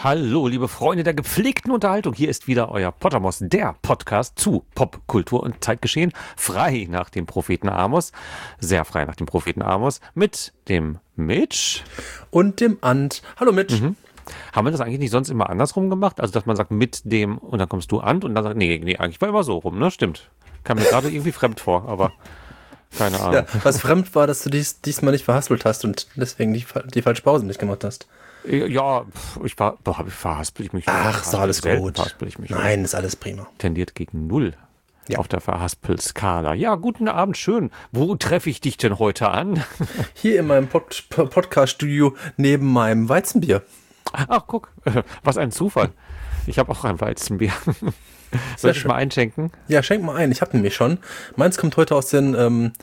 Hallo, liebe Freunde der gepflegten Unterhaltung. Hier ist wieder euer Pottermos, der Podcast zu Popkultur und Zeitgeschehen. Frei nach dem Propheten Amos. Sehr frei nach dem Propheten Amos. Mit dem Mitch. Und dem Ant. Hallo Mitch. Haben wir das eigentlich nicht sonst immer andersrum gemacht? Also, dass man sagt mit dem und dann kommst du Ant und dann sagt, nee, eigentlich war immer so rum, ne? Stimmt. Kam mir gerade irgendwie fremd vor, aber keine Ahnung. Ja, was fremd war, dass du diesmal nicht verhaspelt hast und deswegen die falsche Pause nicht gemacht hast. Ja, verhaspel ich mich. Ach, ist doch alles gut. Nein, ist alles prima. Tendiert gegen 0 Ja. auf der Verhaspel-Skala. Ja, guten Abend, schön. Wo treffe ich dich denn heute an? Hier in meinem Podcast-Studio neben meinem Weizenbier. Ach, guck, was ein Zufall. Ich habe auch ein Weizenbier. Soll ich mal einschenken? Ja, schenk mal ein. Ich habe nämlich schon. Meins kommt heute aus dem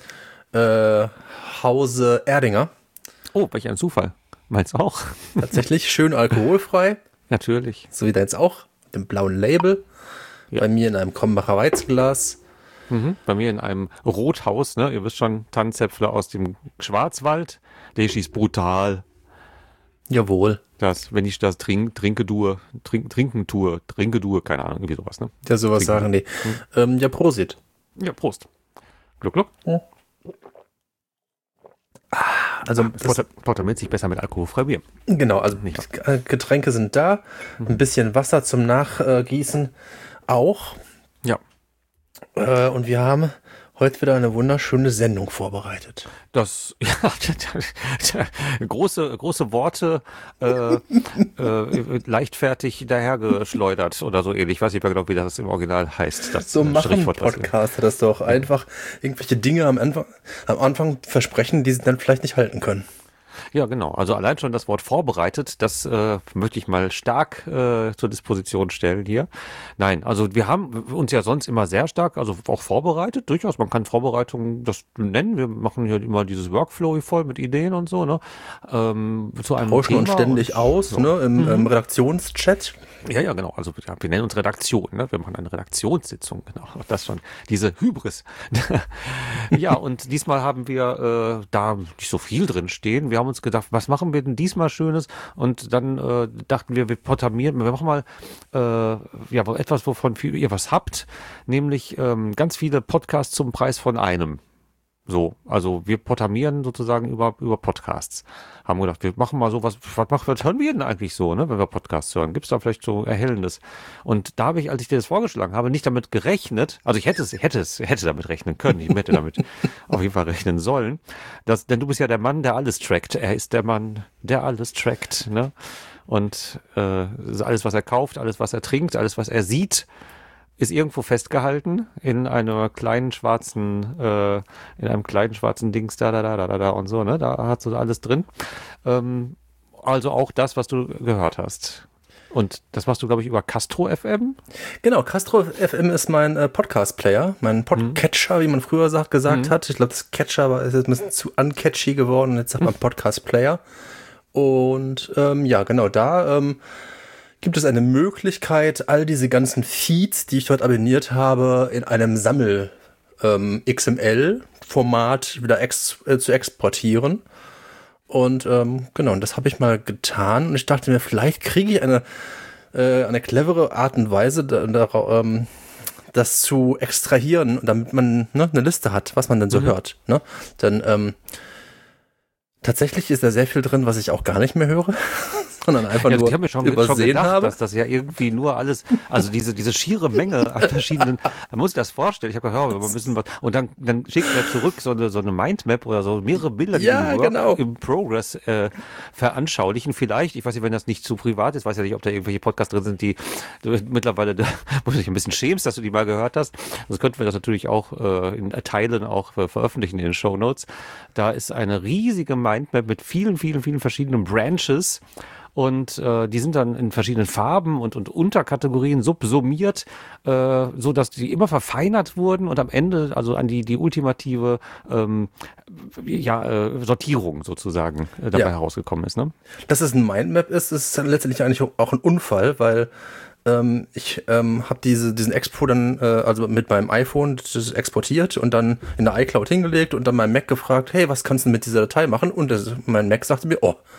Hause Erdinger. Oh, welch ein Zufall. Meins auch. Tatsächlich schön alkoholfrei. Natürlich. So wie deins auch. Mit dem blauen Label. Ja. Bei mir in einem Krombacher Weizenglas. Bei mir in einem Rothaus, ne? Ihr wisst schon, Tannenzäpfle aus dem Schwarzwald. Der schießt brutal. Jawohl. Wenn ich das trinken tue, keine Ahnung, irgendwie sowas, ne? Ja, sowas sagen die. Ja, Prosit. Ja, Prost. Gluck, gluck. Ja. Also Pottermilch sich besser mit alkoholfrei Bier. Genau, also Getränke sind da, ein bisschen Wasser zum Nachgießen auch. Ja. Und wir haben heute wieder eine wunderschöne Sendung vorbereitet. Das, ja, große Worte, leichtfertig dahergeschleudert oder so ähnlich. Ich weiß nicht mehr genau, wie das im Original heißt. Das so machen Podcaster das doch. Einfach irgendwelche Dinge am Anfang versprechen, die sie dann vielleicht nicht halten können. Ja, genau. Also allein schon das Wort vorbereitet, das möchte ich mal stark zur Disposition stellen hier. Nein, also wir haben uns ja sonst immer sehr stark, also auch vorbereitet, durchaus. Man kann Vorbereitung das nennen. Wir machen ja immer dieses Workflow voll mit Ideen und so, ne? Zu einem Tauschen Thema uns ständig aus, so. Ne? Im Redaktionschat. Ja, genau. Also wir nennen uns Redaktion, ne? Wir machen eine Redaktionssitzung, genau. Das schon. Diese Hybris. Ja, und diesmal haben wir da nicht so viel drin stehen. Wir haben uns gedacht, was machen wir denn diesmal Schönes? Und dann dachten wir machen mal etwas, wovon ihr was habt, nämlich ganz viele Podcasts zum Preis von einem. So, also wir programmieren sozusagen über Podcasts. Haben gedacht, wir machen mal so was hören wir denn eigentlich so, ne, wenn wir Podcasts hören? Gibt es da vielleicht so Erhellendes? Und da habe ich, als ich dir das vorgeschlagen habe, nicht damit gerechnet, also ich hätte damit rechnen können, ich hätte damit auf jeden Fall rechnen sollen, denn du bist ja der Mann, der alles trackt. Er ist der Mann, der alles trackt, ne? Und alles, was er kauft, alles, was er trinkt, alles, was er sieht, ist irgendwo festgehalten in einem kleinen schwarzen Dings da und so, ne? Da hat so alles drin. Also auch das, was du gehört hast. Und das machst du, glaube ich, über Castro FM? Genau, Castro FM ist mein Podcast-Player, mein Podcatcher, wie man früher gesagt hat. Ich glaube, das Catcher ist jetzt ein bisschen zu uncatchy geworden. Jetzt sagt man Podcast-Player. Und ja, genau, da gibt es eine Möglichkeit, all diese ganzen Feeds, die ich dort abonniert habe, in einem XML-Format wieder zu exportieren. Und genau, und das habe ich mal getan. Und ich dachte mir, vielleicht kriege ich eine clevere Art und Weise, das zu extrahieren, damit man eine Liste hat, was man denn so hört. Ne? Denn tatsächlich ist da sehr viel drin, was ich auch gar nicht mehr höre. Sondern einfach nur ich habe mir schon gedacht, dass das ja irgendwie nur alles, also diese schiere Menge an verschiedenen, man muss sich das vorstellen, ich habe gehört, wir müssen was, und dann schickt er zurück so eine Mindmap oder so, mehrere Bilder, die im Progress veranschaulichen, vielleicht, ich weiß nicht, wenn das nicht zu privat ist, weiß ja nicht, ob da irgendwelche Podcasts drin sind, die du mittlerweile, wo du dich ein bisschen schämst, dass du die mal gehört hast, sonst könnten wir das natürlich auch in Teilen auch veröffentlichen in den Shownotes. Da ist eine riesige Mindmap mit vielen, vielen, vielen verschiedenen Branches. Und die sind dann in verschiedenen Farben und Unterkategorien subsumiert, so dass die immer verfeinert wurden und am Ende also an die ultimative Sortierung sozusagen dabei herausgekommen ist. Ne? Dass es ein Mindmap ist letztendlich eigentlich auch ein Unfall, weil ich habe diesen Expo dann also mit meinem iPhone das exportiert und dann in der iCloud hingelegt und dann meinem Mac gefragt, hey, was kannst du mit dieser Datei machen? Und mein Mac sagte mir,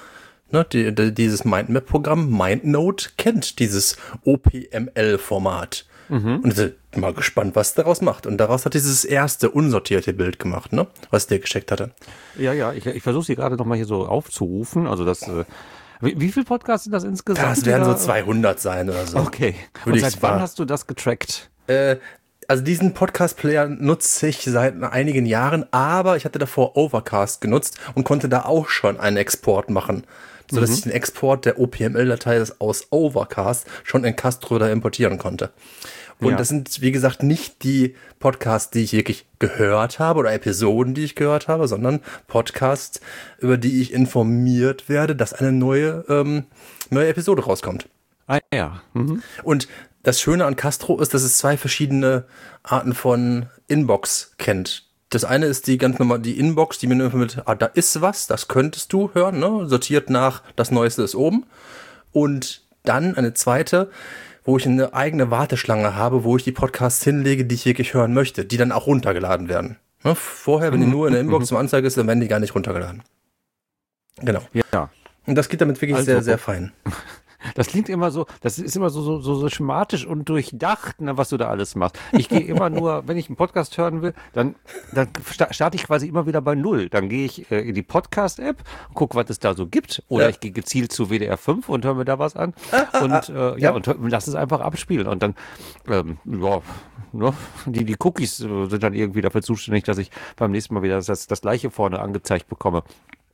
Ne, dieses Mindmap-Programm MindNote kennt dieses OPML-Format. Und ich bin mal gespannt, was daraus macht. Und daraus hat dieses erste unsortierte Bild gemacht, ne, was der geschickt hatte. Ja, ich versuche sie gerade nochmal hier so aufzurufen. Also das, wie viele Podcasts sind das insgesamt? Das werden so 200 sein oder so. Okay. Und seit wann hast du das getrackt? Also diesen Podcast-Player nutze ich seit einigen Jahren, aber ich hatte davor Overcast genutzt und konnte da auch schon einen Export machen, sodass ich den Export der OPML-Datei aus Overcast schon in Castroder importieren konnte. Und das sind, wie gesagt, nicht die Podcasts, die ich wirklich gehört habe oder Episoden, die ich gehört habe, sondern Podcasts, über die ich informiert werde, dass eine neue Episode rauskommt. Ah ja. Und das Schöne an Castro ist, dass es zwei verschiedene Arten von Inbox kennt. Das eine ist die ganz normal, die Inbox, die mir nur mit, da ist was, das könntest du hören, ne? Sortiert nach, das Neueste ist oben. Und dann eine zweite, wo ich eine eigene Warteschlange habe, wo ich die Podcasts hinlege, die ich wirklich hören möchte, die dann auch runtergeladen werden. Ne? Vorher, wenn die nur in der Inbox zum Anzeige ist, dann werden die gar nicht runtergeladen. Genau. Ja. Und das geht damit wirklich Also, sehr, sehr fein. Das klingt immer so, das ist immer so schematisch und durchdacht, ne, was du da alles machst. Ich gehe immer nur, wenn ich einen Podcast hören will, dann starte ich quasi immer wieder bei Null. Dann gehe ich in die Podcast-App, gucke, was es da so gibt. Oder ich gehe gezielt zu WDR 5 und höre mir da was an. Und lass es einfach abspielen. Und dann, ne, die Cookies sind dann irgendwie dafür zuständig, dass ich beim nächsten Mal wieder das Gleiche vorne angezeigt bekomme.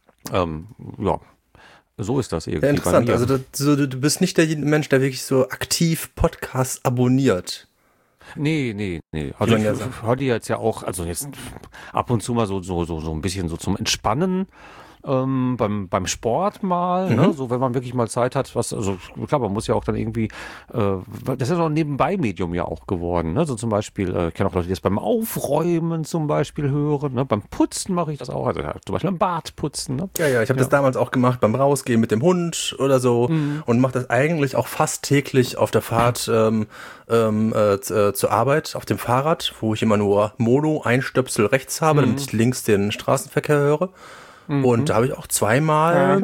So ist das irgendwie. Ja, interessant. Bei mir. Also du bist nicht der Mensch, der wirklich so aktiv Podcasts abonniert. Nee. Also ich höre die jetzt ja auch, also jetzt ab und zu mal so ein bisschen so zum Entspannen. Beim Sport mal, ne? So wenn man wirklich mal Zeit hat, also klar, man muss ja auch dann irgendwie, das ist ja auch ein Nebenbei-Medium ja auch geworden, ne? So zum Beispiel, ich kenne auch Leute, die das beim Aufräumen zum Beispiel hören, ne? Beim Putzen mache ich das auch, also zum Beispiel beim Bad putzen, ne? Ja, ich habe das damals auch gemacht, beim Rausgehen mit dem Hund oder so und mache das eigentlich auch fast täglich auf der Fahrt zur Arbeit, auf dem Fahrrad, wo ich immer nur Mono, Einstöpsel rechts habe, damit ich links den Straßenverkehr höre. Und da habe ich auch zweimal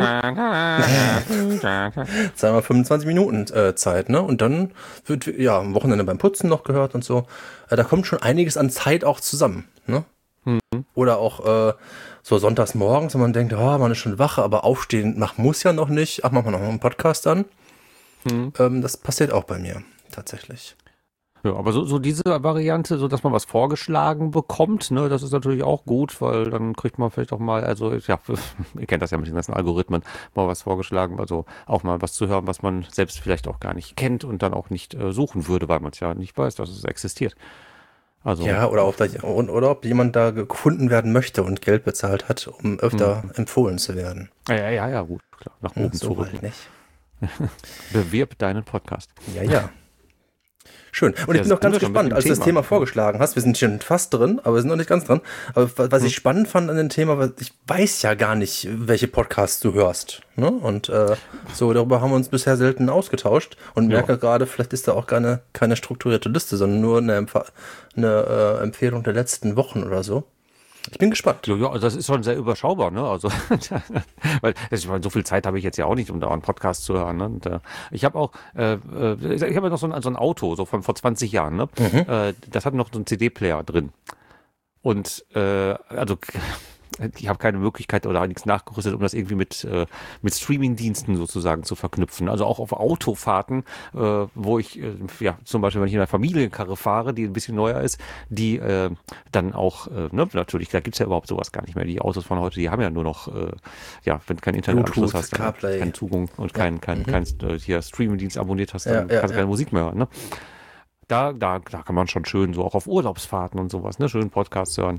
25 Minuten Zeit, ne? Und dann wird am Wochenende beim Putzen noch gehört und so. Da kommt schon einiges an Zeit auch zusammen, ne? Oder auch so sonntags morgens, wenn man denkt, man ist schon wach, aber aufstehen muss ja noch nicht. Ach, machen wir noch einen Podcast an. Das passiert auch bei mir, tatsächlich. Ja, aber so diese Variante, so dass man was vorgeschlagen bekommt, ne, das ist natürlich auch gut, weil dann kriegt man vielleicht auch mal, also ja, ihr kennt das ja mit den ganzen Algorithmen, mal was vorgeschlagen, also auch mal was zu hören, was man selbst vielleicht auch gar nicht kennt und dann auch nicht suchen würde, weil man es ja nicht weiß, dass es existiert. Also ja, oder ob jemand da gefunden werden möchte und Geld bezahlt hat, um öfter empfohlen zu werden. Ja, gut, klar, nach oben so zurück. halt nicht. Bewirb deinen Podcast. Ja. Schön. Und ich bin noch ganz gespannt, als du das Thema vorgeschlagen hast. Wir sind schon fast drin, aber wir sind noch nicht ganz dran. Aber was ich spannend fand an dem Thema, weil ich weiß ja gar nicht, welche Podcasts du hörst. Ne? Und so darüber haben wir uns bisher selten ausgetauscht und merke gerade, vielleicht ist da auch keine strukturierte Liste, sondern nur eine Empfehlung der letzten Wochen oder so. Ich bin gespannt. Ja, also das ist schon sehr überschaubar, ne? Also, weil so viel Zeit habe ich jetzt ja auch nicht, um da einen Podcast zu hören. Ne? Und, ich habe auch, ich habe noch so ein Auto, so von vor 20 Jahren, ne? Das hat noch so einen CD-Player drin. Und also ich habe keine Möglichkeit oder nichts nachgerüstet, um das irgendwie mit Streaming-Diensten sozusagen zu verknüpfen. Also auch auf Autofahrten, wo ich, zum Beispiel, wenn ich in einer Familienkarre fahre, die ein bisschen neuer ist, die dann auch, natürlich, da gibt's ja überhaupt sowas gar nicht mehr. Die Autos von heute, die haben ja nur noch, wenn du keinen Internetanschluss hast, keinen Zugang und kein hier Streaming-Dienst abonniert hast, dann kannst du keine Musik mehr hören, ne? Da kann man schon schön so auch auf Urlaubsfahrten und sowas, ne, schön Podcasts hören.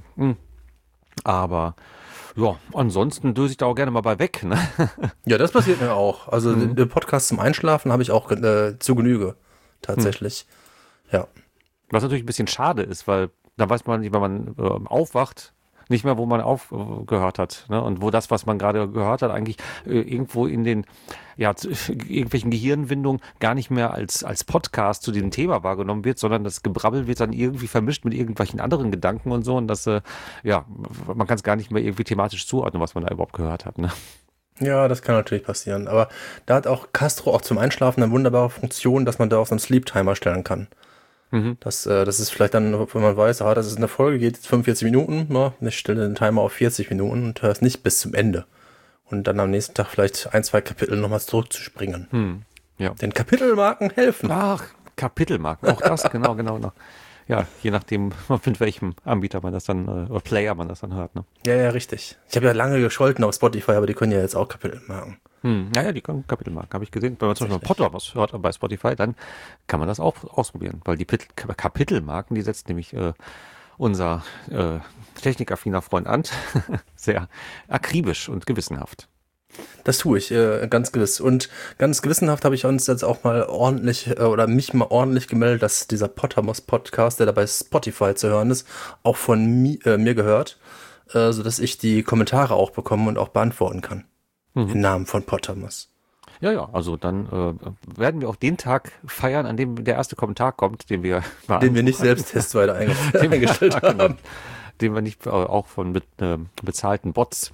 Aber ja, ansonsten döse ich da auch gerne mal bei weg. Ne? Ja, das passiert mir auch. Also den Podcast zum Einschlafen habe ich auch zu Genüge, tatsächlich. Ja. Was natürlich ein bisschen schade ist, weil da weiß man nicht, wenn man aufwacht, nicht mehr, wo man aufgehört hat. Ne? Und wo das, was man gerade gehört hat, eigentlich irgendwo in den irgendwelchen Gehirnwindungen gar nicht mehr als Podcast zu diesem Thema wahrgenommen wird, sondern das Gebrabbel wird dann irgendwie vermischt mit irgendwelchen anderen Gedanken und so. Und das, man kann es gar nicht mehr irgendwie thematisch zuordnen, was man da überhaupt gehört hat. Ne? Ja, das kann natürlich passieren. Aber da hat auch Castro auch zum Einschlafen eine wunderbare Funktion, dass man da auf so einen Sleep-Timer stellen kann. Das ist vielleicht dann, wenn man weiß, das ist eine Folge, geht jetzt 45 Minuten, ich stelle den Timer auf 40 Minuten und höre es nicht bis zum Ende. Und dann am nächsten Tag vielleicht 1, 2 Kapitel nochmals zurückzuspringen. Ja. Denn Kapitelmarken helfen. Ach, Kapitelmarken, auch das, genau. Ja, je nachdem, mit welchem Anbieter man das dann, oder Player man das dann hört, ne? Ja, richtig. Ich habe ja lange gescholten auf Spotify, aber die können ja jetzt auch Kapitelmarken. Naja, die können Kapitelmarken, habe ich gesehen. Wenn man zum Beispiel Potter was hört bei Spotify, dann kann man das auch ausprobieren, weil die Kapitelmarken, die setzt nämlich unser technikaffiner Freund Ant sehr akribisch und gewissenhaft. Das tue ich, ganz gewiss. Und ganz gewissenhaft habe ich uns jetzt auch mal ordentlich, oder mich mal ordentlich gemeldet, dass dieser Pottermos-Podcast, der da bei Spotify zu hören ist, auch von mir gehört, sodass ich die Kommentare auch bekommen und auch beantworten kann. Im Namen von Pottermos. Ja, also dann werden wir auch den Tag feiern, an dem der erste Kommentar kommt, den wir nicht selbst testweise eingestellt haben. Den wir nicht auch von bezahlten Bots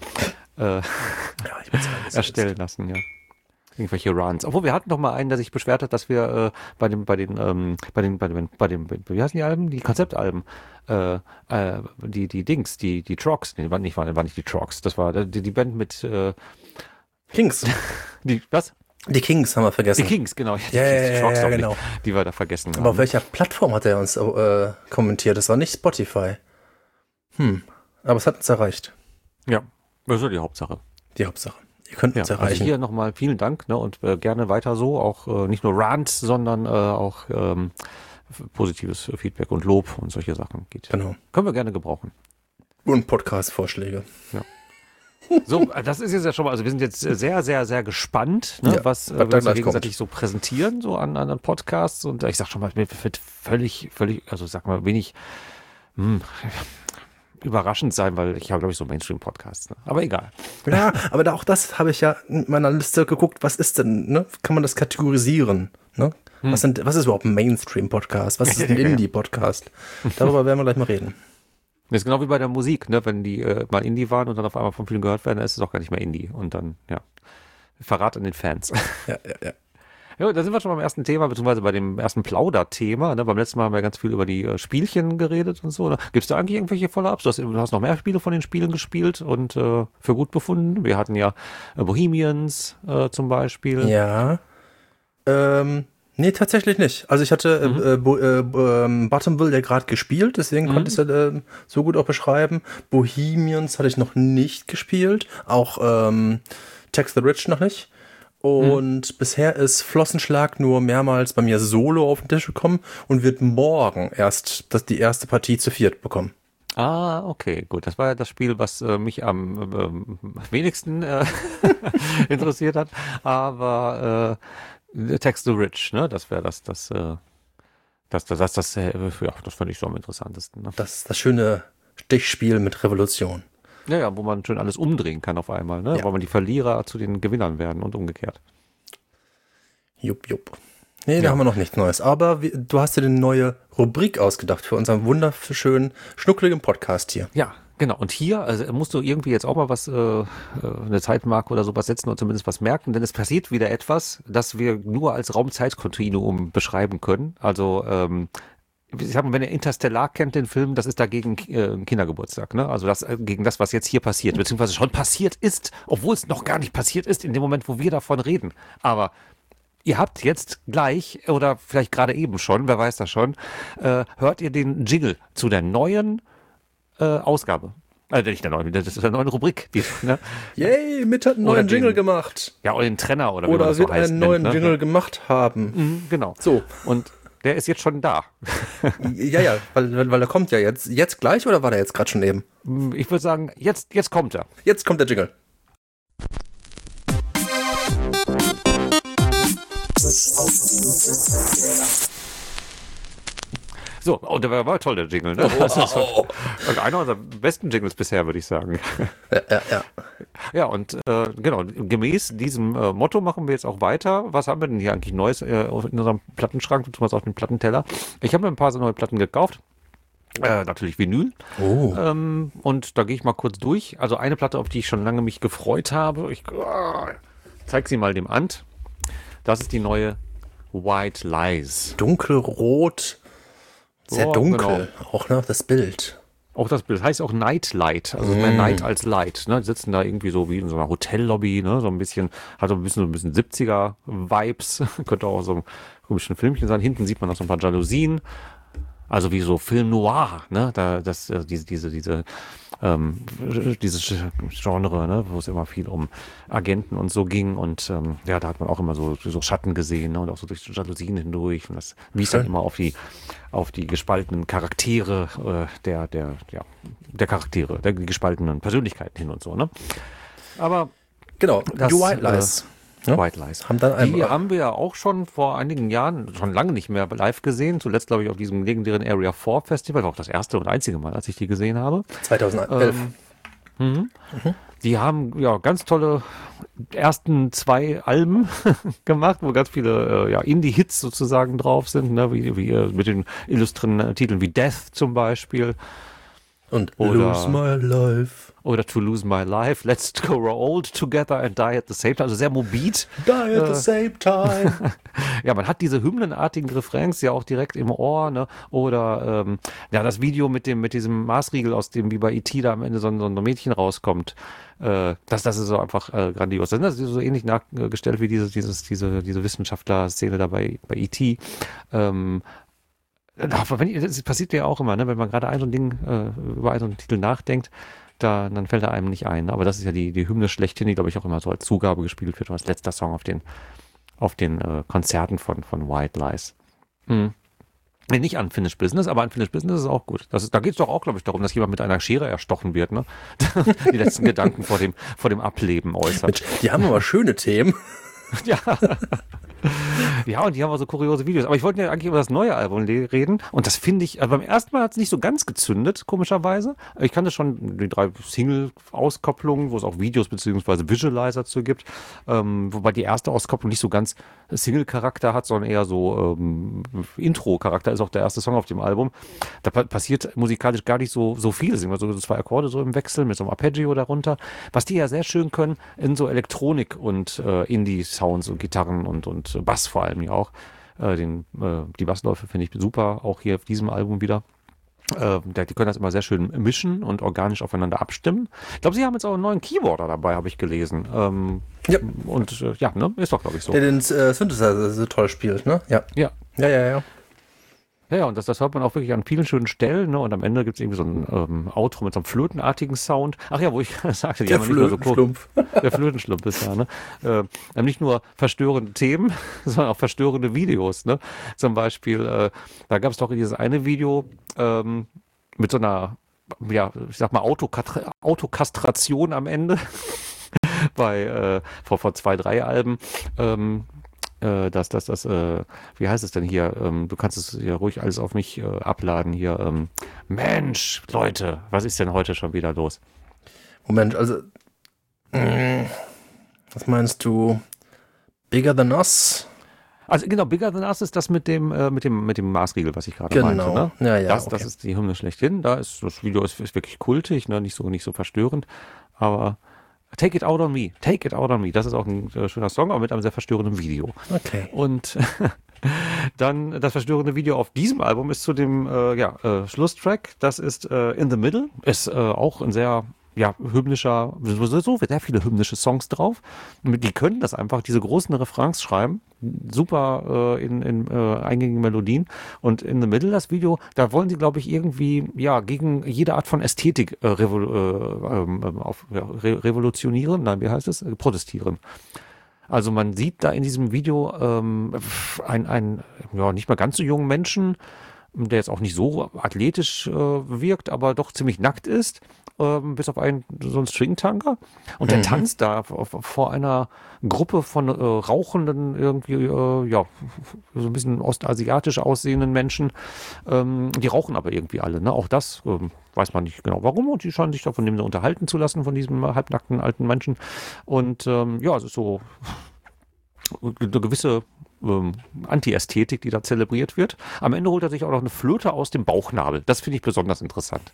erstellen lassen, ja. Irgendwelche Runs. Obwohl, wir hatten noch mal einen, der sich beschwert hat, dass wir bei den, wie heißen die Alben? Die Konzeptalben, die Trogs, nee, waren nicht die Trogs, das war die Band mit Kings. Was? Die Kings haben wir vergessen. Die Kings, genau. Ja, Trogs genau. Die wir da vergessen haben. Aber auf welcher Plattform hat er uns kommentiert? Das war nicht Spotify. Aber es hat uns erreicht. Ja, das ist ja die Hauptsache. Die Hauptsache. Ihr könnt uns erreichen. Also hier nochmal vielen Dank, ne, und gerne weiter so, auch nicht nur Rants, sondern auch positives Feedback und Lob und solche Sachen geht. Genau. Können wir gerne gebrauchen. Und Podcast-Vorschläge. Ja. So, das ist jetzt ja schon mal, also wir sind jetzt sehr, sehr, sehr gespannt, ne, was wir uns gegenseitig so präsentieren, so an Podcasts, und ich sag schon mal, mir wird völlig, also sag mal, wenig überraschend sein, weil ich habe, glaube ich, so Mainstream-Podcasts. Ne? Aber egal. Ja, aber auch das habe ich ja in meiner Liste geguckt. Was ist denn, ne? Kann man das kategorisieren? Ne? Was ist überhaupt ein Mainstream-Podcast? Was ist ein Indie-Podcast? Darüber werden wir gleich mal reden. Das ist genau wie bei der Musik, ne? Wenn die mal Indie waren und dann auf einmal von vielen gehört werden, dann ist es auch gar nicht mehr Indie. Und dann, ja, Verrat an den Fans. Ja. Ja, da sind wir schon beim ersten Thema, beziehungsweise bei dem ersten Plauder-Thema. Ne? Beim letzten Mal haben wir ganz viel über die Spielchen geredet und so. Ne? Gibt es da eigentlich irgendwelche Follow-ups? Du hast noch mehr Spiele von den Spielen gespielt und für gut befunden. Wir hatten ja Bohemians zum Beispiel. Ja. Nee, tatsächlich nicht. Also ich hatte Bottomville ja gerade gespielt, deswegen konnte ich es so gut auch beschreiben. Bohemians hatte ich noch nicht gespielt. Auch Tax the Rich noch nicht. Und bisher ist Flossenschlag nur mehrmals bei mir solo auf den Tisch gekommen und wird morgen erst die erste Partie zu 4 bekommen. Ah, okay, gut. Das war ja das Spiel, was mich am wenigsten interessiert hat. Aber Tax the Rich, ne? Das wäre das fand ich so am interessantesten. Ne? Das schöne Stichspiel mit Revolution. Ja, wo man schön alles umdrehen kann auf einmal, ne? Ja. Wo man die Verlierer zu den Gewinnern werden und umgekehrt. Jupp. Nee, da haben wir noch nichts Neues. Aber du hast dir eine neue Rubrik ausgedacht für unseren wunderschönen, schnuckligen Podcast hier. Ja, genau. Und hier musst du irgendwie jetzt auch mal was, eine Zeitmarke oder sowas setzen oder zumindest was merken, denn es passiert wieder etwas, das wir nur als Raumzeitkontinuum beschreiben können. Also, ich sag mal, wenn ihr Interstellar kennt, den Film, das ist dagegen Kindergeburtstag, ne? Also gegen das, was jetzt hier passiert, beziehungsweise schon passiert ist, obwohl es noch gar nicht passiert ist in dem Moment, wo wir davon reden. Aber ihr habt jetzt gleich, oder vielleicht gerade eben schon, wer weiß das schon, hört ihr den Jingle zu der neuen Ausgabe. Nicht der neuen, das ist der neuen Rubrik. Ne? Yay, Mitt hat einen neuen Jingle gemacht. Ja, oder den Trenner oder wie man das so heißt. Oder wird einen neuen Jingle gemacht haben. Genau. So. Und der ist jetzt schon da. Ja, weil er kommt ja jetzt. Jetzt gleich oder war der jetzt gerade schon eben? Ich würde sagen, jetzt kommt er. Jetzt kommt der Jingle. So, und der war toll, der Jingle. Ne? Das ist einer unserer besten Jingles bisher, würde ich sagen. Ja. Ja, und genau, gemäß diesem Motto machen wir jetzt auch weiter. Was haben wir denn hier eigentlich Neues in unserem Plattenschrank, beziehungsweise auf dem Plattenteller? Ich habe mir ein paar so neue Platten gekauft. Natürlich Vinyl. Oh. Und da gehe ich mal kurz durch. Also eine Platte, auf die ich schon lange mich gefreut habe. Ich zeig sie mal dem Ant. Das ist die neue White Lies. Dunkelrot, sehr dunkel, Genau. auch noch das Bild. Auch das Bild heißt auch Nightlight, also mehr Night als Light. Ne? Die sitzen da irgendwie so wie in so einer Hotellobby, ne? So ein bisschen, hat so ein bisschen 70er-Vibes. Könnte auch so ein komischen Filmchen sein. Hinten sieht man noch so ein paar Jalousien. Also wie so Film Noir, ne? Dieses Genre, ne? Wo es immer viel um Agenten und so ging. Und ja, da hat man auch immer so Schatten gesehen, ne? Und auch so durch die Jalousien hindurch. Und das wies dann immer auf die gespaltenen Charaktere der Charaktere, die gespaltenen Persönlichkeiten hin und so, ne? Aber Genau, das, die White Lies. Ja? White Lies. Haben dann Die haben wir ja auch schon vor einigen Jahren, schon lange nicht mehr live gesehen. Zuletzt, glaube ich, auf diesem legendären Area 4 Festival. War auch das erste und einzige Mal, als ich die gesehen habe. 2011. Die haben ja ganz tolle ersten 2 Alben gemacht, wo ganz viele Indie-Hits sozusagen drauf sind, ne? wie mit den illustren Titeln wie Death zum Beispiel. Und oder- Lose My Life. Oder To Lose My Life, Let's Grow Old Together and Die at the Same Time. Also sehr morbid. Die at the same time. Ja, man hat diese hymnenartigen Refrains ja auch direkt im Ohr, ne? Oder das Video mit diesem Maßriegel, aus dem wie bei E.T. da am Ende so ein Mädchen rauskommt. Das ist so einfach grandios. Das ist so ähnlich nachgestellt wie diese Wissenschaftler-Szene da bei E.T. Das passiert ja auch immer, ne? Wenn man gerade über so einen Titel nachdenkt, dann fällt er einem nicht ein. Aber das ist ja die Hymne schlechthin, die, glaube ich, auch immer so als Zugabe gespielt wird, als letzter Song auf den Konzerten von White Lies. Nee, nicht Unfinished Business, aber Unfinished Business ist auch gut. Da geht es doch auch, glaube ich, darum, dass jemand mit einer Schere erstochen wird, ne? Die letzten Gedanken vor dem Ableben äußert. Mensch, die haben aber schöne Themen. Ja. Ja, und die haben auch so kuriose Videos. Aber ich wollte ja eigentlich über das neue Album reden. Und das finde ich, also beim ersten Mal hat es nicht so ganz gezündet, komischerweise. Ich kannte schon die 3 Single-Auskopplungen, wo es auch Videos bzw. Visualizer zu gibt. Wobei die erste Auskopplung nicht so ganz Single-Charakter hat, sondern eher so Intro-Charakter ist auch der erste Song auf dem Album. Da passiert musikalisch gar nicht so viel. Es sind immer so 2 Akkorde so im Wechsel mit so einem Arpeggio darunter. Was die ja sehr schön können in so Elektronik und Indie-Sounds und Gitarren und Bass vor allem ja auch. Die Bassläufe finde ich super, auch hier auf diesem Album wieder. Die können das immer sehr schön mischen und organisch aufeinander abstimmen. Ich glaube, sie haben jetzt auch einen neuen Keyboarder dabei, habe ich gelesen. Ja. Und ne, ist doch, glaube ich, so. Der den Synthesizer so toll spielt, ne? Ja. Ja. Ja. Ja, und das hört man auch wirklich an vielen schönen Stellen, ne? Und am Ende gibt es irgendwie so ein Outro mit so einem flötenartigen Sound. Ach ja, wo ich sagte, die Der haben nicht nur so Flötenschlumpf. Der Flötenschlumpf ist ja, ne? Haben nicht nur verstörende Themen, sondern auch verstörende Videos, ne? Zum Beispiel, da gab es doch dieses eine Video mit so einer, ja, ich sag mal, Autokastration am Ende vor 2, 3 Alben. Wie heißt es denn hier? Du kannst es ja ruhig alles auf mich abladen hier. Mensch, Leute, was ist denn heute schon wieder los? Moment, also was meinst du? Bigger Than Us? Also genau, Bigger Than Us ist das mit dem Maßriegel, was ich gerade Genau. meinte. Ne? Ja, Das okay. ist die Hymne schlechthin. Das Video ist wirklich kultig, ne? Nicht so verstörend. Aber Take It Out on Me. Take It Out on Me. Das ist auch ein schöner Song, aber mit einem sehr verstörenden Video. Okay. Und dann das verstörende Video auf diesem Album ist zu dem Schlusstrack. Das ist In the Middle. Ist auch ein sehr hymnischer, so sehr viele hymnische Songs drauf. Die können das einfach, diese großen Refrains schreiben. Super in eingängigen Melodien. Und In the Middle, das Video, da wollen sie, glaube ich, irgendwie gegen jede Art von Ästhetik revolutionieren. Nein, wie heißt es? Protestieren. Also man sieht da in diesem Video einen nicht mal ganz so jungen Menschen, der jetzt auch nicht so athletisch wirkt, aber doch ziemlich nackt ist, bis auf so einen Stringtanker. Und der tanzt da vor einer Gruppe von rauchenden, irgendwie, so ein bisschen ostasiatisch aussehenden Menschen. Die rauchen aber irgendwie alle. Ne? Auch das weiß man nicht genau warum. Und die scheinen sich da von dem unterhalten zu lassen, von diesem halbnackten alten Menschen. Und es ist so eine gewisse Anti-Ästhetik, die da zelebriert wird. Am Ende holt er sich auch noch eine Flöte aus dem Bauchnabel. Das finde ich besonders interessant.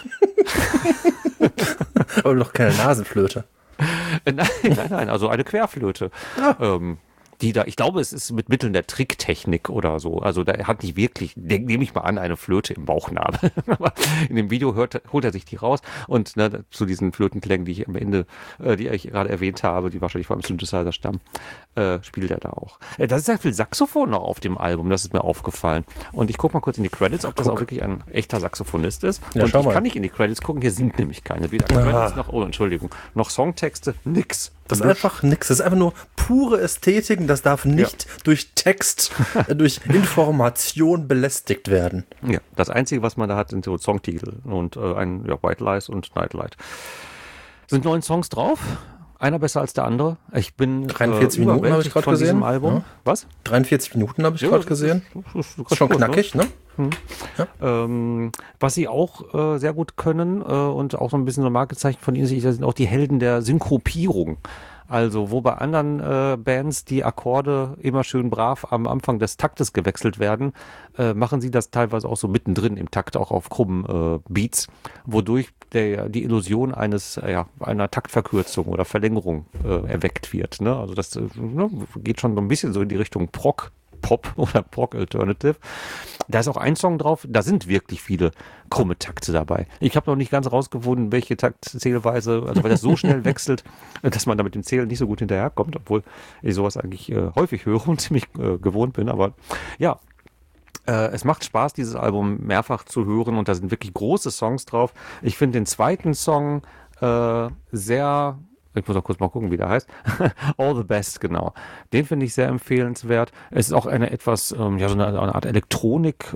Aber noch keine Nasenflöte. Nein, also eine Querflöte. Ah. Die da, ich glaube, es ist mit Mitteln der Tricktechnik oder so. Also da hat nicht wirklich, nehme ich mal an, eine Flöte im Bauchnabel. Aber in dem Video holt er sich die raus und zu diesen Flötenklängen, die ich am Ende, die ich gerade erwähnt habe, die wahrscheinlich vom Synthesizer stammen, spielt er da auch. Da ist sehr viel Saxophon noch auf dem Album, das ist mir aufgefallen. Und ich gucke mal kurz in die Credits, ob das auch wirklich ein echter Saxophonist ist. Ja, und ich kann nicht in die Credits gucken, hier sind nämlich keine. Weder Credits noch Songtexte, nix. Das ist einfach nix. Das ist einfach nur pure Ästhetik und das darf nicht durch Text, durch Information belästigt werden. Ja, das Einzige, was man da hat, sind so Songtitel und White Lies und Nightlight. Sind 9 Songs drauf. Einer besser als der andere. Ich bin 43 Minuten habe ich gerade gesehen. Diesem Album. Ja. Was? 43 Minuten habe ich gerade gesehen. Ist schon knackig, ne? Ja. Was sie auch sehr gut können und auch so ein bisschen so ein Markezeichen von ihnen sind auch die Helden der Synkopierung. Also wo bei anderen Bands die Akkorde immer schön brav am Anfang des Taktes gewechselt werden, machen sie das teilweise auch so mittendrin im Takt, auch auf krummen Beats, wodurch die Illusion einer Taktverkürzung oder Verlängerung erweckt wird. Ne? Also das geht schon so ein bisschen so in die Richtung Pop oder Prog Alternative. Da ist auch ein Song drauf, da sind wirklich viele krumme Takte dabei. Ich habe noch nicht ganz rausgefunden, welche Taktzählweise, also weil das so schnell wechselt, dass man da mit dem Zählen nicht so gut hinterherkommt, obwohl ich sowas eigentlich häufig höre und ziemlich gewohnt bin. Aber ja, es macht Spaß, dieses Album mehrfach zu hören und da sind wirklich große Songs drauf. Ich finde den zweiten Song sehr... Ich muss auch kurz mal gucken, wie der heißt. All the Best, genau. Den finde ich sehr empfehlenswert. Es ist auch eine etwas, so eine Art Elektronik,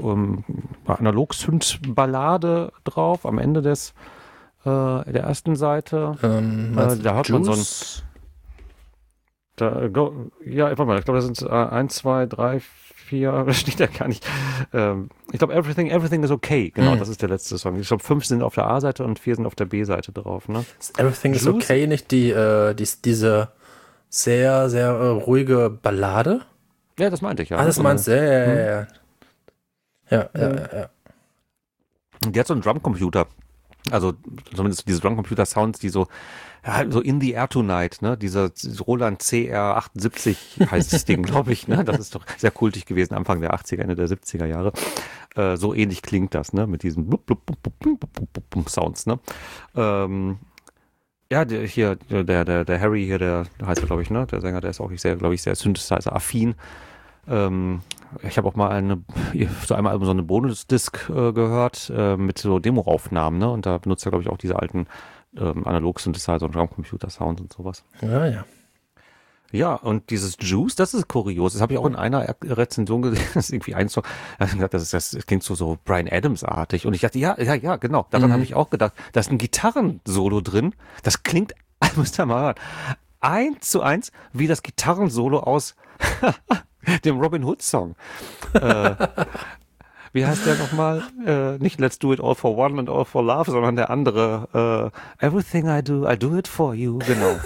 Analog-Synth-Ballade drauf am Ende der ersten Seite. Da hört man so ein... warte mal, ich glaube, das sind 1, 2, 3, 4, das steht ja gar nicht. Ich glaube, Everything is okay. Genau, das ist der letzte Song. Ich glaube, 5 sind auf der A-Seite und 4 sind auf der B-Seite drauf. Ne? Ist Everything is okay nicht diese sehr, sehr ruhige Ballade? Ja, das meinte ich, ja. Ah, das meinst du, ja. Die hat so einen Drumcomputer. Also zumindest diese Drumcomputer-Sounds, die so In the Air Tonight, ne? Dieser Roland CR78 heißt das Ding, glaube ich, ne? Das ist doch sehr kultig gewesen, Anfang der 80er, Ende der 70er Jahre. So ähnlich klingt das, ne? Mit diesen blub, blub, blub, blub, blub, blub, blub Sounds, ne? Der Harry hier, der heißt er, glaube ich, ne? Der Sänger, der ist auch sehr Synthesizer-affin. Ich habe auch mal zu einem Album so eine Bonus-Disc gehört mit so Demo-Aufnahmen, ne? Und da benutzt er, glaube ich, auch diese alten Analog-Synthesizer und Raumcomputer-Sounds und sowas. Ja. Ja, und dieses Juice, das ist kurios. Das habe ich auch in einer Rezension gesehen. Das ist irgendwie ein Song. Da habe ich gedacht, das klingt so Bryan Adams-artig. Und ich dachte, ja, genau. Daran habe ich auch gedacht. Da ist ein Gitarrensolo drin. Das klingt, müsst ihr mal hören, 1:1 wie das Gitarrensolo aus dem Robin Hood Song. Wie heißt der nochmal? Nicht Let's Do It All for One and All for Love, sondern der andere Everything I do it for you. Genau.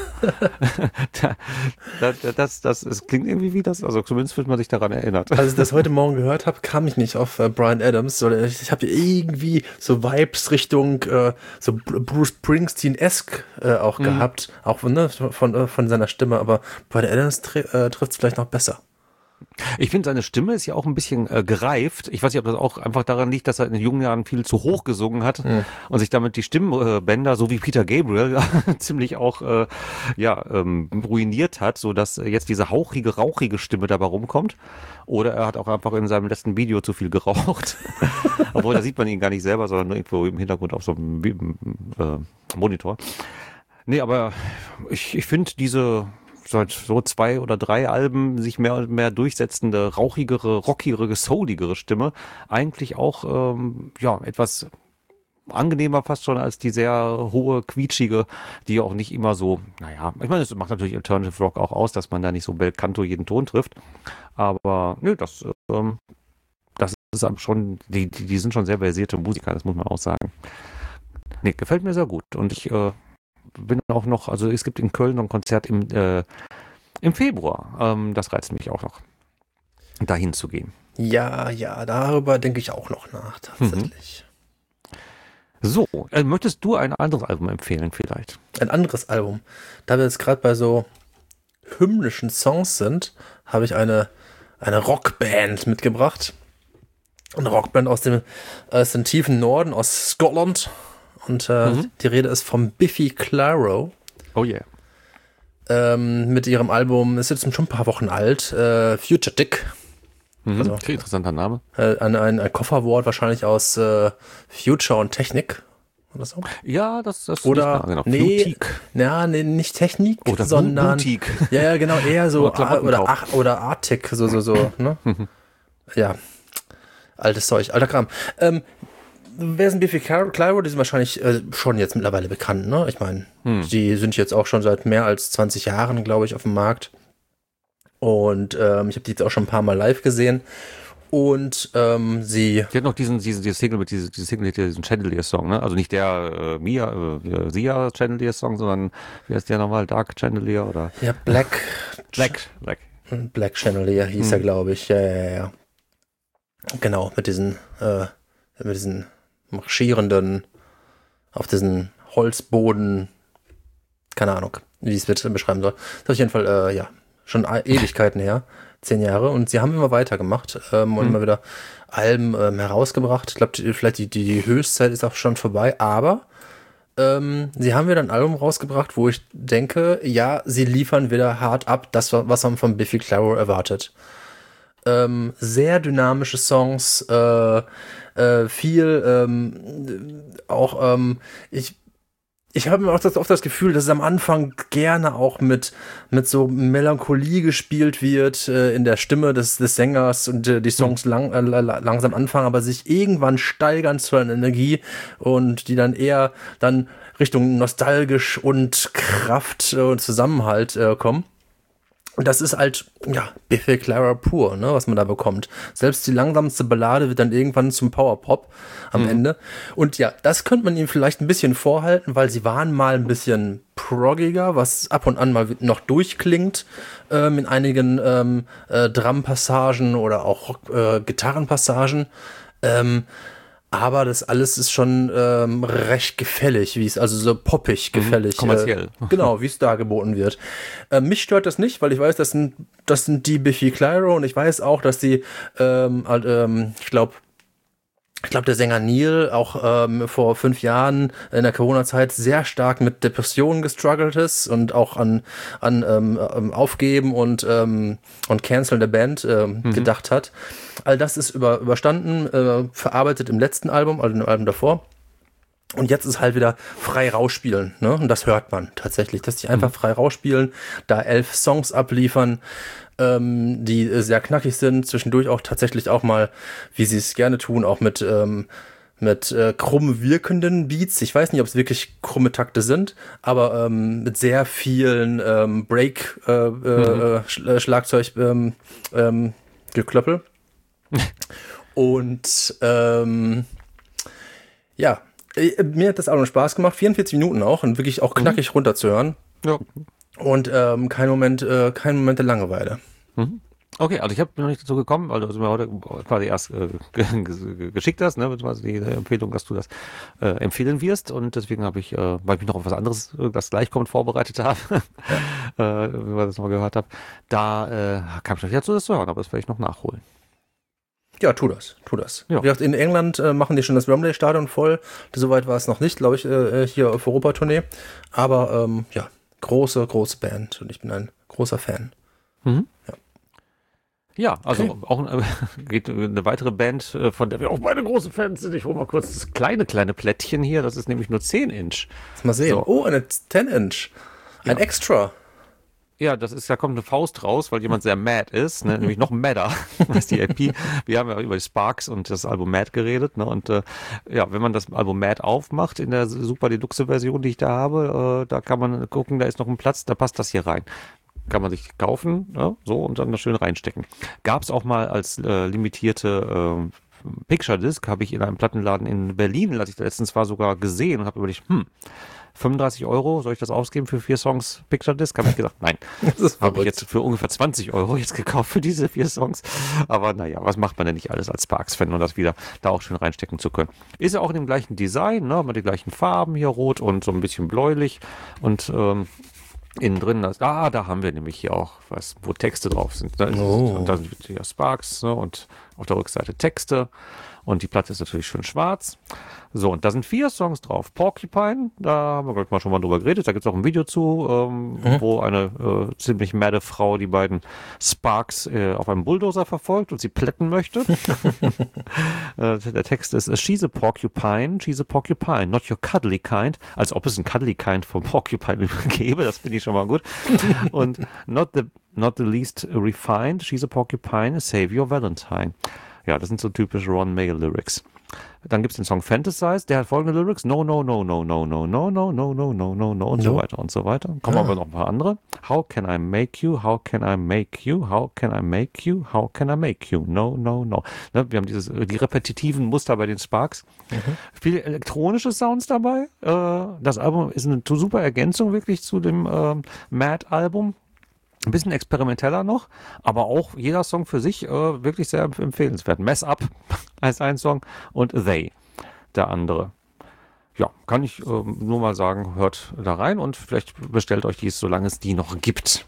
Das klingt irgendwie wie das, also zumindest wird man sich daran erinnert. Als ich das heute Morgen gehört habe, kam ich nicht auf Bryan Adams, sondern ich habe irgendwie so Vibes Richtung so Bruce Springsteen-esque auch gehabt, auch von seiner Stimme, aber Bryan Adams trifft es vielleicht noch besser. Ich finde, seine Stimme ist ja auch ein bisschen gereift. Ich weiß nicht, ob das auch einfach daran liegt, dass er in den jungen Jahren viel zu hoch gesungen hat und sich damit die Stimmbänder, so wie Peter Gabriel, ziemlich auch ruiniert hat, sodass jetzt diese rauchige Stimme dabei rumkommt. Oder er hat auch einfach in seinem letzten Video zu viel geraucht. Obwohl, da sieht man ihn gar nicht selber, sondern nur irgendwo im Hintergrund auf so einem Monitor. Nee, aber ich finde diese seit so 2 oder 3 Alben sich mehr und mehr durchsetzende, rauchigere, rockigere, souligere Stimme eigentlich auch etwas angenehmer fast schon als die sehr hohe, quietschige, die auch nicht immer so, ich meine, es macht natürlich Alternative Rock auch aus, dass man da nicht so bel canto jeden Ton trifft, aber das ist schon, die sind schon sehr versierte Musiker, das muss man auch sagen. Nee, gefällt mir sehr gut und ich bin auch noch, also es gibt in Köln noch ein Konzert im Februar. Das reizt mich auch noch. dahin zu gehen. Ja, darüber denke ich auch noch nach, tatsächlich. So, möchtest du ein anderes Album empfehlen vielleicht? Ein anderes Album. Da wir jetzt gerade bei so hymnischen Songs sind, habe ich eine Rockband mitgebracht. Eine Rockband aus dem tiefen Norden, aus Scotland. Und die Rede ist vom Biffy Clyro. Oh yeah. Mit ihrem Album, ist jetzt schon ein paar Wochen alt, Future Dick. Also, okay, interessanter Name. Ein Kofferwort wahrscheinlich aus Future und Technik oder so. Ja, das oder genau. Nee, nicht Technik, oder sondern Boutique. Ja, genau, eher so oder Arctic, so, ne? Ja. Altes Zeug, alter Kram. Wer ist ein Biffy Clyro? Die sind wahrscheinlich schon jetzt mittlerweile bekannt, ne? Ich meine, die sind jetzt auch schon seit mehr als 20 Jahren, glaube ich, auf dem Markt. Und ich habe die jetzt auch schon ein paar Mal live gesehen. Und sie hat noch diese Single mit diesem Chandelier-Song, ne? Also nicht der Sia Chandelier-Song, sondern wie heißt der nochmal? Dark Chandelier oder? Ja, Black Chandelier hieß er, glaube ich. Ja. Genau, mit diesen marschierenden, auf diesen Holzboden, keine Ahnung, wie ich es beschreiben soll. Das ist auf jeden Fall, schon Ewigkeiten her, 10 Jahre. Und sie haben immer weitergemacht und immer wieder Alben herausgebracht. Ich glaube, vielleicht die Höchstzeit ist auch schon vorbei, aber sie haben wieder ein Album rausgebracht, wo ich denke, ja, sie liefern wieder hart ab, das, was man von Biffy Clyro erwartet. Sehr dynamische Songs, viel auch, ich habe mir auch oft das Gefühl, dass es am Anfang gerne auch mit so Melancholie gespielt wird in der Stimme des Sängers und die Songs langsam anfangen, aber sich irgendwann steigern zu einer Energie und die dann eher dann Richtung nostalgisch und Kraft und Zusammenhalt kommen. Und das ist halt, ja, Biffy Clyro pur, ne, was man da bekommt. Selbst die langsamste Ballade wird dann irgendwann zum Powerpop am Ende. Und ja, das könnte man ihnen vielleicht ein bisschen vorhalten, weil sie waren mal ein bisschen proggiger, was ab und an mal noch durchklingt, in einigen Drum-Passagen oder auch Gitarrenpassagen. Aber das alles ist schon recht gefällig, also so poppig gefällig. Kommerziell. Genau, wie es dargeboten wird. Mich stört das nicht, weil ich weiß, das sind die Biffy Clyro und ich weiß auch, dass die, ich glaube, der Sänger Neil auch vor 5 Jahren in der Corona-Zeit sehr stark mit Depressionen gestruggelt ist und auch an Aufgeben und Canceln der Band gedacht hat. All das ist überstanden, verarbeitet im letzten Album, also im Album davor. Und jetzt ist halt wieder frei rausspielen, ne? Und das hört man tatsächlich, dass die einfach frei rausspielen, da 11 Songs abliefern, die sehr knackig sind, zwischendurch auch tatsächlich auch mal, wie sie es gerne tun, auch mit krumm wirkenden Beats. Ich weiß nicht, ob es wirklich krumme Takte sind, aber mit sehr vielen Schlagzeug Geklöppel. Und ja, mir hat das auch noch Spaß gemacht. 44 Minuten auch und wirklich auch knackig runterzuhören. Ja. Und kein Moment der Langeweile. Okay, also ich habe noch nicht dazu gekommen, weil du mir heute quasi erst geschickt hast, ne, beziehungsweise die Empfehlung, dass du das empfehlen wirst, und deswegen habe ich, weil ich mich noch auf was anderes, das gleich kommt, vorbereitet habe, wie man das mal gehört habe, da kam ich noch nicht dazu, das zu hören, aber das werde ich noch nachholen. Ja, tu das. Ja. Wie gesagt, in England machen die schon das Wembley-Stadion voll. Soweit war es noch nicht, glaube ich, hier auf Europa-Tournee. Aber ja, große Band und ich bin ein großer Fan. Ja, also okay. Auch geht eine weitere Band, von der wir auch beide große Fans sind. Ich hole mal kurz das kleine Plättchen hier. Das ist nämlich nur 10 Inch. Mal sehen. So. Oh, eine 10 Inch. Ein Extra. Ja, da kommt eine Faust raus, weil jemand sehr mad ist, ne? Nämlich noch madder als die LP. Wir haben ja über die Sparks und das Album Mad geredet, ne? Und ja, wenn man das Album Mad aufmacht in der Super Deluxe Version, die ich da habe, da kann man gucken, da ist noch ein Platz, da passt das hier rein. Kann man sich kaufen, ja, so, und dann da schön reinstecken. Gab es auch mal als limitierte Picture Disc, habe ich in einem Plattenladen in Berlin, als ich da letztens war, sogar gesehen und habe überlegt, 35 Euro, soll ich das ausgeben für 4 Songs Picture Disc? Habe ich gesagt, nein. Das habe ich jetzt für ungefähr 20 Euro jetzt gekauft für diese 4 Songs. Aber naja, was macht man denn nicht alles als Sparks-Fan, um das wieder da auch schön reinstecken zu können. Ist ja auch in dem gleichen Design, ne? Mit den gleichen Farben hier, rot und so ein bisschen bläulich und innen drin, da haben wir nämlich hier auch was, wo Texte drauf sind. Da sind hier Sparks, ne? Und auf der Rückseite Texte. Und die Platte ist natürlich schön schwarz. So, und da sind 4 Songs drauf. Porcupine, da haben wir, glaube ich, schon mal drüber geredet. Da gibt es auch ein Video zu, wo eine ziemlich madde Frau die beiden Sparks auf einem Bulldozer verfolgt und sie plätten möchte. Der Text ist, she's a porcupine, not your cuddly kind. Als ob es ein cuddly kind vom Porcupine gäbe, das finde ich schon mal gut. Und not the least refined, she's a porcupine, save your Valentine. Ja, das sind so typische Ron Mayle Lyrics. Dann gibt es den Song Fantasize, der hat folgende Lyrics: No, no, no, no, no, no, no, no, no, no, no, no, no und so weiter und so weiter. Kommen aber noch ein paar andere. How can I make you? How can I make you? How can I make you? How can I make you? No, no, no. Ne, wir haben die repetitiven Muster bei den Sparks. Viele elektronische Sounds dabei. Das Album ist eine super Ergänzung wirklich zu dem Mad-Album. Ein bisschen experimenteller noch, aber auch jeder Song für sich wirklich sehr empfehlenswert. Mess Up als ein Song und They, der andere. Ja, kann ich nur mal sagen, hört da rein und vielleicht bestellt euch dies, solange es die noch gibt.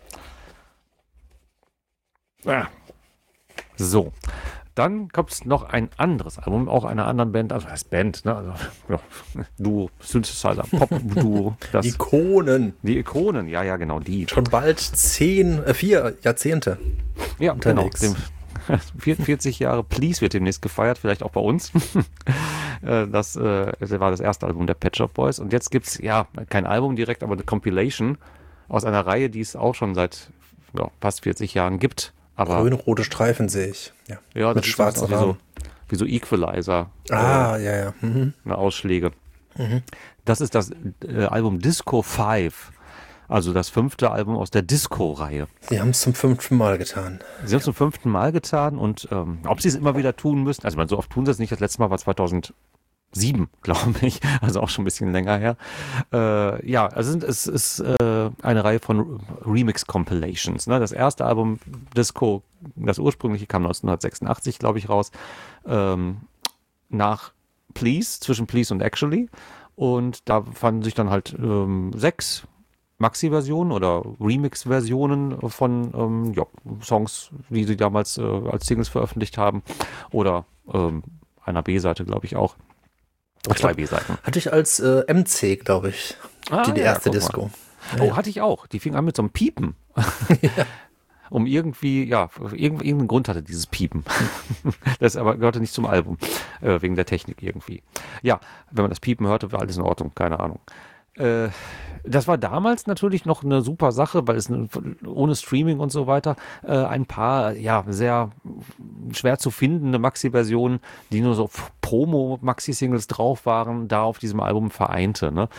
So. Dann gibt es noch ein anderes Album, auch einer anderen Band, also heißt Band, ne? Also, ja, Duo, Synthesizer, Pop-Duo. Die Ikonen. Die Ikonen, ja, genau, die. Schon bald 4 Jahrzehnte. Ja, unterwegs. Genau. 44 Jahre Please wird demnächst gefeiert, vielleicht auch bei uns. Das war das erste Album der Pet Shop Boys. Und jetzt gibt es, ja, kein Album direkt, aber eine Compilation aus einer Reihe, die es auch schon seit fast 40 Jahren gibt. Grün-rote Streifen sehe ich. Ja, mit schwarzen Rahmen. Wie so Equalizer. Ja. Ausschläge. Das ist das Album Disco 5. Also das 5. Album aus der Disco-Reihe. Sie haben es zum 5. Mal getan. Sie haben es zum 5. Mal getan und ob sie es immer wieder tun müssen, also so oft tun sie es nicht, das letzte Mal war 2007, glaube ich, also auch schon ein bisschen länger her. Es ist eine Reihe von Remix-Compilations. Ne? Das erste Album Disco, das ursprüngliche, kam 1986, glaube ich, raus, nach Please, zwischen Please und Actually. Und da fanden sich dann halt 6 Maxi-Versionen oder Remix-Versionen von Songs, die sie damals als Singles veröffentlicht haben. Oder einer B-Seite, glaube ich, auch. 2 B-Seiten. Hatte ich als MC, glaube ich, die erste Disco. Oh, hatte ich auch. Die fing an mit so einem Piepen. Um irgendwie, irgendeinen Grund hatte dieses Piepen. Das aber gehörte nicht zum Album, wegen der Technik irgendwie. Ja, wenn man das Piepen hörte, war alles in Ordnung, keine Ahnung. Das war damals natürlich noch eine super Sache, weil es ohne Streaming und so weiter ein paar sehr schwer zu findende Maxi-Versionen, die nur so Promo-Maxi-Singles drauf waren, da auf diesem Album vereinte. Ne?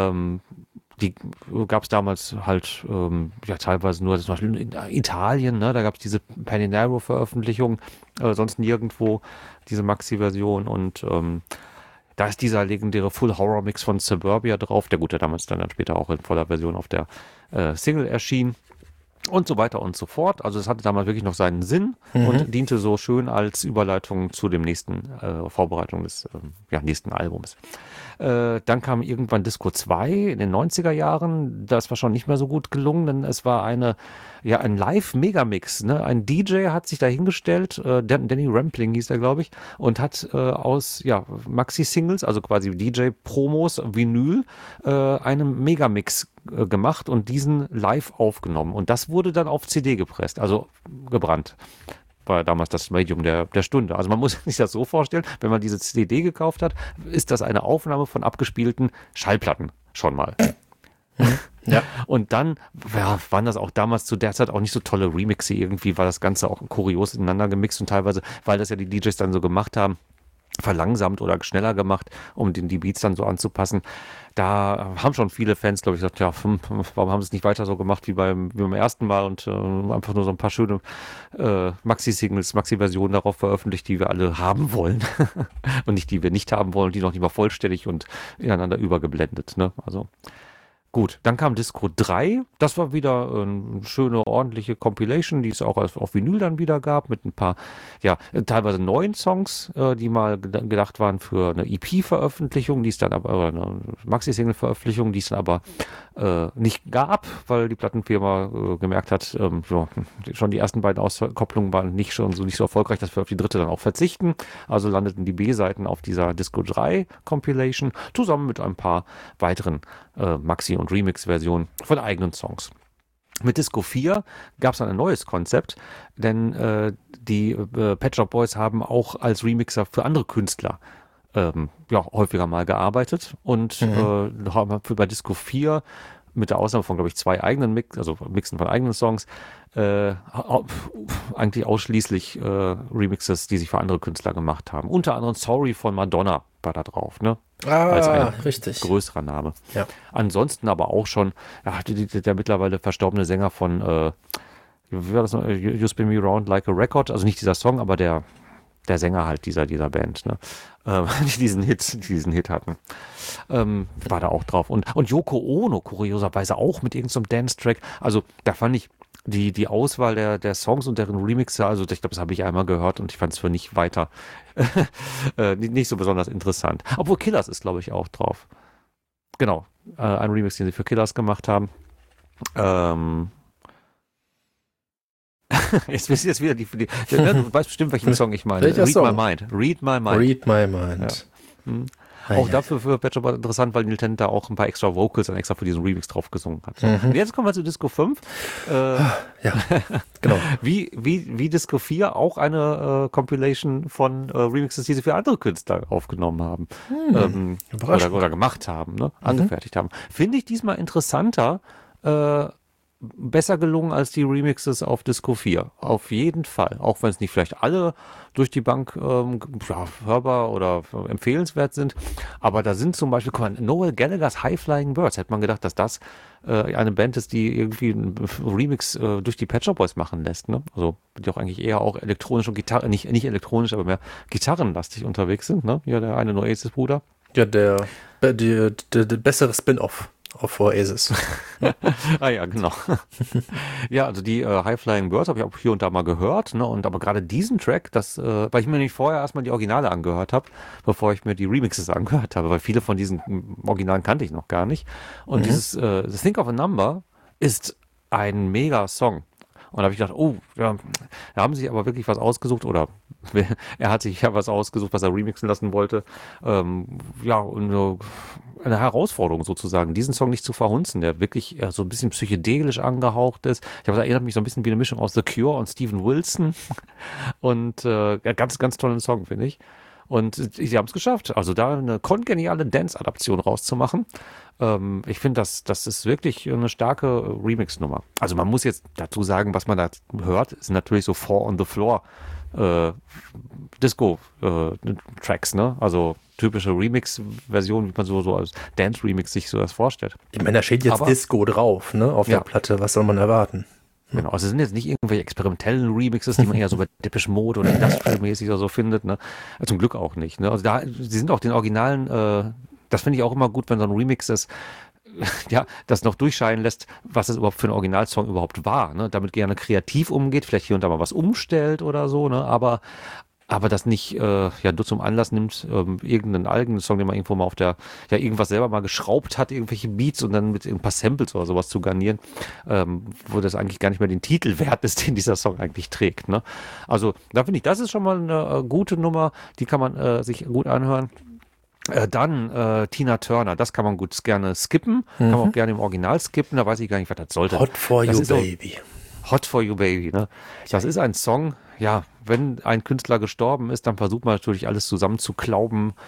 Die gab es damals halt teilweise nur, zum Beispiel in Italien, ne? Da gab es diese Penny Nero-Veröffentlichung, sonst nirgendwo diese Maxi-Version und da ist dieser legendäre Full-Horror-Mix von Suburbia drauf, der damals dann später auch in voller Version auf der Single erschien und so weiter und so fort. Also es hatte damals wirklich noch seinen Sinn und diente so schön als Überleitung zu dem nächsten Vorbereitung des nächsten Albums. Dann kam irgendwann Disco 2 in den 90er Jahren. Das war schon nicht mehr so gut gelungen, denn es war ein Live-Megamix. Ne? Ein DJ hat sich da hingestellt, Danny Rampling hieß er, glaube ich, und hat aus Maxi-Singles, also quasi DJ-Promos, Vinyl, einen Megamix gemacht und diesen live aufgenommen. Und das wurde dann auf CD gepresst, also gebrannt. War damals das Medium der Stunde. Also man muss sich das so vorstellen, wenn man diese CD gekauft hat, ist das eine Aufnahme von abgespielten Schallplatten schon mal. Ja. Und dann waren das auch damals zu der Zeit auch nicht so tolle Remixe irgendwie, war das Ganze auch kurios ineinander gemixt und teilweise, weil das ja die DJs dann so gemacht haben, verlangsamt oder schneller gemacht, um die Beats dann so anzupassen. Da haben schon viele Fans, glaube ich, gesagt, ja, warum haben sie es nicht weiter so gemacht wie beim ersten Mal und einfach nur so ein paar schöne Maxi-Singles, Maxi-Versionen darauf veröffentlicht, die wir alle haben wollen und nicht, die wir nicht haben wollen, die noch nicht mal vollständig und ineinander übergeblendet. Ne? Also gut, dann kam Disco 3. Das war wieder eine schöne, ordentliche Compilation, die es auch auf Vinyl dann wieder gab, mit ein paar, ja, teilweise neuen Songs, die mal gedacht waren für eine EP-Veröffentlichung, die es dann aber, eine Maxi-Single-Veröffentlichung, die es dann aber nicht gab, weil die Plattenfirma gemerkt hat, schon die ersten beiden Auskopplungen waren nicht so erfolgreich, dass wir auf die dritte dann auch verzichten. Also landeten die B-Seiten auf dieser Disco 3 Compilation, zusammen mit ein paar weiteren Maxi- und Remix-Versionen von eigenen Songs. Mit Disco 4 gab es dann ein neues Konzept, denn die Pet Shop Boys haben auch als Remixer für andere Künstler häufiger mal gearbeitet und haben bei Disco 4 mit der Ausnahme von, glaube ich, 2 eigenen Mixen von eigenen Songs, eigentlich ausschließlich Remixes, die sich für andere Künstler gemacht haben. Unter anderem Sorry von Madonna war da drauf, ne? Als ein richtig. größerer Name. Ja. Ansonsten aber auch schon der mittlerweile verstorbene Sänger von wie war das noch? You Spin Me Round Like a Record, also nicht dieser Song, aber der Sänger halt dieser Band, ne? Die diesen Hit hatten. War da auch drauf. Und Yoko Ono, kurioserweise auch mit irgendeinem Dance-Track. Also da fand ich die Auswahl der Songs und deren Remixer, also ich glaube, das habe ich einmal gehört und ich fand es für nicht weiter nicht so besonders interessant. Obwohl Killers ist, glaube ich, auch drauf. Genau, ein Remix, den sie für Killers gemacht haben. Jetzt wieder du weißt bestimmt, welchen Song ich meine. Welcher Song? My Mind. Read My Mind. Read My Mind. Ja. Auch dafür für Pet Shop Boys interessant, weil Nintendo da auch ein paar extra Vocals und extra für diesen Remix drauf gesungen hat. Und jetzt kommen wir zu Disco 5. Ja, genau. Wie Disco 4 auch eine Compilation von Remixes, die sie für andere Künstler aufgenommen haben. Oder gemacht haben, ne? Angefertigt haben. Finde ich diesmal interessanter, besser gelungen als die Remixes auf Disco 4. Auf jeden Fall. Auch wenn es nicht vielleicht alle durch die Bank hörbar oder empfehlenswert sind. Aber da sind zum Beispiel, guck mal, Noel Gallaghers High Flying Birds. Hätte man gedacht, dass das eine Band ist, die irgendwie einen Remix durch die Pet Shop Boys machen lässt. Ne? Also die auch eigentlich eher auch elektronisch und Gitarre, nicht elektronisch, aber mehr gitarrenlastig unterwegs sind. Ne? Ja, der eine Oasis-Bruder. Ja, der bessere Spin-Off auf Oasis. Ja, genau. Ja, also die High Flying Birds habe ich auch hier und da mal gehört, ne? Aber gerade diesen Track, weil ich mir nicht vorher erstmal die Originale angehört habe, bevor ich mir die Remixes angehört habe, weil viele von diesen Originalen kannte ich noch gar nicht. Und dieses Think of a Number ist ein mega Song. Und da habe ich gedacht, oh, ja, da haben sie aber wirklich was ausgesucht oder er hat sich ja was ausgesucht, was er remixen lassen wollte. Und eine Herausforderung sozusagen, diesen Song nicht zu verhunzen, der wirklich so ein bisschen psychedelisch angehaucht ist. Ich habe, das erinnert mich so ein bisschen wie eine Mischung aus The Cure und Steven Wilson und ganz, ganz tollen Song, finde ich. Und sie haben es geschafft, also da eine kongeniale Dance-Adaption rauszumachen. Ich finde, das ist wirklich eine starke Remix-Nummer. Also man muss jetzt dazu sagen, was man da hört, sind natürlich so Four on the Floor Disco-Tracks, ne? Also typische Remix-Version, wie man so als Dance-Remix sich so das vorstellt. Ich meine, da steht jetzt Disco drauf, ne, auf der Platte. Was soll man erwarten? Genau, also es sind jetzt nicht irgendwelche experimentellen Remixes, die man eher so bei Depeche Mode oder Industrial-mäßig oder so findet, ne? Zum Glück auch nicht, ne? Also sie sind auch den Originalen, das finde ich auch immer gut, wenn so ein Remix ist, ja, das noch durchscheinen lässt, was es überhaupt für ein Originalsong überhaupt war, ne? Damit gerne kreativ umgeht, vielleicht hier und da mal was umstellt oder so, ne? Aber das nicht nur zum Anlass nimmt, irgendeinen eigenen Song, den man irgendwo mal irgendwas selber mal geschraubt hat, irgendwelche Beats und dann mit ein paar Samples oder sowas zu garnieren, wo das eigentlich gar nicht mehr den Titel wert ist, den dieser Song eigentlich trägt, ne? Also da finde ich, das ist schon mal eine gute Nummer, die kann man sich gut anhören. Dann Tina Turner, das kann man gut gerne skippen, kann man auch gerne im Original skippen, da weiß ich gar nicht, was das sollte. Hot for You Baby. Hot for You Baby, ne? Das ist ein Song, ja, wenn ein Künstler gestorben ist, dann versucht man natürlich alles zusammenzuklauben,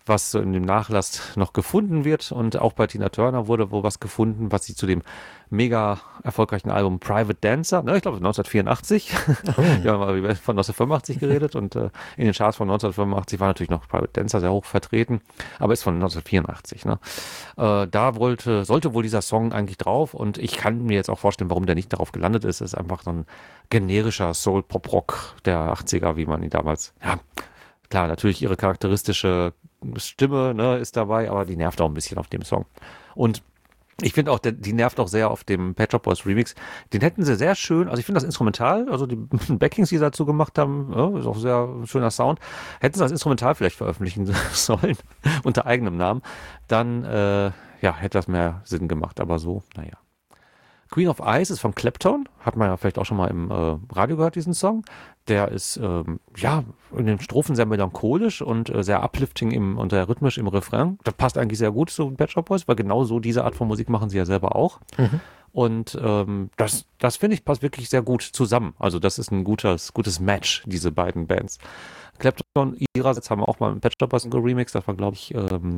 was so in dem Nachlass noch gefunden wird. Und auch bei Tina Turner wurde wohl was gefunden, was sie zu dem mega erfolgreichen Album Private Dancer, ne, ich glaube 1984, wir haben mal von 1985 geredet und in den Charts von 1985 war natürlich noch Private Dancer sehr hoch vertreten, aber ist von 1984. Ne? Da sollte wohl dieser Song eigentlich drauf und ich kann mir jetzt auch vorstellen, warum der nicht darauf gelandet ist. Es ist einfach so ein generischer Soul-Pop-Rock der 80er, wie man ihn damals, ja, klar, natürlich ihre charakteristische Stimme, ne, ist dabei, aber die nervt auch ein bisschen auf dem Song. Und ich finde auch, die nervt auch sehr auf dem Pet Shop Boys Remix. Den hätten sie sehr schön, also ich finde das Instrumental, also die Backings, die sie dazu gemacht haben, ja, ist auch sehr schöner Sound. Hätten sie das Instrumental vielleicht veröffentlichen sollen, unter eigenem Namen, dann ja, hätte das mehr Sinn gemacht, aber so, naja. Queen of Ice ist von Clapton, hat man ja vielleicht auch schon mal im Radio gehört, diesen Song. Der ist, ja, in den Strophen sehr melancholisch und sehr uplifting und sehr rhythmisch im Refrain. Das passt eigentlich sehr gut zu Pet Shop Boys, weil genau so diese Art von Musik machen sie ja selber auch. Und das finde ich passt wirklich sehr gut zusammen. Also das ist ein gutes Match, diese beiden Bands. Clapton ihrerseits haben auch mal einen Pet Shop Boys geremixed, das war glaube ich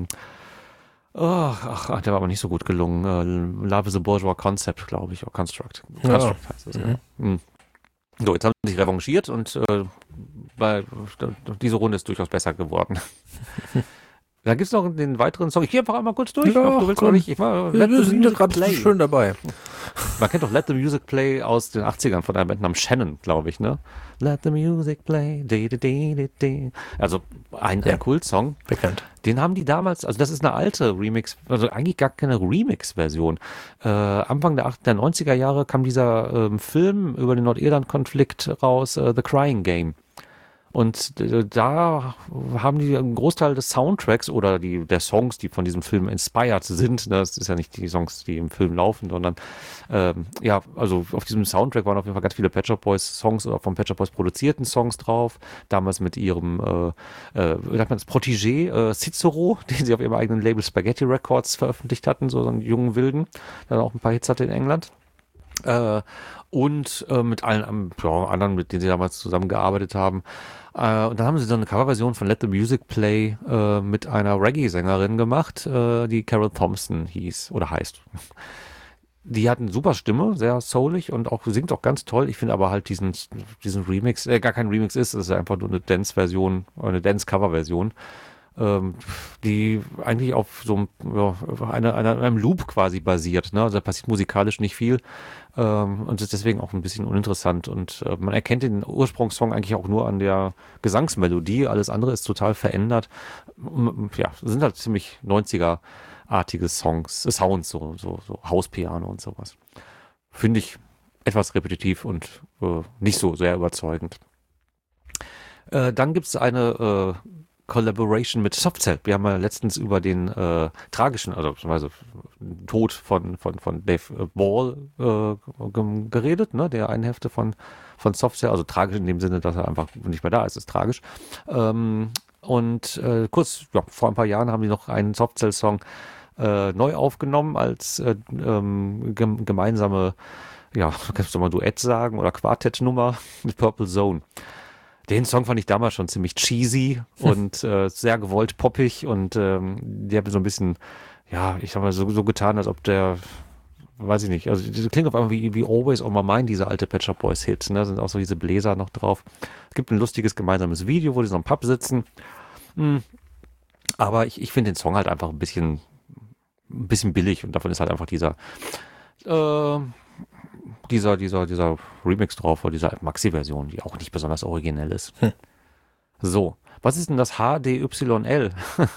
ach, der war aber nicht so gut gelungen. Love is a Bourgeois Concept, glaube ich, oder Construct. Construct heißt es, ja. So, jetzt haben sie sich revanchiert und diese Runde ist durchaus besser geworden. Da gibt es noch den weiteren Song. Ich gehe einfach einmal kurz durch. Ja, du willst noch nicht. Wir sind ja gerade schön dabei. Man kennt doch Let the Music Play aus den 80ern von einer Band namens Shannon, glaube ich, ne? Let the Music Play. Also ein Kultsong. Bekannt. Den haben die damals, also das ist eine alte Remix, also eigentlich gar keine Remix-Version. Anfang der 90er Jahre kam dieser Film über den Nordirland-Konflikt raus, The Crying Game. Und da haben die einen Großteil des Soundtracks oder der Songs, die von diesem Film inspired sind, das ist ja nicht die Songs, die im Film laufen, sondern ja, also auf diesem Soundtrack waren auf jeden Fall ganz viele Pet Shop Boys Songs oder von Pet Shop Boys produzierten Songs drauf, damals mit ihrem wie sagt man das, Protégé Cicero, den sie auf ihrem eigenen Label Spaghetti Records veröffentlicht hatten, so einen jungen Wilden, der auch ein paar Hits hatte in England. Und mit allen anderen, mit denen sie damals zusammengearbeitet haben. Und dann haben sie so eine Coverversion von Let the Music Play mit einer Reggae-Sängerin gemacht, die Carol Thompson hieß oder heißt. Die hat eine super Stimme, sehr soulig und auch singt auch ganz toll. Ich finde aber halt diesen Remix, gar kein Remix ist, es ist einfach nur eine Dance-Version, eine Dance-Cover-Version, die eigentlich auf so einem Loop quasi basiert. Ne? Also da passiert musikalisch nicht viel und ist deswegen auch ein bisschen uninteressant. Und man erkennt den Ursprungssong eigentlich auch nur an der Gesangsmelodie. Alles andere ist total verändert. Ja, sind halt ziemlich 90er-artige Sounds, so Hauspiano und sowas. Finde ich etwas repetitiv und nicht so sehr überzeugend. Dann gibt es eine Collaboration mit Softcell. Wir haben ja letztens über den tragischen, also beziehungsweise Tod von Dave Ball geredet, ne? Der eine Hälfte von Softcell, also tragisch in dem Sinne, dass er einfach nicht mehr da ist tragisch. Und kurz, ja, vor ein paar Jahren haben die noch einen Softcell-Song neu aufgenommen als gemeinsame, ja, kannst du mal Duett sagen oder Quartettnummer mit Purple Zone. Den Song fand ich damals schon ziemlich cheesy und sehr gewollt poppig und die haben so ein bisschen, ja, ich sag mal, so getan, als ob der, weiß ich nicht, also das klingt auf einmal wie Always on My Mind, diese alte Pet Shop Boys Hit, ne, sind auch so diese Bläser noch drauf. Es gibt ein lustiges gemeinsames Video, wo die so im Pub sitzen, aber ich finde den Song halt einfach ein bisschen billig und davon ist halt einfach dieser Remix drauf oder diese Maxi-Version, die auch nicht besonders originell ist. So, was ist denn das HDYL?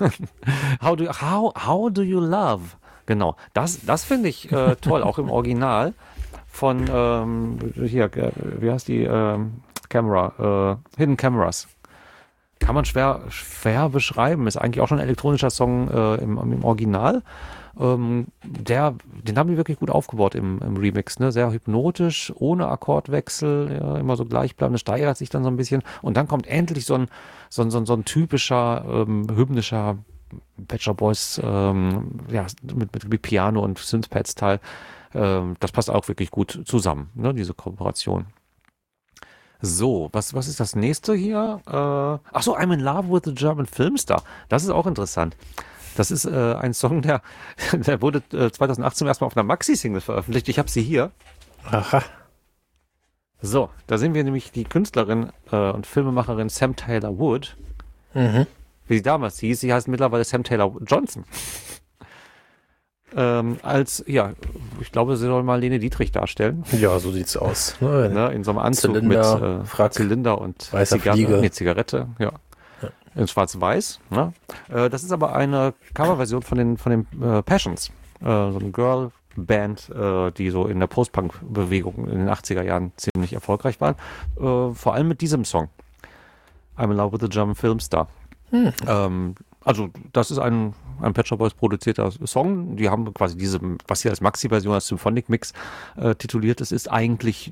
How do you love? Genau, das finde ich toll, auch im Original von hier, wie heißt die Camera? Hidden Cameras. Kann man schwer beschreiben. Ist eigentlich auch schon ein elektronischer Song im Original. Den haben die wirklich gut aufgebaut im Remix, ne? Sehr hypnotisch, ohne Akkordwechsel, ja, immer so gleichbleibend, steigert sich dann so ein bisschen und dann kommt endlich so ein typischer hymnischer Pet Shop Boys, ja, mit Piano und Synthpads-Teil. Das passt auch wirklich gut zusammen, ne? Diese Kooperation. So, was ist das nächste hier? Ach so, I'm in Love with the German Film Star. Das ist auch interessant. Das ist ein Song, der wurde 2018 erstmal auf einer Maxi-Single veröffentlicht. Ich habe sie hier. Aha. So, da sehen wir nämlich die Künstlerin und Filmemacherin Sam Taylor Wood. Mhm. Wie sie damals hieß. Sie heißt mittlerweile Sam Taylor Johnson. Ich glaube, sie soll mal Lene Dietrich darstellen. Ja, so sieht's aus. Ne? In so einem Anzug Zylinder, mit Frack, Zylinder und weißer Fliege. Zigarette, ja. In schwarz-weiß. Ne? Das ist aber eine Coverversion von den Passions. So eine Girl-Band, die so in der Post-Punk-Bewegung in den 80er Jahren ziemlich erfolgreich waren. Vor allem mit diesem Song. I'm in Love with the German Film Star. Also das ist ein Pet Shop Boys produzierter Song. Die haben quasi diese, was hier als Maxi-Version, als Symphonic Mix tituliert ist eigentlich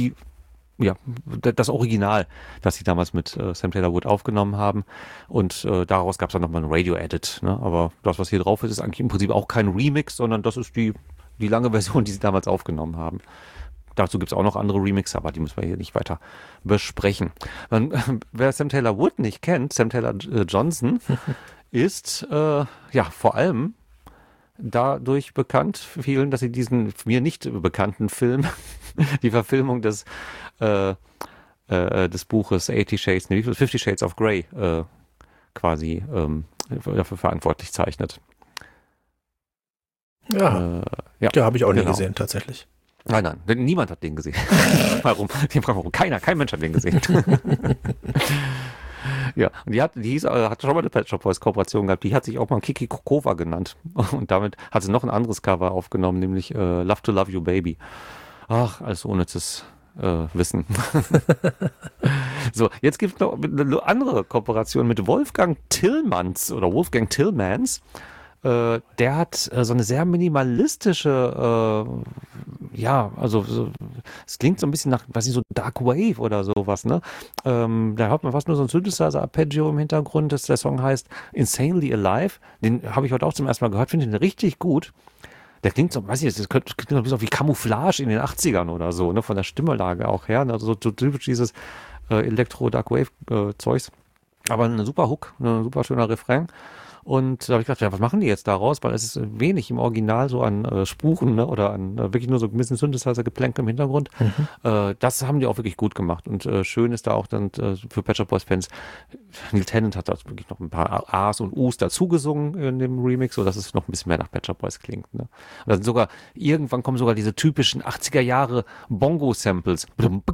das Original, das sie damals mit Sam Taylor Wood aufgenommen haben. Und daraus gab es dann nochmal ein Radio-Edit. Ne? Aber das, was hier drauf ist eigentlich im Prinzip auch kein Remix, sondern das ist die lange Version, die sie damals aufgenommen haben. Dazu gibt es auch noch andere Remixer, aber die müssen wir hier nicht weiter besprechen. Wer Sam Taylor Wood nicht kennt, Sam Taylor Johnson ist vor allem dadurch bekannt, vielen, dass sie diesen mir nicht bekannten Film, die Verfilmung des Buches 50 Shades of Grey quasi dafür verantwortlich zeichnet. Ja, habe ich auch nie gesehen, tatsächlich. Nein, niemand hat den gesehen. Warum? Kein Mensch hat den gesehen. Ja, und hat schon mal eine Pet Shop Boys Kooperation gehabt, die hat sich auch mal Kiki Kokova genannt. Und damit hat sie noch ein anderes Cover aufgenommen, nämlich Love to Love You Baby. Ach, alles unnützes Wissen. So, jetzt gibt es noch eine andere Kooperation mit Wolfgang Tillmans. Der hat so eine sehr minimalistische, es klingt so ein bisschen nach, so Dark Wave oder sowas, ne? Da hört man fast nur so ein Synthesizer-Arpeggio im Hintergrund, der Song heißt Insanely Alive. Den habe ich heute auch zum ersten Mal gehört, finde den richtig gut. Der klingt so, das klingt so ein bisschen wie Camouflage in den 80ern oder so, ne? Von der Stimmlage auch her, ne? Also so typisch dieses Elektro-Dark Wave-Zeugs. Aber eine super Hook, ein super schöner Refrain. Und da habe ich gedacht, was machen die jetzt daraus? Weil es ist wenig im Original so an Spuren, ne? Oder an wirklich nur so ein bisschen Synthesizer-Geplänke im Hintergrund. Das haben die auch wirklich gut gemacht. Und schön ist da auch dann für Pet Shop Boys Fans, Neil Tennant hat da wirklich noch ein paar A's und U's dazu gesungen in dem Remix, sodass es noch ein bisschen mehr nach Pet Shop Boys klingt. Ne? Und dann irgendwann kommen sogar diese typischen 80er Jahre Bongo-Samples.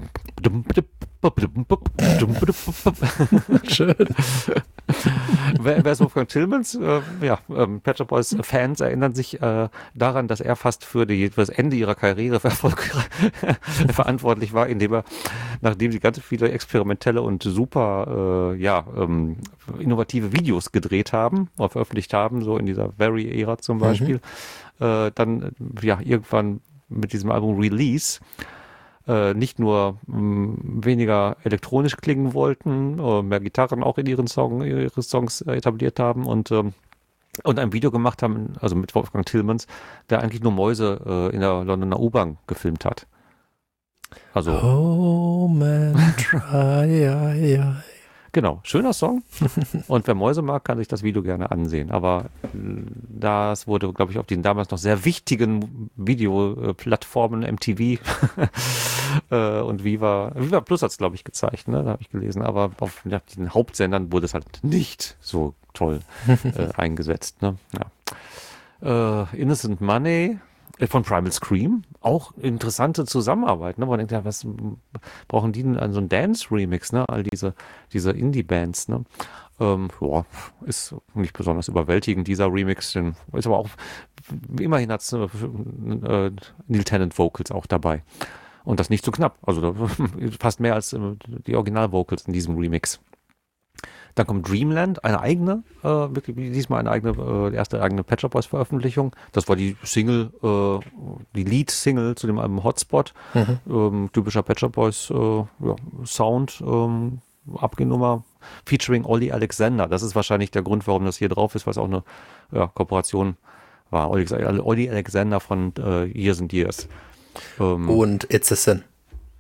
Schön. Wer so von Tillmans, Pet Shop Boys Fans erinnern sich daran, dass er fast für das Ende ihrer Karriere verantwortlich war, indem er, nachdem sie ganz viele experimentelle und super innovative Videos gedreht haben, oder veröffentlicht haben, so in dieser Very-Ära zum Beispiel, dann irgendwann mit diesem Album Release nicht nur weniger elektronisch klingen wollten, mehr Gitarren auch in ihre Songs etabliert haben und ein Video gemacht haben, also mit Wolfgang Tillmans, der eigentlich nur Mäuse in der Londoner U-Bahn gefilmt hat. Also Oh man, try. Genau, schöner Song. Und wer Mäuse mag, kann sich das Video gerne ansehen. Aber das wurde, glaube ich, auf den damals noch sehr wichtigen Videoplattformen MTV und Viva Plus hat es, glaube ich, gezeigt, ne? Da habe ich gelesen. Aber auf den Hauptsendern wurde es halt nicht so toll eingesetzt. Ne? Ja. Innocent Money von Primal Scream, auch interessante Zusammenarbeit, ne? Man denkt, ja, was brauchen die denn an so einen Dance-Remix, ne? All diese Indie-Bands, ne? Ist nicht besonders überwältigend, dieser Remix, ist aber auch, immerhin hat es Neil Tennant Vocals auch dabei. Und das nicht so knapp, also fast mehr als die Original-Vocals in diesem Remix. Dann kommt Dreamland, eine eigene, wirklich diesmal eine eigene, erste eigene Pet Shop Boys Veröffentlichung. Das war die Single, die Lead-Single zu dem Album Hotspot. Typischer Pet Shop Boys Sound, Abgenummer, featuring Ollie Alexander. Das ist wahrscheinlich der Grund, warum das hier drauf ist, weil es auch eine Kooperation war. Ollie Alexander von Years and Years. Und It's a Sin.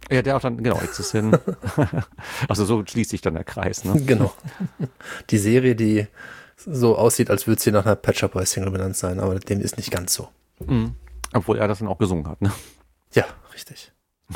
Ja, der auch dann, genau, Existin. Also so schließt sich dann der Kreis, ne? Genau. Die Serie, die so aussieht, als würde sie nach einer Pet Shop Boys Single benannt sein, aber dem ist nicht ganz so. Mhm. Obwohl er das dann auch gesungen hat, ne? Ja, richtig.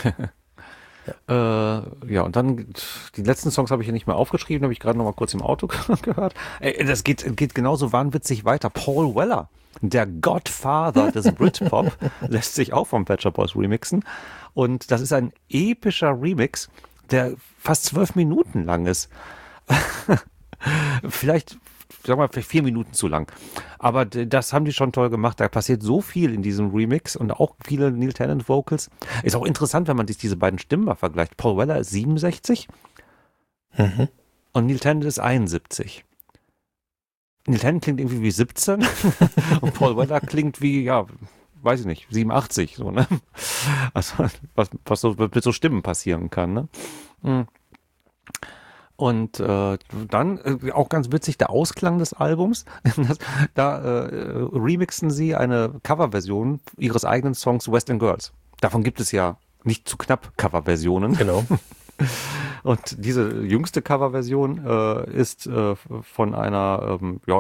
Ja, und dann die letzten Songs habe ich hier nicht mehr aufgeschrieben, habe ich gerade noch mal kurz im Auto gehört. Das geht genauso wahnwitzig weiter. Paul Weller, der Godfather des Britpop, lässt sich auch vom Pet Shop Boys remixen. Und das ist ein epischer Remix, der fast 12 Minuten lang ist. Vielleicht 4 Minuten zu lang. Aber das haben die schon toll gemacht. Da passiert so viel in diesem Remix und auch viele Neil Tennant Vocals. Ist auch interessant, wenn man sich diese beiden Stimmen mal vergleicht. Paul Weller ist 67 und Neil Tennant ist 71. Neil Tennant klingt irgendwie wie 17 und Paul Weller klingt wie, ja, weiß ich nicht, 87. So, ne? Also was so mit so Stimmen passieren kann. Ne? Und dann, auch ganz witzig, der Ausklang des Albums. Da remixen sie eine Coverversion ihres eigenen Songs West End Girls. Davon gibt es ja nicht zu knapp Coverversionen. Genau. Und diese jüngste Coverversion ist von einer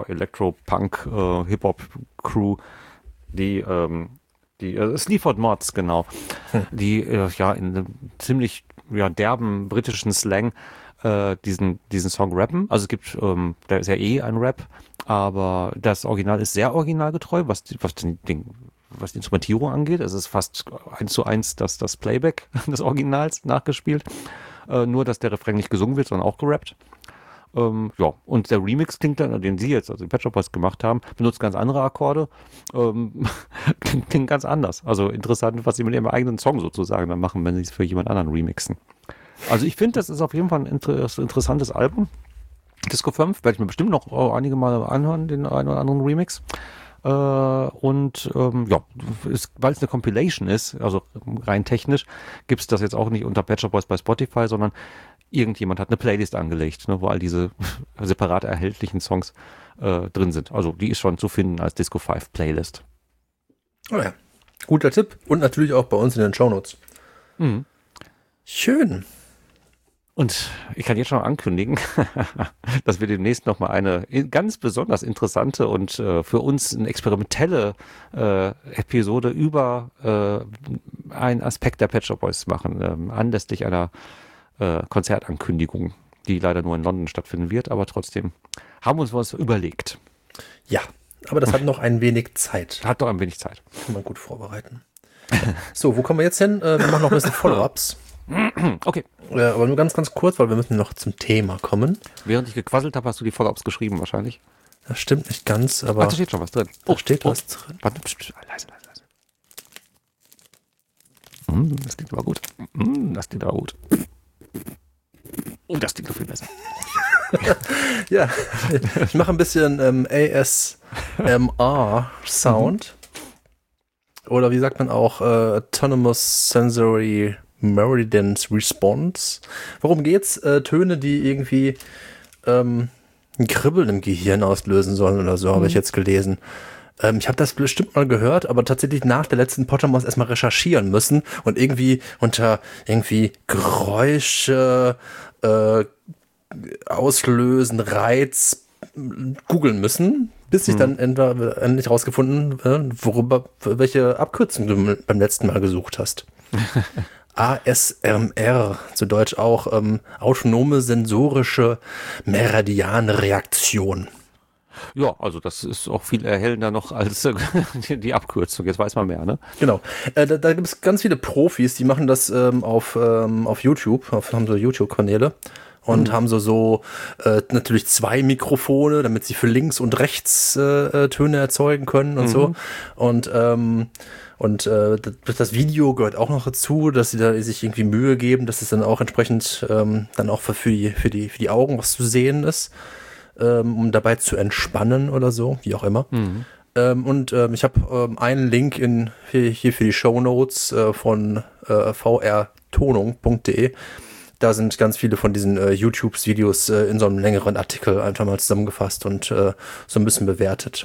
Electro-Punk-Hip-Hop-Crew, die Sleaford Mods, genau, die in einem ziemlich derben britischen Slang diesen Song rappen. Also es gibt, der ist ja ein Rap, aber das Original ist sehr originalgetreu, was die Instrumentierung angeht. Es ist fast 1:1 das Playback des Originals nachgespielt. Nur, dass der Refrain nicht gesungen wird, sondern auch gerappt. Und der Remix klingt dann, den sie jetzt, also die Pet Shop Boys gemacht haben, benutzt ganz andere Akkorde, klingt ganz anders. Also interessant, was sie mit ihrem eigenen Song sozusagen dann machen, wenn sie es für jemand anderen remixen. Also ich finde, das ist auf jeden Fall ein interessantes Album. Disco 5 werde ich mir bestimmt noch einige Mal anhören, den einen oder anderen Remix. Weil es eine Compilation ist, also rein technisch, gibt es das jetzt auch nicht unter Pet Shop Boys bei Spotify, sondern irgendjemand hat eine Playlist angelegt, ne, wo all diese separat erhältlichen Songs drin sind. Also die ist schon zu finden als Disco 5 Playlist. Oh ja, guter Tipp. Und natürlich auch bei uns in den Shownotes. Mhm. Schön. Und ich kann jetzt schon ankündigen, dass wir demnächst nochmal eine ganz besonders interessante und für uns eine experimentelle Episode über einen Aspekt der Pet Shop Boys machen, anlässlich einer Konzertankündigung, die leider nur in London stattfinden wird, aber trotzdem haben wir uns was überlegt. Ja, aber das hat noch ein wenig Zeit. Hat doch ein wenig Zeit. Kann man gut vorbereiten. So, wo kommen wir jetzt hin? Wir machen noch ein bisschen Follow-ups. Okay. Aber nur ganz, ganz kurz, weil wir müssen noch zum Thema kommen. Während ich gequasselt habe, hast du die Follow-ups geschrieben wahrscheinlich. Das stimmt nicht ganz, aber... Ach, da steht schon was drin. Da steht was drin. Warte, leise. Das klingt aber gut. Das klingt aber gut. Oh, das klingt doch viel besser. Ja, ich mache ein bisschen ASMR-Sound. Oder wie sagt man auch Autonomous Sensory Meridian Response. Worum geht's? Töne, die irgendwie ein Kribbeln im Gehirn auslösen sollen oder so, habe ich jetzt gelesen. Ich habe das bestimmt mal gehört, aber tatsächlich nach der letzten Pottermos erstmal recherchieren müssen und irgendwie unter Geräusche auslösen, Reiz googeln müssen, bis ich dann endlich rausgefunden, welche Abkürzung du beim letzten Mal gesucht hast. ASMR, zu Deutsch auch autonome sensorische Meridianreaktion. Ja, also das ist auch viel erhellender noch als die Abkürzung. Jetzt weiß man mehr, ne? Genau. Da gibt es ganz viele Profis, die machen das auf YouTube, haben so YouTube-Kanäle und haben so natürlich 2 Mikrofone, damit sie für links und rechts Töne erzeugen können und so. Und das Video gehört auch noch dazu, dass sie da sich irgendwie Mühe geben, dass es dann auch entsprechend dann auch für die Augen was zu sehen ist, um dabei zu entspannen oder so, wie auch immer. Ich habe einen Link hier für die Shownotes von vrtonung.de. Da sind ganz viele von diesen YouTube-Videos in so einem längeren Artikel einfach mal zusammengefasst und so ein bisschen bewertet.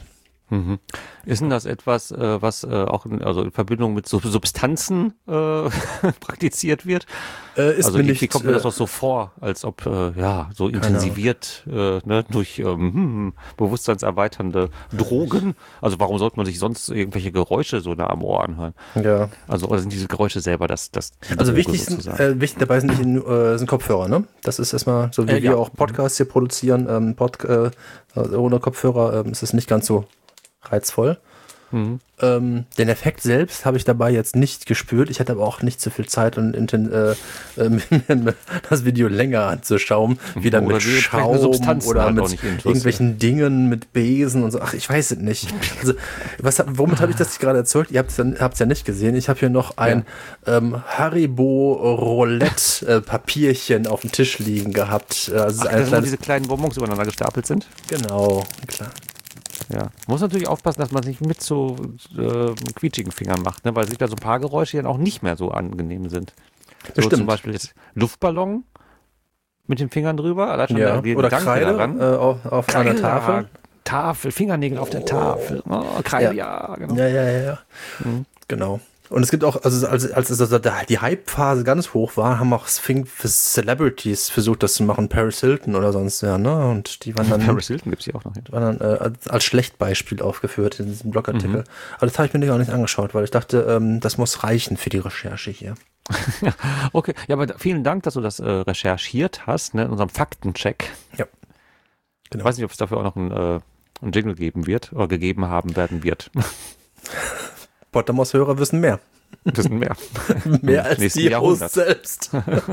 Mhm. Ist denn das etwas, was auch in Verbindung mit Substanzen praktiziert wird? Ist Also mir irgendwie nicht, kommt mir das auch so vor, als ob so keine Ahnung. intensiviert durch bewusstseinserweiternde Drogen. Also warum sollte man sich sonst irgendwelche Geräusche so nah am Ohr anhören? Ja. Also oder sind diese Geräusche selber die Also Droge sozusagen? wichtig dabei sind Kopfhörer, ne? Das ist erstmal, so wie Ja. wir auch Podcasts hier produzieren, ohne Kopfhörer ist es nicht ganz so reizvoll. Mhm. Den Effekt selbst habe ich dabei jetzt nicht gespürt. Ich hatte aber auch nicht so viel Zeit, mir das Video länger anzuschauen. Wieder Oder mit die entsprechende Schaum Substanzen oder halt auch mit nicht interessieren. irgendwelchen Dingen, mit Besen und so. Ach, ich weiß es nicht. Also, womit habe ich das gerade erzeugt? Ihr habt es ja nicht gesehen. Ich habe hier noch ein Haribo Roulette Papierchen auf dem Tisch liegen gehabt. Also Ach, das, wo diese kleinen Bonbons übereinander gestapelt sind? Genau, klar. Ja, muss natürlich aufpassen, dass man sich mit so quietschigen Fingern macht, ne? Weil es gibt ja so ein paar Geräusche, die dann auch nicht mehr so angenehm sind. So Stimmt. zum Beispiel jetzt Luftballon mit den Fingern drüber, allein schon Ja. der Oder Gedanke Kreide daran. auf einer Tafel. Tafel, Fingernägel auf der Tafel. Oh, Kreide, ja, genau. Ja. Genau. Und es gibt auch, als die Hype-Phase ganz hoch war, haben auch für Celebrities versucht, das zu machen, Paris Hilton oder sonst, ja, ne? Und die waren dann, Paris Hilton gibt es hier auch noch hin. waren dann als Schlechtbeispiel aufgeführt in diesem Blogartikel. Aber das habe ich mir gar nicht angeschaut, weil ich dachte, das muss reichen für die Recherche hier. Okay, ja, aber vielen Dank, dass du das recherchiert hast, ne, in unserem Faktencheck. Ja. Ich weiß nicht, ob es dafür auch noch einen Jingle geben wird oder gegeben haben werden wird. Pottermos-Hörer wissen mehr. Wissen mehr. Mehr als nächsten die Jahrhundert. Host selbst.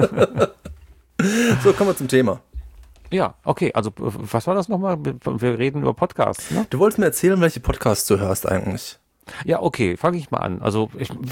So, kommen wir zum Thema. Ja, okay, also was war das nochmal? Wir reden über Podcasts, ne? Du wolltest mir erzählen, welche Podcasts du hörst eigentlich. Ja, okay, fange ich mal an. Also,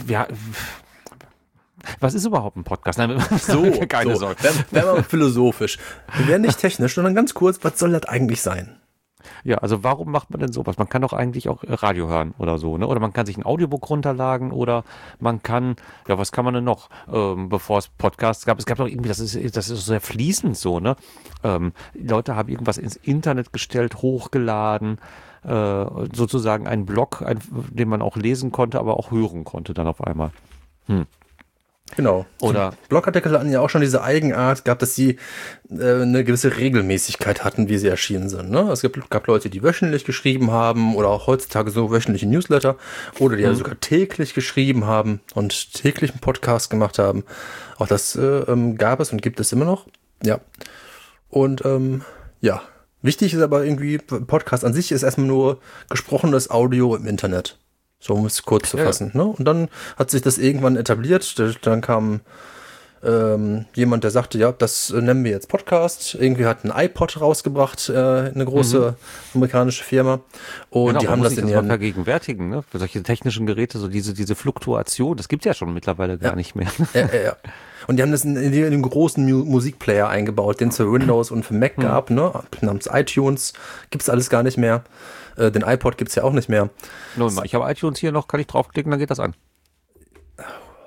was ist überhaupt ein Podcast? Nein, keine Sorge. Werden wir mal philosophisch. Wir werden nicht technisch, sondern ganz kurz, was soll das eigentlich sein? Ja, also warum macht man denn sowas? Man kann doch eigentlich auch Radio hören oder so, ne? Oder man kann sich ein Audiobook runterladen oder man kann, ja, was kann man denn noch, bevor es Podcasts gab? Es gab doch irgendwie, das ist sehr fließend so, ne? Leute haben irgendwas ins Internet gestellt, hochgeladen, sozusagen einen Blog, den man auch lesen konnte, aber auch hören konnte dann auf einmal. Genau. Oder Blogartikel hatten ja auch schon diese Eigenart gehabt, dass sie eine gewisse Regelmäßigkeit hatten, wie sie erschienen sind. Ne? Es gab Leute, die wöchentlich geschrieben haben oder auch heutzutage so wöchentliche Newsletter oder die ja sogar täglich geschrieben haben und täglich einen Podcast gemacht haben. Auch das gab es und gibt es immer noch. Ja. Und ja, wichtig ist aber irgendwie, Podcast an sich ist erstmal nur gesprochenes Audio im Internet. So, um es kurz zu fassen. Ne? Und dann hat sich das irgendwann etabliert. Dann kam jemand, der sagte, ja, das nennen wir jetzt Podcast. Irgendwie hat ein iPod rausgebracht, eine große amerikanische Firma. Und genau, die haben das in mal ihren... vergegenwärtigen, ne? Für solche technischen Geräte, so diese Fluktuation, das gibt es ja schon mittlerweile gar nicht mehr. Ja. Und die haben das in den großen Musikplayer eingebaut, den es für Windows und für Mac gab, ne? Namens iTunes. Gibt es alles gar nicht mehr. Den iPod gibt es ja auch nicht mehr. Ich habe iTunes hier noch, kann ich draufklicken, dann geht das an. Oh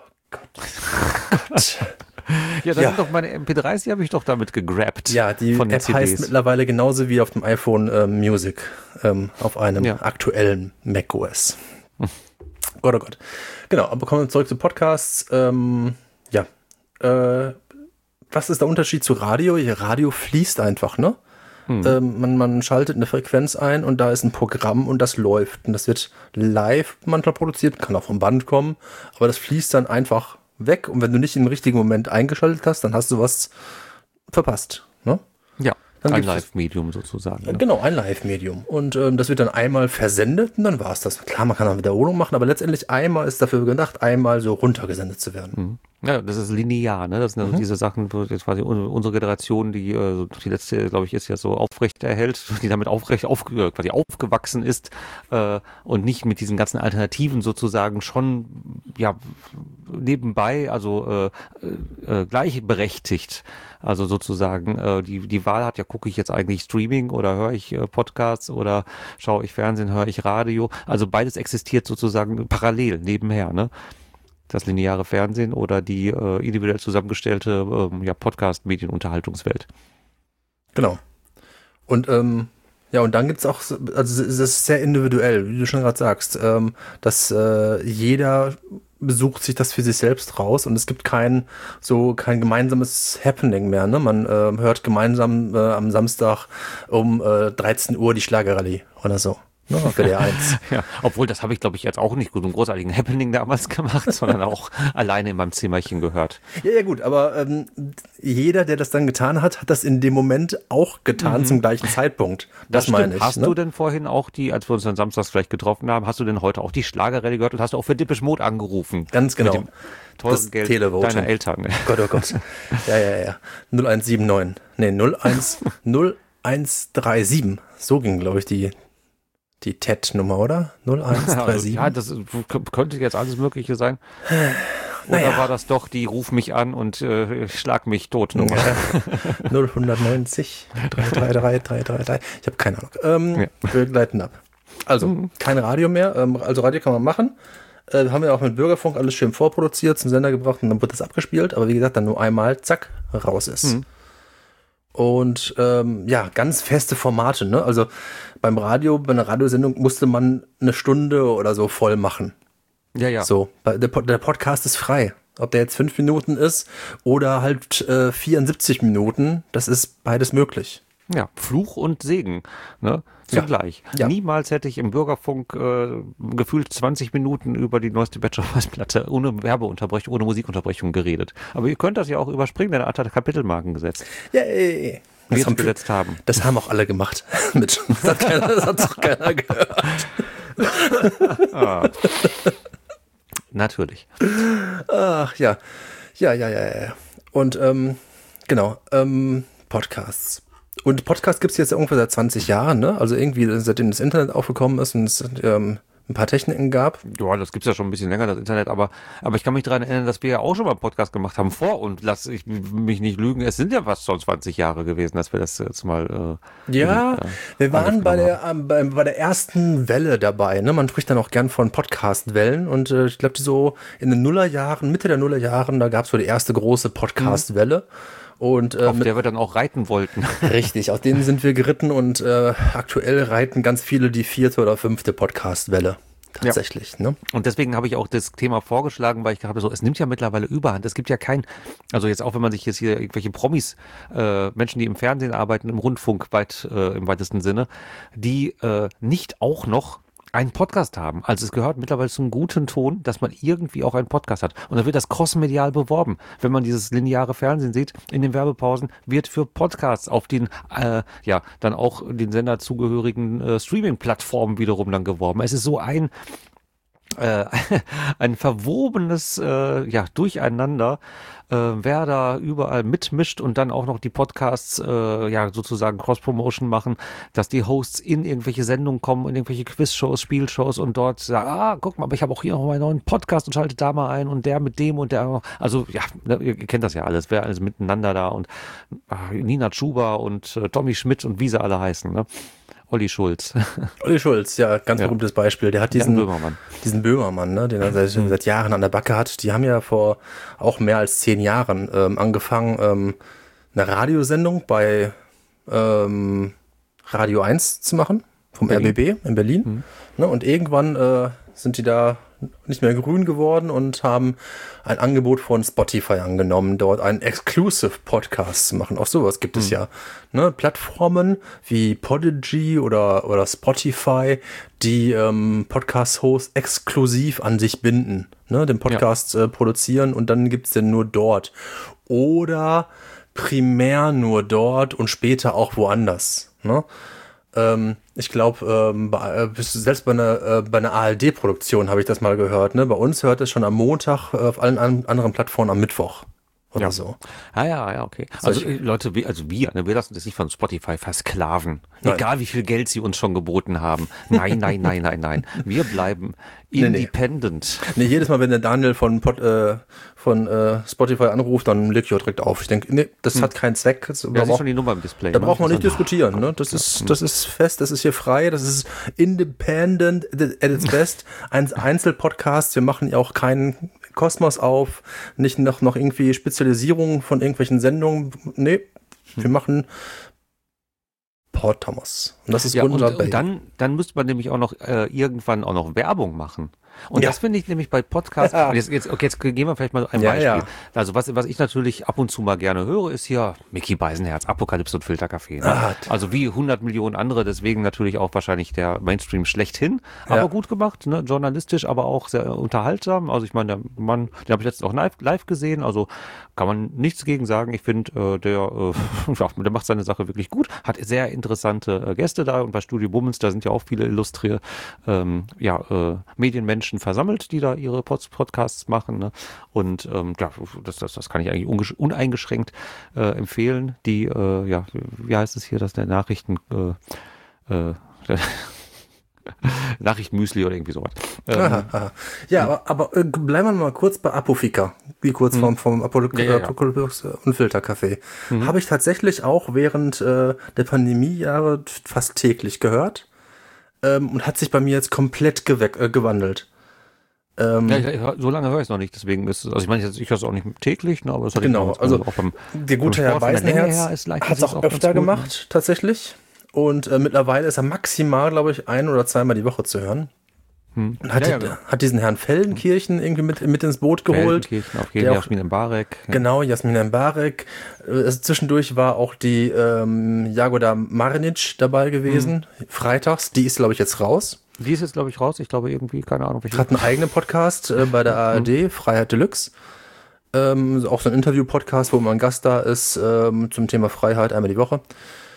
Gott. Ja, das sind doch meine MP3s, die habe ich doch damit gegrabt. Ja, die von den App CDs. heißt mittlerweile genauso wie auf dem iPhone Music auf einem aktuellen macOS. Oh Gott. Genau, aber kommen wir zurück zu Podcasts. Was ist der Unterschied zu Radio? Radio fließt einfach, ne? Man schaltet eine Frequenz ein und da ist ein Programm und das läuft. Und das wird live manchmal produziert, kann auch vom Band kommen, aber das fließt dann einfach weg. Und wenn du nicht im richtigen Moment eingeschaltet hast, dann hast du was verpasst. Ne? Ja, Dann ein gibt's- Live-Medium sozusagen. Ne? Genau, ein Live-Medium. Und das wird dann einmal versendet und dann war es das. Klar, man kann eine Wiederholung machen, aber letztendlich einmal ist dafür gedacht, einmal so runtergesendet zu werden. Ja, das ist linear, ne? Das sind also diese Sachen, wo jetzt quasi unsere Generation, die letzte, glaube ich, ist ja so aufrecht erhält, die damit quasi aufgewachsen ist und nicht mit diesen ganzen Alternativen sozusagen schon ja nebenbei, also gleichberechtigt. Also sozusagen die Wahl hat, ja, gucke ich jetzt eigentlich Streaming oder höre ich Podcasts oder schaue ich Fernsehen, höre ich Radio. Also beides existiert sozusagen parallel nebenher, ne? Das lineare Fernsehen oder die individuell zusammengestellte Podcast-Medienunterhaltungswelt. Genau. Und Ja, und dann gibt's auch, also es ist sehr individuell, wie du schon gerade sagst, dass jeder besucht sich das für sich selbst raus und es gibt kein gemeinsames Happening mehr. Ne? Man hört gemeinsam am Samstag um 13 Uhr die Schlagerrallye oder so. Ne, auf WDR 1. Ja, obwohl, das habe ich, glaube ich, jetzt auch nicht gut, einen großartigen Happening damals gemacht, sondern auch alleine in meinem Zimmerchen gehört. Ja, gut, aber jeder, der das dann getan hat, hat das in dem Moment auch getan zum gleichen Zeitpunkt. Das meine ich. Hast du denn vorhin auch als wir uns dann samstags vielleicht getroffen haben, hast du denn heute auch die Schlagerrallye gehört und hast du auch für Depeche Mode angerufen? Ganz genau. Mit dem teuren Geld Televoting deiner Eltern. Gott, oh Gott. Ja. 0179. Nee, 0137. So ging, glaube ich, die TED-Nummer, oder? 0137. Ja, das könnte jetzt alles Mögliche sein. Oder war das doch die Ruf mich an und schlag mich tot Nummer? 0190 333. Ich habe keine Ahnung. Wir gleiten ab. Also, kein Radio mehr. Also Radio kann man machen. Haben wir auch mit Bürgerfunk alles schön vorproduziert, zum Sender gebracht und dann wird das abgespielt. Aber wie gesagt, dann nur einmal, zack, raus ist. Und ganz feste Formate. Ne? Also beim Radio, bei einer Radiosendung musste man eine Stunde oder so voll machen. Ja. So, der Podcast ist frei. Ob der jetzt 5 Minuten ist oder halt 74 Minuten, das ist beides möglich. Ja, Fluch und Segen, ne? Zugleich. Ja. Niemals hätte ich im Bürgerfunk gefühlt 20 Minuten über die neueste Bachelor-Platte ohne Werbeunterbrechung, ohne Musikunterbrechung geredet. Aber ihr könnt das ja auch überspringen, denn er hat Kapitelmarken gesetzt. Ja, wir es gesetzt haben. Das haben auch alle gemacht. Das hat doch keiner gehört. Natürlich. Ach ja. Und genau, Podcasts. Und Podcast gibt es jetzt ungefähr seit 20 Jahren, ne? Also irgendwie, seitdem das Internet aufgekommen ist und es ein paar Techniken gab. Ja, das gibt's ja schon ein bisschen länger, das Internet, aber ich kann mich daran erinnern, dass wir ja auch schon mal einen Podcast gemacht haben lass ich mich nicht lügen, es sind ja fast schon 20 Jahre gewesen, dass wir das jetzt mal wir waren bei der ersten Welle dabei, ne? Man spricht dann auch gern von Podcast-Wellen und ich glaube, so in den Nullerjahren, Mitte der Nullerjahren, da gab es so die erste große Podcast-Welle. Und, auf der wir dann auch reiten wollten. Richtig, auf denen sind wir geritten und aktuell reiten ganz viele die 4. oder 5. Podcast-Welle. Tatsächlich, ne? Und deswegen habe ich auch das Thema vorgeschlagen, weil ich habe es nimmt ja mittlerweile Überhand. Es gibt ja also jetzt auch, wenn man sich jetzt hier irgendwelche Promis, Menschen, die im Fernsehen arbeiten, im Rundfunk im weitesten Sinne, die nicht auch noch einen Podcast haben. Also es gehört mittlerweile zum guten Ton, dass man irgendwie auch einen Podcast hat. Und da wird das crossmedial beworben. Wenn man dieses lineare Fernsehen sieht, in den Werbepausen wird für Podcasts auf den, dann auch den Sender zugehörigen Streaming-Plattformen wiederum dann geworben. Es ist so ein verwobenes Durcheinander, wer da überall mitmischt und dann auch noch die Podcasts sozusagen Cross-Promotion machen, dass die Hosts in irgendwelche Sendungen kommen, in irgendwelche Quizshows, Spielshows und dort sagen, guck mal, aber ich habe auch hier noch meinen neuen Podcast und schaltet da mal ein und der mit dem und der. Also ja, ihr kennt das ja alles, wer alles miteinander da und Nina Chuba und Tommy Schmidt und wie sie alle heißen, ne? Olli Schulz. Olli Schulz, ja, ganz berühmtes Beispiel. Der hat diesen Böhmermann, ne, den er seit Jahren an der Backe hat. Die haben ja vor auch mehr als 10 Jahren angefangen, eine Radiosendung bei Radio 1 zu machen, vom RBB in Berlin. Ne, und irgendwann sind die da nicht mehr grün geworden und haben ein Angebot von Spotify angenommen, dort einen Exclusive-Podcast zu machen. Auch sowas gibt es ja. Ne? Plattformen wie Podigy oder Spotify, die Podcast-Hosts exklusiv an sich binden, ne? Den Podcast produzieren und dann gibt es den nur dort. Oder primär nur dort und später auch woanders. Ne? Ich glaube, selbst bei einer ARD-Produktion habe ich das mal gehört. Ne? Bei uns hört es schon am Montag, auf allen anderen Plattformen am Mittwoch oder so. Ja, okay. Also Leute, wir lassen uns nicht von Spotify versklaven. Nein. Egal wie viel Geld sie uns schon geboten haben. Nein. Wir bleiben independent. Nee, jedes Mal, wenn der Daniel von Spotify anruft, dann legt er direkt auf. Ich denke, nee, das hat keinen Zweck. Das ist schon die Nummer im Display. Da braucht man nicht diskutieren. Ne? Das ist fest, das ist hier frei, das ist independent at its best. Ein Einzelpodcast, wir machen ja auch keinen Kosmos auf, nicht noch irgendwie Spezialisierung von irgendwelchen Sendungen. Nee, wir machen Port Thomas. Und das ist Ja, wunderbar. und dann müsste man nämlich auch noch irgendwann auch noch Werbung machen. Und das finde ich nämlich bei Podcasts, Ja. und jetzt geben wir vielleicht mal ein Ja, Beispiel. ja. Also was ich natürlich ab und zu mal gerne höre, ist hier Mickey Beisenherz, Apokalypse und Filterkaffee. Ne? Ah. Also wie 100 Millionen andere, deswegen natürlich auch wahrscheinlich der Mainstream schlechthin, aber Ja. gut gemacht, ne? Journalistisch, aber auch sehr unterhaltsam. Also ich meine, der Mann, den habe ich letztens auch live gesehen, also kann man nichts gegen sagen. Ich finde, der macht seine Sache wirklich gut, hat sehr interessante Gäste da und bei Studio Bummens, da sind ja auch viele illustre Medienmenschen versammelt, die da ihre Podcasts machen. Ne? Und das kann ich eigentlich uneingeschränkt empfehlen. Die, wie heißt es hier, dass der Nachrichten Nachrichtenmüsli oder irgendwie sowas. Aha. Ja, aber bleiben wir mal kurz bei Apofika, wie kurz vom Apokalypse und Filterkaffee. Habe ich tatsächlich auch während der Pandemiejahre fast täglich gehört und hat sich bei mir jetzt komplett gewandelt. So lange höre ich es noch nicht, deswegen ist es, also ich meine, ich höre es auch nicht täglich, ne, aber es hat Genau, also auch beim der gute Herr Weißenherz hat es auch öfter gemacht, tatsächlich. Und mittlerweile ist er maximal, glaube ich, 1 oder 2-mal die Woche zu hören. Und hat diesen Herrn Feldenkirchen irgendwie mit ins Boot geholt. Auf jeden Fall Jasmin Mbarek. Ja. Genau, Jasmin Mbarek. Also zwischendurch war auch die Jagoda Marinic dabei gewesen, freitags. Die ist, glaube ich, jetzt raus. Die ist jetzt, glaube ich, raus. Ich glaube irgendwie, keine Ahnung. Hat einen eigenen Podcast bei der ARD, Freiheit Deluxe. Auch so ein Interview-Podcast, wo man Gast da ist zum Thema Freiheit einmal die Woche.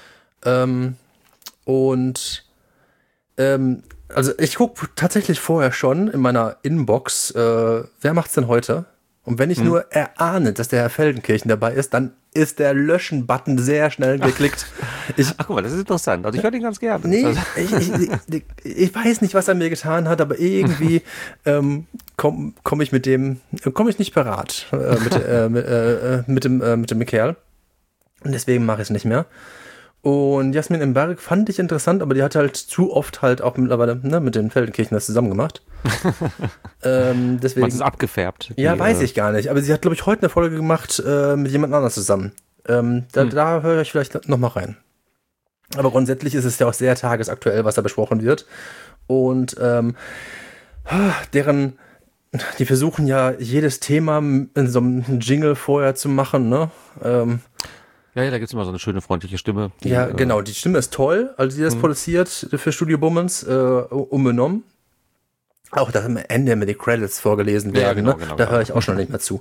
Also ich gucke tatsächlich vorher schon in meiner Inbox, wer macht's denn heute? Und wenn ich nur erahne, dass der Herr Feldenkirchen dabei ist, dann ist der Löschen-Button sehr schnell geklickt. Ach, guck mal, das ist interessant. Also ich höre den ganz gerne. Nee, ich weiß nicht, was er mir getan hat, aber irgendwie komm ich nicht parat mit dem Kerl. Und deswegen mache ich es nicht mehr. Und Jasmin Mbarek fand ich interessant, aber die hat halt zu oft halt auch mittlerweile mit den Feldenkirchen das zusammen gemacht. Deswegen. Was ist abgefärbt? Ja, weiß ich gar nicht. Aber sie hat, glaube ich, heute eine Folge gemacht mit jemand anderem zusammen. Da höre ich vielleicht noch mal rein. Aber grundsätzlich ist es ja auch sehr tagesaktuell, was da besprochen wird. Und die versuchen ja jedes Thema in so einem Jingle vorher zu machen, ne? Ja, da gibt es immer so eine schöne, freundliche Stimme. Genau, die Stimme ist toll, also die das produziert für Studio Bummens, unbenommen. Auch dass am Ende immer die Credits vorgelesen werden, genau, ne? genau, Da höre ich auch schon nicht mehr zu.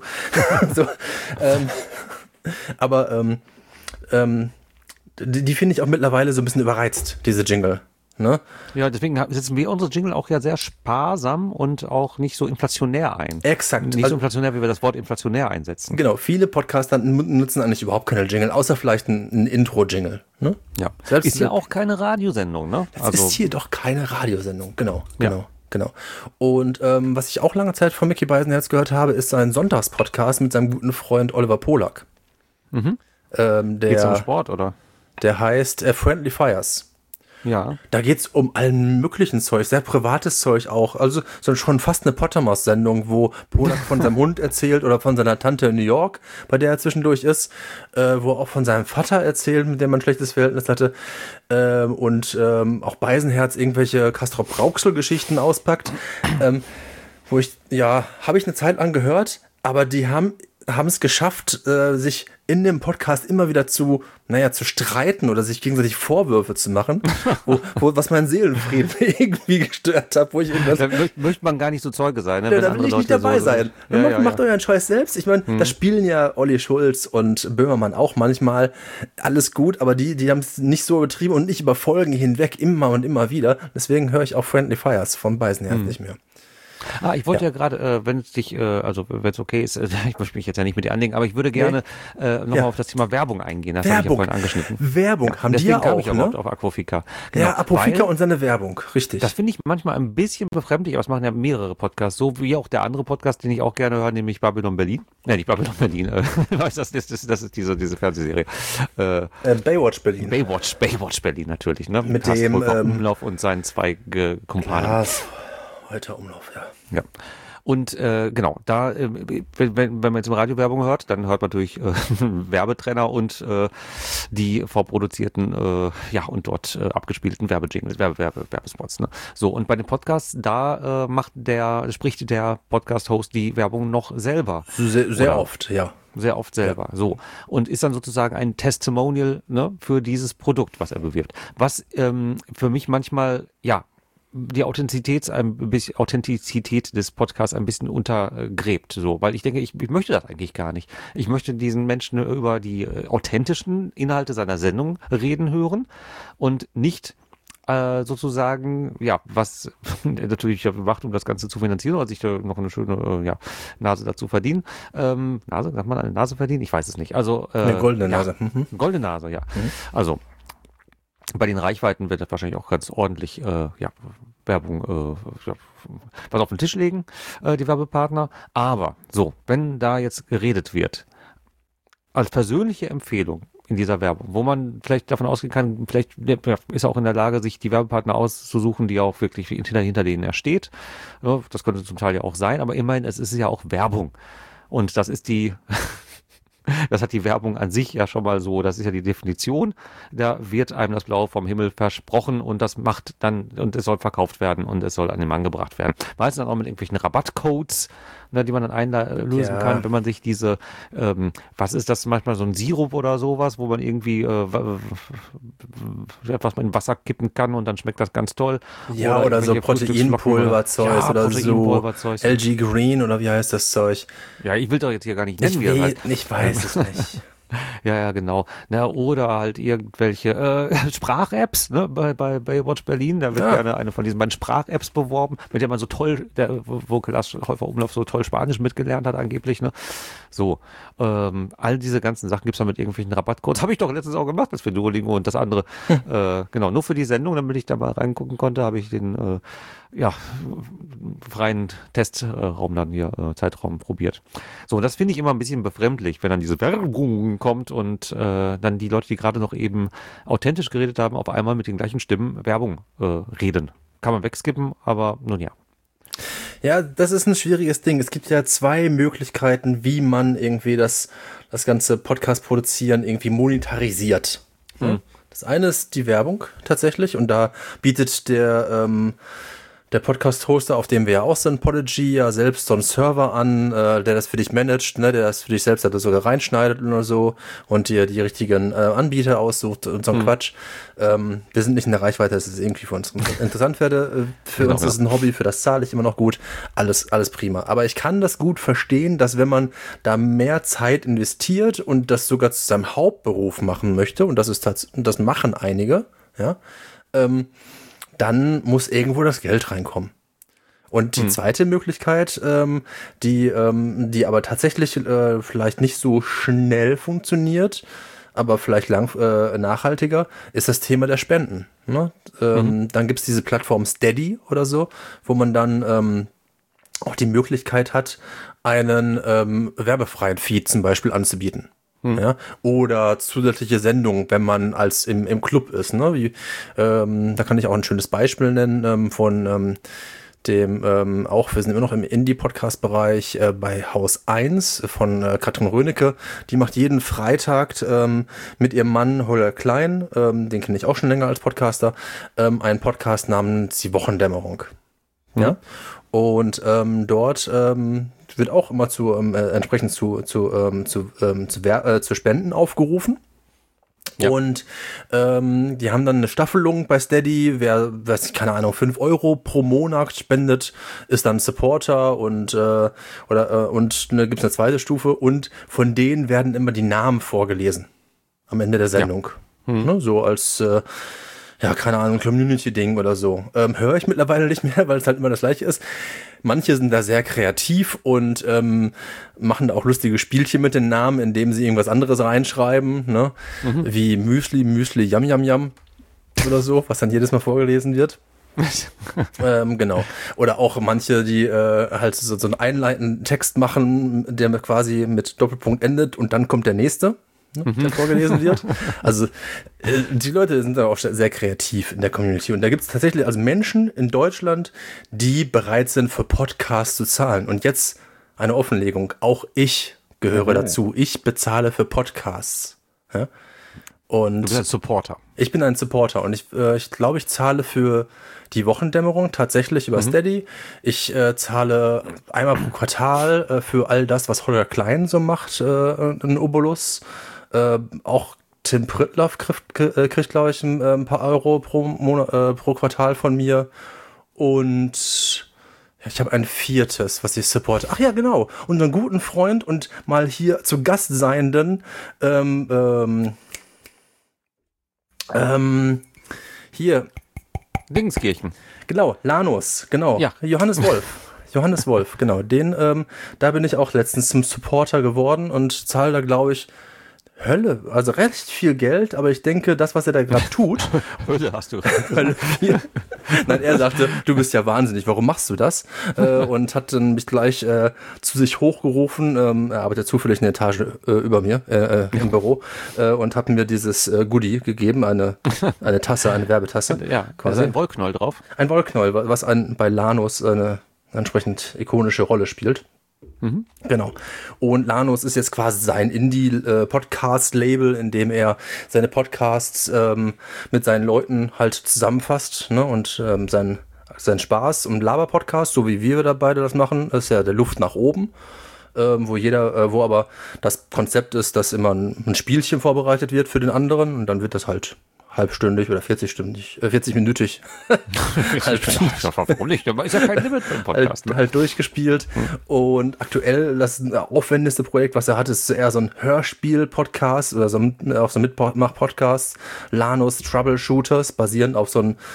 Die finde ich auch mittlerweile so ein bisschen überreizt, diese Jingle. Ne? Ja, deswegen setzen wir unsere Jingle auch ja sehr sparsam und auch nicht so inflationär ein. Exakt. Nicht so inflationär, wie wir das Wort inflationär einsetzen. Genau, viele Podcaster nutzen eigentlich überhaupt keine Jingle, außer vielleicht ein Intro-Jingle. Ne? Ja, selbst ist ja auch keine Radiosendung, ne? Das ist hier doch keine Radiosendung, genau. Und was ich auch lange Zeit von Mickey Beisenherz gehört habe, ist sein Sonntagspodcast mit seinem guten Freund Oliver Polak. Geht's um Sport, oder? Der heißt Friendly Fires. Ja. Da geht's um allen möglichen Zeug, sehr privates Zeug auch. Also so schon fast eine Pottermouth-Sendung, wo Polak von seinem Hund erzählt oder von seiner Tante in New York, bei der er zwischendurch ist, wo er auch von seinem Vater erzählt, mit dem man ein schlechtes Verhältnis hatte, und auch Beisenherz irgendwelche Castrop-Rauxel-Geschichten auspackt, habe ich eine Zeit lang gehört, aber die haben es geschafft, sich in dem Podcast immer wieder zu streiten oder sich gegenseitig Vorwürfe zu machen, was meinen Seelenfrieden irgendwie gestört hat, wo ich irgendwas... Da möchte man gar nicht so Zeuge sein, ne? Da will ich nicht dabei sein. Macht euren Scheiß selbst. Ich meine, da spielen ja Olli Schulz und Böhmermann auch manchmal, alles gut, aber die haben es nicht so betrieben und nicht über Folgen hinweg, immer und immer wieder. Deswegen höre ich auch Friendly Fires von Beisenherz nicht mehr. Ich wollte ja gerade, wenn es okay ist, ich möchte mich jetzt ja nicht mit dir anlegen, aber ich würde gerne nochmal auf das Thema Werbung eingehen. Das habe ich ja vorhin angeschnitten. Werbung haben die ja auch, kam ich überhaupt auf Aquafika. Genau, ja, Apofika und seine Werbung, richtig. Das finde ich manchmal ein bisschen befremdlich, aber es machen ja mehrere Podcasts, so wie auch der andere Podcast, den ich auch gerne höre, nämlich Babylon Berlin. Nicht Babylon Berlin, das ist diese Fernsehserie. Baywatch Berlin. Baywatch Berlin natürlich, ne? Mit dem Umlauf und seinen zwei Kumpanen. Walter Umlauf, ja. Und genau, da, wenn man jetzt im Radio Werbung hört, dann hört man durch Werbetrenner und die vorproduzierten, ja, und dort abgespielten Werbejingles, Werbespots. Ne? So, und bei den Podcasts, da spricht der Podcast-Host die Werbung noch selber. Sehr oft, ja. Sehr oft selber. Ja. So. Und ist dann sozusagen ein Testimonial, ne, für dieses Produkt, was er bewirbt. Was für mich manchmal, ja, die Authentizität des Podcasts ein bisschen untergräbt, so, weil ich denke, ich möchte das eigentlich gar nicht. Ich möchte diesen Menschen über die authentischen Inhalte seiner Sendung reden hören und nicht sozusagen, ja, was natürlich macht, um das Ganze zu finanzieren oder sich da noch eine schöne Nase dazu verdienen. Nase, sagt man eine Nase verdienen? Ich weiß es nicht. Also eine goldene Nase. Goldene Nase, ja. Also bei den Reichweiten wird das wahrscheinlich auch ganz ordentlich Werbung was auf den Tisch legen, die Werbepartner. Aber so, wenn da jetzt geredet wird, als persönliche Empfehlung in dieser Werbung, wo man vielleicht davon ausgehen kann, vielleicht ist er auch in der Lage, sich die Werbepartner auszusuchen, die auch wirklich hinter denen er steht. Ja, das könnte zum Teil ja auch sein, aber immerhin, es ist ja auch Werbung. Und das ist das hat die Werbung an sich ja schon mal so, das ist ja die Definition, da wird einem das Blaue vom Himmel versprochen und das macht dann, und es soll verkauft werden und es soll an den Mann gebracht werden. Meistens dann auch mit irgendwelchen Rabattcodes, ne, die man dann einlösen kann, wenn man sich diese, was ist das manchmal, so ein Sirup oder sowas, wo man irgendwie etwas in Wasser kippen kann und dann schmeckt das ganz toll. Ja, oder so Proteinpulverzeug oder so LG Green oder wie heißt das Zeug? Ja, ich will doch jetzt hier gar nicht nennen, ich weiß es nicht. Ja, genau. Na, oder halt irgendwelche Sprach-Apps, ne, bei Baywatch Berlin, da wird gerne eine von diesen beiden Sprach-Apps beworben, mit der man so toll, wo Lars Häufer-Umlauf so toll Spanisch mitgelernt hat angeblich, ne. So, all diese ganzen Sachen gibt's dann mit irgendwelchen Rabattcodes. Habe ich doch letztens auch gemacht, das für Duolingo und das andere. Genau, nur für die Sendung, damit ich da mal reingucken konnte, habe ich den freien Testraum dann hier, Zeitraum probiert. So, und das finde ich immer ein bisschen befremdlich, wenn dann diese Werbung kommt und dann die Leute, die gerade noch eben authentisch geredet haben, auf einmal mit den gleichen Stimmen Werbung reden. Kann man wegskippen, aber nun ja. Ja, das ist ein schwieriges Ding. Es gibt ja zwei Möglichkeiten, wie man irgendwie das ganze Podcast produzieren irgendwie monetarisiert. Das eine ist die Werbung tatsächlich und da bietet der Podcast-Hoster, auf dem wir ja auch sind, Podigy, ja selbst so einen Server an, der das für dich managt, ne, der das für dich selbst halt sogar reinschneidet oder so und dir die richtigen Anbieter aussucht und so ein Quatsch. Wir sind nicht in der Reichweite, das ist irgendwie für uns interessant werde. Für uns ist es ein Hobby, für das zahle ich immer noch gut. Alles prima. Aber ich kann das gut verstehen, dass wenn man da mehr Zeit investiert und das sogar zu seinem Hauptberuf machen möchte, und das machen einige, ja, dann muss irgendwo das Geld reinkommen. Und die zweite Möglichkeit, die aber tatsächlich vielleicht nicht so schnell funktioniert, aber vielleicht nachhaltiger, ist das Thema der Spenden. Ne? Dann gibt's diese Plattform Steady oder so, wo man dann auch die Möglichkeit hat, einen werbefreien Feed zum Beispiel anzubieten. Ja, oder zusätzliche Sendungen, wenn man als im Club ist. Ne? Da kann ich auch ein schönes Beispiel nennen von dem auch, wir sind immer noch im Indie-Podcast-Bereich bei Haus 1 von Katrin Rönecke. Die macht jeden Freitag mit ihrem Mann Holger Klein, den kenne ich auch schon länger als Podcaster, einen Podcast namens Die Wochendämmerung. Ja? Und dort wird auch immer entsprechend zu Spenden aufgerufen. Ja. Und die haben dann eine Staffelung bei Steady, wer, keine Ahnung, 5 Euro pro Monat spendet, ist dann Supporter und gibt's eine zweite Stufe und von denen werden immer die Namen vorgelesen am Ende der Sendung. Ja. Ne, so als keine Ahnung, Community-Ding oder so. Höre ich mittlerweile nicht mehr, weil es halt immer das Gleiche ist. Manche sind da sehr kreativ und machen da auch lustige Spielchen mit den Namen, indem sie irgendwas anderes reinschreiben, ne? Wie Müsli, Yam Yam Yam oder so, was dann jedes Mal vorgelesen wird. Genau. Oder auch manche, die halt so einen einleitenden Text machen, der quasi mit Doppelpunkt endet und dann kommt der nächste. der vorgelesen wird. Also die Leute sind da auch sehr kreativ in der Community. Und da gibt es tatsächlich also Menschen in Deutschland, die bereit sind, für Podcasts zu zahlen. Und jetzt eine Offenlegung. Auch ich gehöre dazu. Ich bezahle für Podcasts. Ja? Und du bist ein Supporter. Ich bin ein Supporter und ich glaube, ich zahle für die Wochendämmerung tatsächlich über Steady. Ich zahle einmal pro Quartal für all das, was Holger Klein so macht, ein Obolus. Auch Tim Pritlove kriegt, glaube ich, ein paar Euro pro Quartal von mir. Und ja, ich habe ein viertes, was ich supporte. Ach ja, genau. Unseren guten Freund und mal hier zu Gast seienden hier. Dingenskirchen. Genau, Lanus, genau. Ja. Johannes Wolf, genau. Den, da bin ich auch letztens zum Supporter geworden und zahle da, glaube ich, Hölle, also recht viel Geld, aber ich denke, das, was er da gerade tut. Hölle hast du. Hölle viel. Nein, er sagte, du bist ja wahnsinnig, warum machst du das? Und hat dann mich gleich zu sich hochgerufen. Er arbeitet zufällig eine Etage über mir im Büro und hat mir dieses Goodie gegeben, eine Tasse, eine Werbetasse. Ja, quasi ein Wollknoll drauf. Ein Wollknoll, was bei Lanus eine entsprechend ikonische Rolle spielt. Genau. Und Lanus ist jetzt quasi sein Indie-Podcast-Label, in dem er seine Podcasts mit seinen Leuten halt zusammenfasst, ne? Und sein Spaß und Laber-Podcast, so wie wir da beide das machen, ist ja der Luft nach oben, wo aber das Konzept ist, dass immer ein Spielchen vorbereitet wird für den anderen und dann wird das halt halbstündig oder 40-minütig. Warum nicht? Da ist ja kein Limit beim Podcast. Halt durchgespielt. Und aktuell, das aufwendigste Projekt, was er hat, ist eher so ein Hörspiel-Podcast oder auch so Mitmach-Podcasts. Lanus Troubleshooters, basierend auf so ein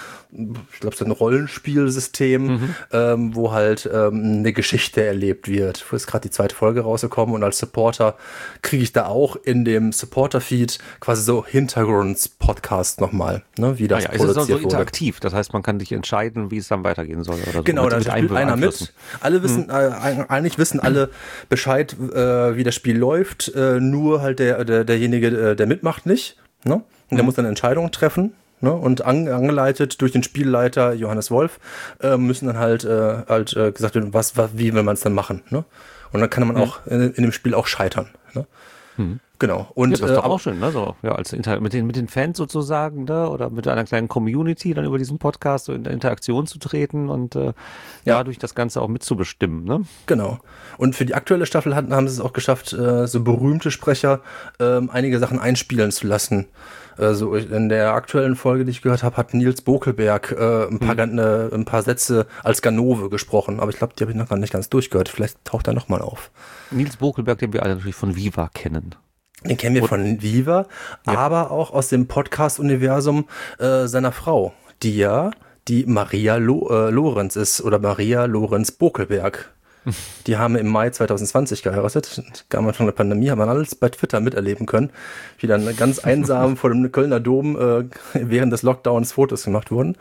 Rollenspielsystem, wo halt eine Geschichte erlebt wird. Wo ist gerade die zweite Folge rausgekommen und als Supporter kriege ich da auch in dem Supporter-Feed quasi so Hintergrunds-Podcast nochmal, ne, wie das produziert wurde. Es ist so wurde. interaktiv, das heißt, man kann sich entscheiden, wie es dann weitergehen soll. Oder so. Genau, da spielt einer mit. Alle wissen, eigentlich wissen alle Bescheid, wie das Spiel läuft, nur halt derjenige, der mitmacht, nicht. Ne? Und der muss dann Entscheidungen treffen. Ne, und angeleitet durch den Spielleiter Johannes Wolf müssen dann halt gesagt werden, wie will man es dann machen. Ne? Und dann kann man auch in dem Spiel auch scheitern. Ne? Genau. Und ja, das ist doch auch schön, ne? So, ja, mit den Fans sozusagen, ne? Oder mit einer kleinen Community dann über diesen Podcast so in Interaktion zu treten und dadurch das Ganze auch mitzubestimmen. Ne? Genau. Und für die aktuelle Staffel haben sie es auch geschafft, so berühmte Sprecher einige Sachen einspielen zu lassen. Also in der aktuellen Folge, die ich gehört habe, hat Nils Bokelberg ein paar Sätze als Ganove gesprochen. Aber ich glaube, die habe ich noch gar nicht ganz durchgehört. Vielleicht taucht er nochmal auf. Nils Bokelberg, den wir alle natürlich von Viva kennen. Den kennen wir von Viva, aber auch aus dem Podcast-Universum seiner Frau, die Maria Lorenz ist oder Maria Lorenz Bokelberg. Die haben im Mai 2020 geheiratet. Am Anfang der Pandemie hat man alles bei Twitter miterleben können, wie dann ganz einsam vor dem Kölner Dom während des Lockdowns Fotos gemacht wurden.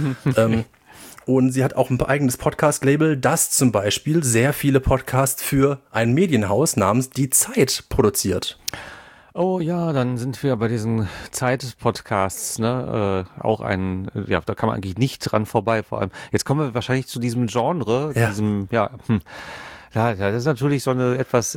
Und sie hat auch ein eigenes Podcast-Label, das zum Beispiel sehr viele Podcasts für ein Medienhaus namens Die Zeit produziert. Oh ja, dann sind wir bei diesen Zeit-Podcasts, ne? Auch da kann man eigentlich nicht dran vorbei, vor allem. Jetzt kommen wir wahrscheinlich zu diesem Genre, diesem, ja, das ist natürlich so eine etwas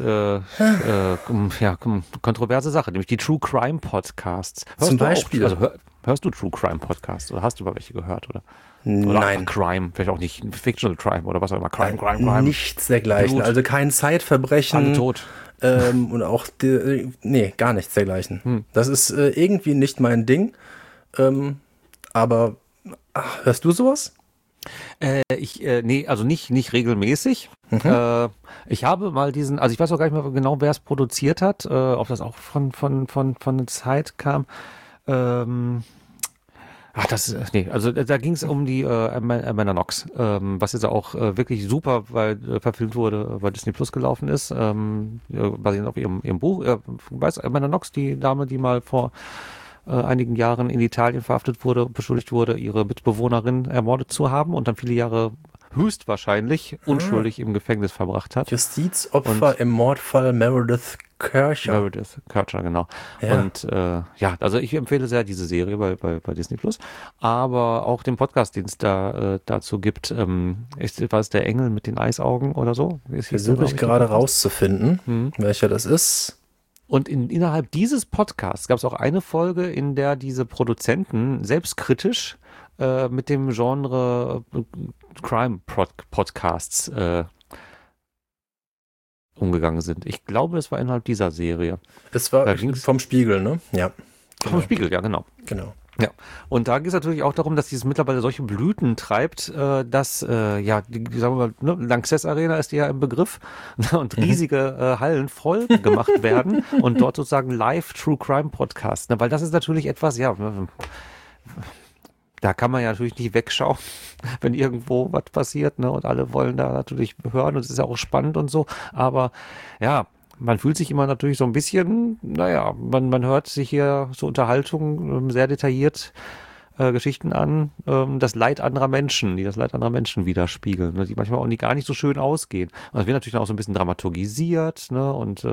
kontroverse Sache, nämlich die True Crime Podcasts. Zum Beispiel. Hörst du True Crime Podcasts oder hast du über welche gehört, oder? Nein. Crime, vielleicht auch nicht Fictional Crime oder was auch immer. Crime. Nichts dergleichen. Blut. Also kein Zeitverbrechen. Alle tot. Und auch, gar nichts dergleichen. Das ist irgendwie nicht mein Ding. Aber hörst du sowas? Also nicht regelmäßig. Ich habe mal ich weiß auch gar nicht mehr genau, wer es produziert hat, ob das auch von der Zeit kam. Also da ging es um die Amanda Knox, was jetzt auch wirklich super, weil verfilmt wurde, weil Disney Plus gelaufen ist, basierend auf ihrem Buch. Weiß Amanda Knox, die Dame, die mal vor einigen Jahren in Italien verhaftet wurde und beschuldigt wurde, ihre Mitbewohnerin ermordet zu haben und dann viele Jahre höchstwahrscheinlich unschuldig im Gefängnis verbracht hat. Justizopfer im Mordfall Meredith Meredith Kircher, genau. Ja. Und also ich empfehle sehr diese Serie bei Disney Plus, aber auch den Podcast, den es dazu gibt. War es der Engel mit den Eisaugen oder so? Versuche ich gerade rauszufinden, welcher das ist. Und innerhalb dieses Podcasts gab es auch eine Folge, in der diese Produzenten selbstkritisch mit dem Genre Crime-Podcasts umgegangen sind. Ich glaube, es war innerhalb dieser Serie. Es war vom Spiegel, ne? Ja. Vom Spiegel, ja, genau. Genau. Ja, und da geht es natürlich auch darum, dass dieses mittlerweile solche Blüten treibt, dass, sagen wir mal, ne, Lanxess Arena ist ja im Begriff und riesige Hallen voll gemacht werden und dort sozusagen live True Crime Podcast, ne, weil das ist natürlich etwas, da kann man ja natürlich nicht wegschauen, wenn irgendwo was passiert, ne, und alle wollen da natürlich hören und es ist ja auch spannend und so, aber ja, man fühlt sich immer natürlich so ein bisschen, man hört sich hier so Unterhaltung sehr detailliert Geschichten an, das Leid anderer Menschen, die das Leid anderer Menschen widerspiegeln, ne, die manchmal auch gar nicht so schön ausgehen. Und das wird natürlich dann auch so ein bisschen dramaturgisiert, ne, und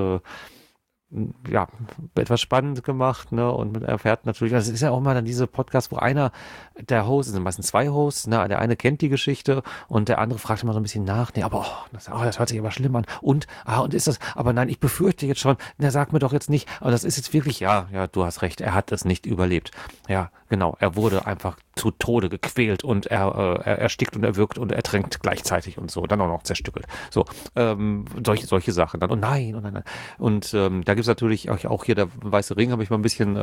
etwas spannend gemacht, ne, und man erfährt natürlich, das ist ja auch immer dann diese Podcasts, wo einer der Hosts, es sind meistens zwei Hosts, ne, der eine kennt die Geschichte und der andere fragt immer so ein bisschen nach, nee, aber das hört sich aber schlimm an und ist das, aber nein, ich befürchte jetzt schon, sag mir doch jetzt nicht, aber das ist jetzt wirklich, ja, du hast recht, er hat es nicht überlebt. Ja, genau, er wurde einfach zu Tode gequält und er erstickt und erwürgt und ertränkt gleichzeitig und so, dann auch noch zerstückelt. So, solche Sachen dann, und nein. Und da gibt es natürlich auch hier der Weiße Ring, habe ich mal ein bisschen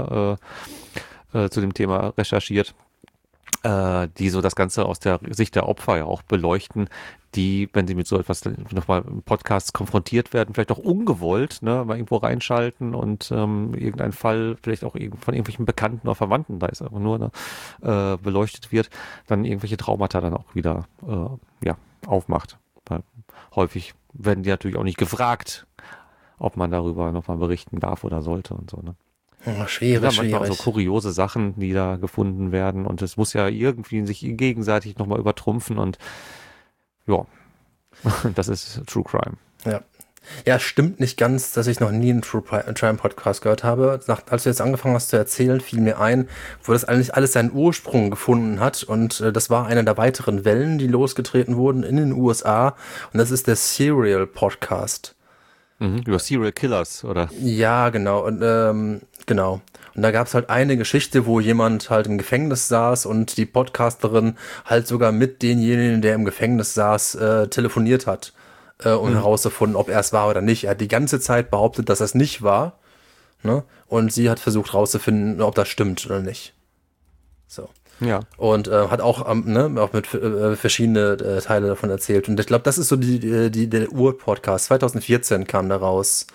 zu dem Thema recherchiert, die so das Ganze aus der Sicht der Opfer ja auch beleuchten, die, wenn sie mit so etwas nochmal im Podcast konfrontiert werden, vielleicht auch ungewollt, ne, mal irgendwo reinschalten und irgendein Fall, vielleicht auch von irgendwelchen Bekannten oder Verwandten, da ist einfach nur beleuchtet wird, dann irgendwelche Traumata dann auch wieder aufmacht. Weil häufig werden die natürlich auch nicht gefragt, ob man darüber nochmal berichten darf oder sollte und so, ne? Oh, schwierig. Auch so kuriose Sachen, die da gefunden werden und es muss ja irgendwie sich gegenseitig nochmal übertrumpfen und ja, das ist True Crime. Ja. Ja, stimmt nicht ganz, dass ich noch nie einen True Crime Podcast gehört habe. Als du jetzt angefangen hast zu erzählen, fiel mir ein, wo das eigentlich alles seinen Ursprung gefunden hat und das war eine der weiteren Wellen, die losgetreten wurden in den USA und das ist der Serial Podcast. Über Serial Killers, oder? Ja, genau. Und genau. Und da gab es halt eine Geschichte, wo jemand halt im Gefängnis saß und die Podcasterin halt sogar mit denjenigen, der im Gefängnis saß, telefoniert hat und herausgefunden, ob er es war oder nicht. Er hat die ganze Zeit behauptet, dass es nicht war. Ne? Und sie hat versucht herauszufinden, ob das stimmt oder nicht. So. Ja. Und hat auch mit verschiedene Teile davon erzählt. Und ich glaube, das ist so der Ur-Podcast. 2014 kam da raus.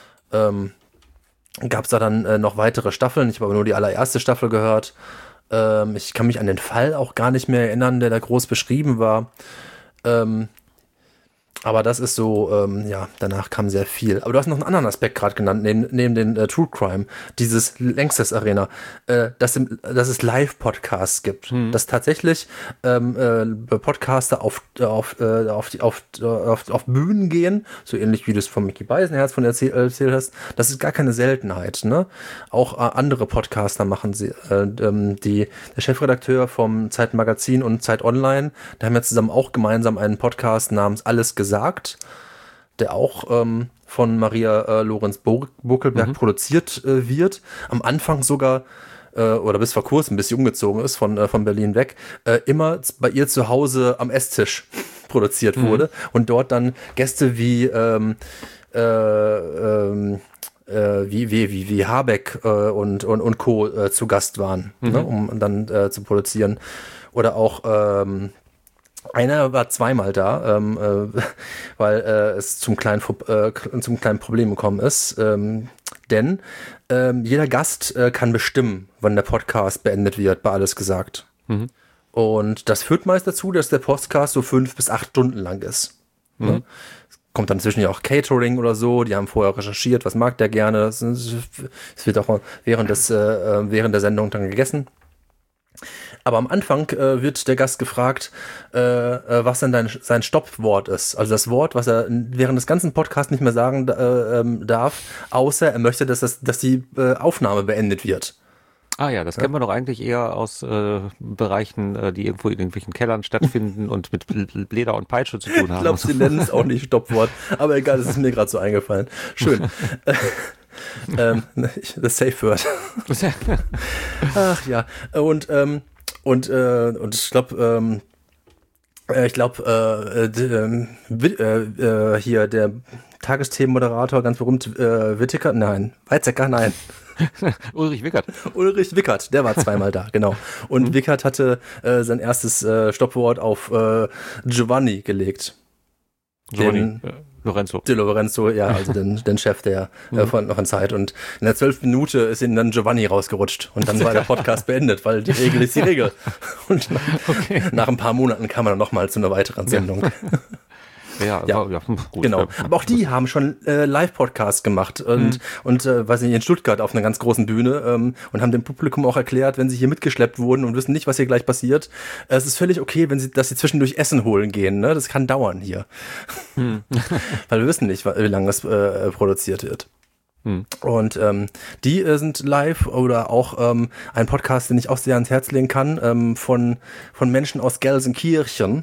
Gab es da dann noch weitere Staffeln. Ich habe aber nur die allererste Staffel gehört. Ich kann mich an den Fall auch gar nicht mehr erinnern, der da groß beschrieben war. Aber das ist so, danach kam sehr viel. Aber du hast noch einen anderen Aspekt gerade genannt, neben den True Crime, dieses Lanxess Arena, dass es Live-Podcasts gibt. Dass tatsächlich Podcaster auf Bühnen gehen, so ähnlich wie du es von Mickey Beisenherz von erzählt hast. Das ist gar keine Seltenheit. Ne? Auch andere Podcaster machen sie. Der Chefredakteur vom Zeit Magazin und Zeit Online, da haben wir zusammen auch gemeinsam einen Podcast namens Alles gesagt, der auch von Maria Lorenz Buckelberg produziert wird. Am Anfang sogar, oder bis vor kurzem, bis sie umgezogen ist von Berlin weg, immer bei ihr zu Hause am Esstisch produziert wurde und dort dann Gäste wie Habeck und Co. zu Gast waren, ne, um dann zu produzieren. Oder auch einer war zweimal da, weil es zum kleinen Problem gekommen ist. Denn jeder Gast kann bestimmen, wann der Podcast beendet wird, bei Alles gesagt. Und das führt meist dazu, dass der Podcast so 5 bis 8 Stunden lang ist. Ne? Kommt dann inzwischen ja auch Catering oder so, die haben vorher recherchiert, was mag der gerne. Es wird auch während der Sendung dann gegessen. Aber am Anfang wird der Gast gefragt, was denn sein Stoppwort ist. Also das Wort, was er während des ganzen Podcasts nicht mehr sagen darf, außer er möchte, dass die Aufnahme beendet wird. Ah ja, das kennen wir doch eigentlich eher aus Bereichen, die irgendwo in irgendwelchen Kellern stattfinden und mit Leder und Peitsche zu tun haben. Ich glaube, sie nennen es auch nicht Stoppwort, aber egal, das ist mir gerade so eingefallen. Schön. Das Safe Word. Ach ja. Und ich glaube, hier der Tagesthemenmoderator, ganz berühmt, Weizsäcker, nein. Ulrich Wickert, der war zweimal da, genau. Und Wickert hatte sein erstes Stoppwort auf Giovanni gelegt. Lorenzo. De Lorenzo, ja, also den Chef der von Zeit. Und in der 12. Minute ist ihm dann Giovanni rausgerutscht. Und dann war der Podcast beendet, weil die Regel ist die Regel. Und nach ein paar Monaten kam er dann nochmal zu einer weiteren Sendung. Ja, gut. Genau. Aber auch die haben schon Live-Podcasts gemacht und weiß nicht, in Stuttgart auf einer ganz großen Bühne und haben dem Publikum auch erklärt, wenn sie hier mitgeschleppt wurden und wissen nicht, was hier gleich passiert, es ist völlig okay, dass sie zwischendurch Essen holen gehen. Ne? Das kann dauern hier. Weil wir wissen nicht, wie lange das produziert wird. Und die sind live oder auch ein Podcast, den ich auch sehr ans Herz legen kann, von Menschen aus Gelsenkirchen.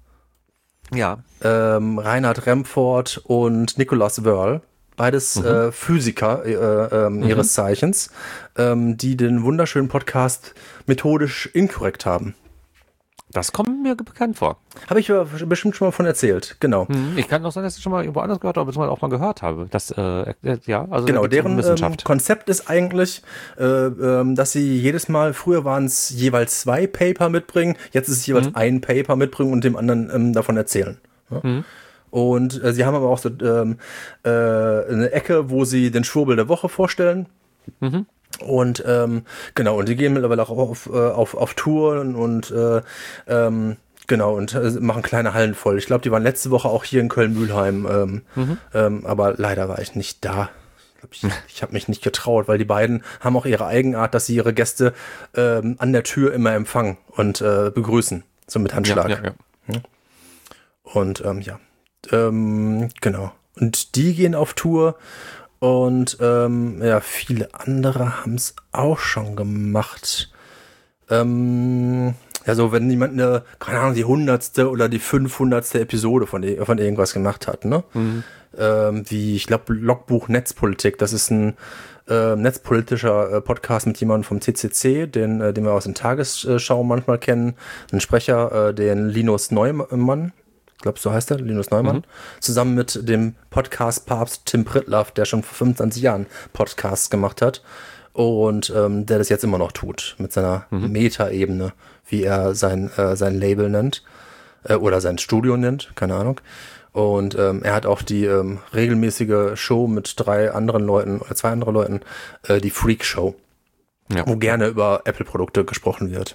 Ja. Reinhard Remford und Nicolas Wörl, beides Physiker ihres Zeichens, die den wunderschönen Podcast methodisch inkorrekt haben. Das kommt mir bekannt vor. Habe ich bestimmt schon mal von erzählt, genau. Ich kann auch sagen, dass ich schon mal irgendwo anders gehört habe, beziehungsweise auch mal gehört habe. Das, also genau, deren Konzept ist eigentlich, dass sie jedes Mal, früher waren es jeweils 2 Paper mitbringen, jetzt ist es jeweils ein Paper mitbringen und dem anderen davon erzählen. Ja? Und sie haben aber auch so eine Ecke, wo sie den Schwurbel der Woche vorstellen. Und genau, und die gehen mittlerweile auch auf Touren und genau, und machen kleine Hallen voll. Ich glaube, die waren letzte Woche auch hier in Köln-Mühlheim, aber leider war ich nicht da. Ich habe mich nicht getraut, weil die beiden haben auch ihre Eigenart, dass sie ihre Gäste an der Tür immer empfangen und begrüßen, so mit Handschlag. Ja. Und genau. Und die gehen auf Tour. Und viele andere haben es auch schon gemacht. So wenn jemand keine Ahnung, die 100. oder die 500. Episode von irgendwas gemacht hat, ne? Wie, ich glaube, Logbuch Netzpolitik, das ist ein netzpolitischer Podcast mit jemandem vom CCC, den wir aus den Tagesschau manchmal kennen. Ein Sprecher, den Linus Neumann. Ich glaube, so heißt er, Linus Neumann, zusammen mit dem Podcast-Papst Tim Pritlove, der schon vor 25 Jahren Podcasts gemacht hat und der das jetzt immer noch tut, mit seiner Meta-Ebene, wie er sein Label nennt oder sein Studio nennt, keine Ahnung. Und er hat auch die regelmäßige Show mit 2 anderen Leuten, die Freak Show, wo gerne über Apple-Produkte gesprochen wird.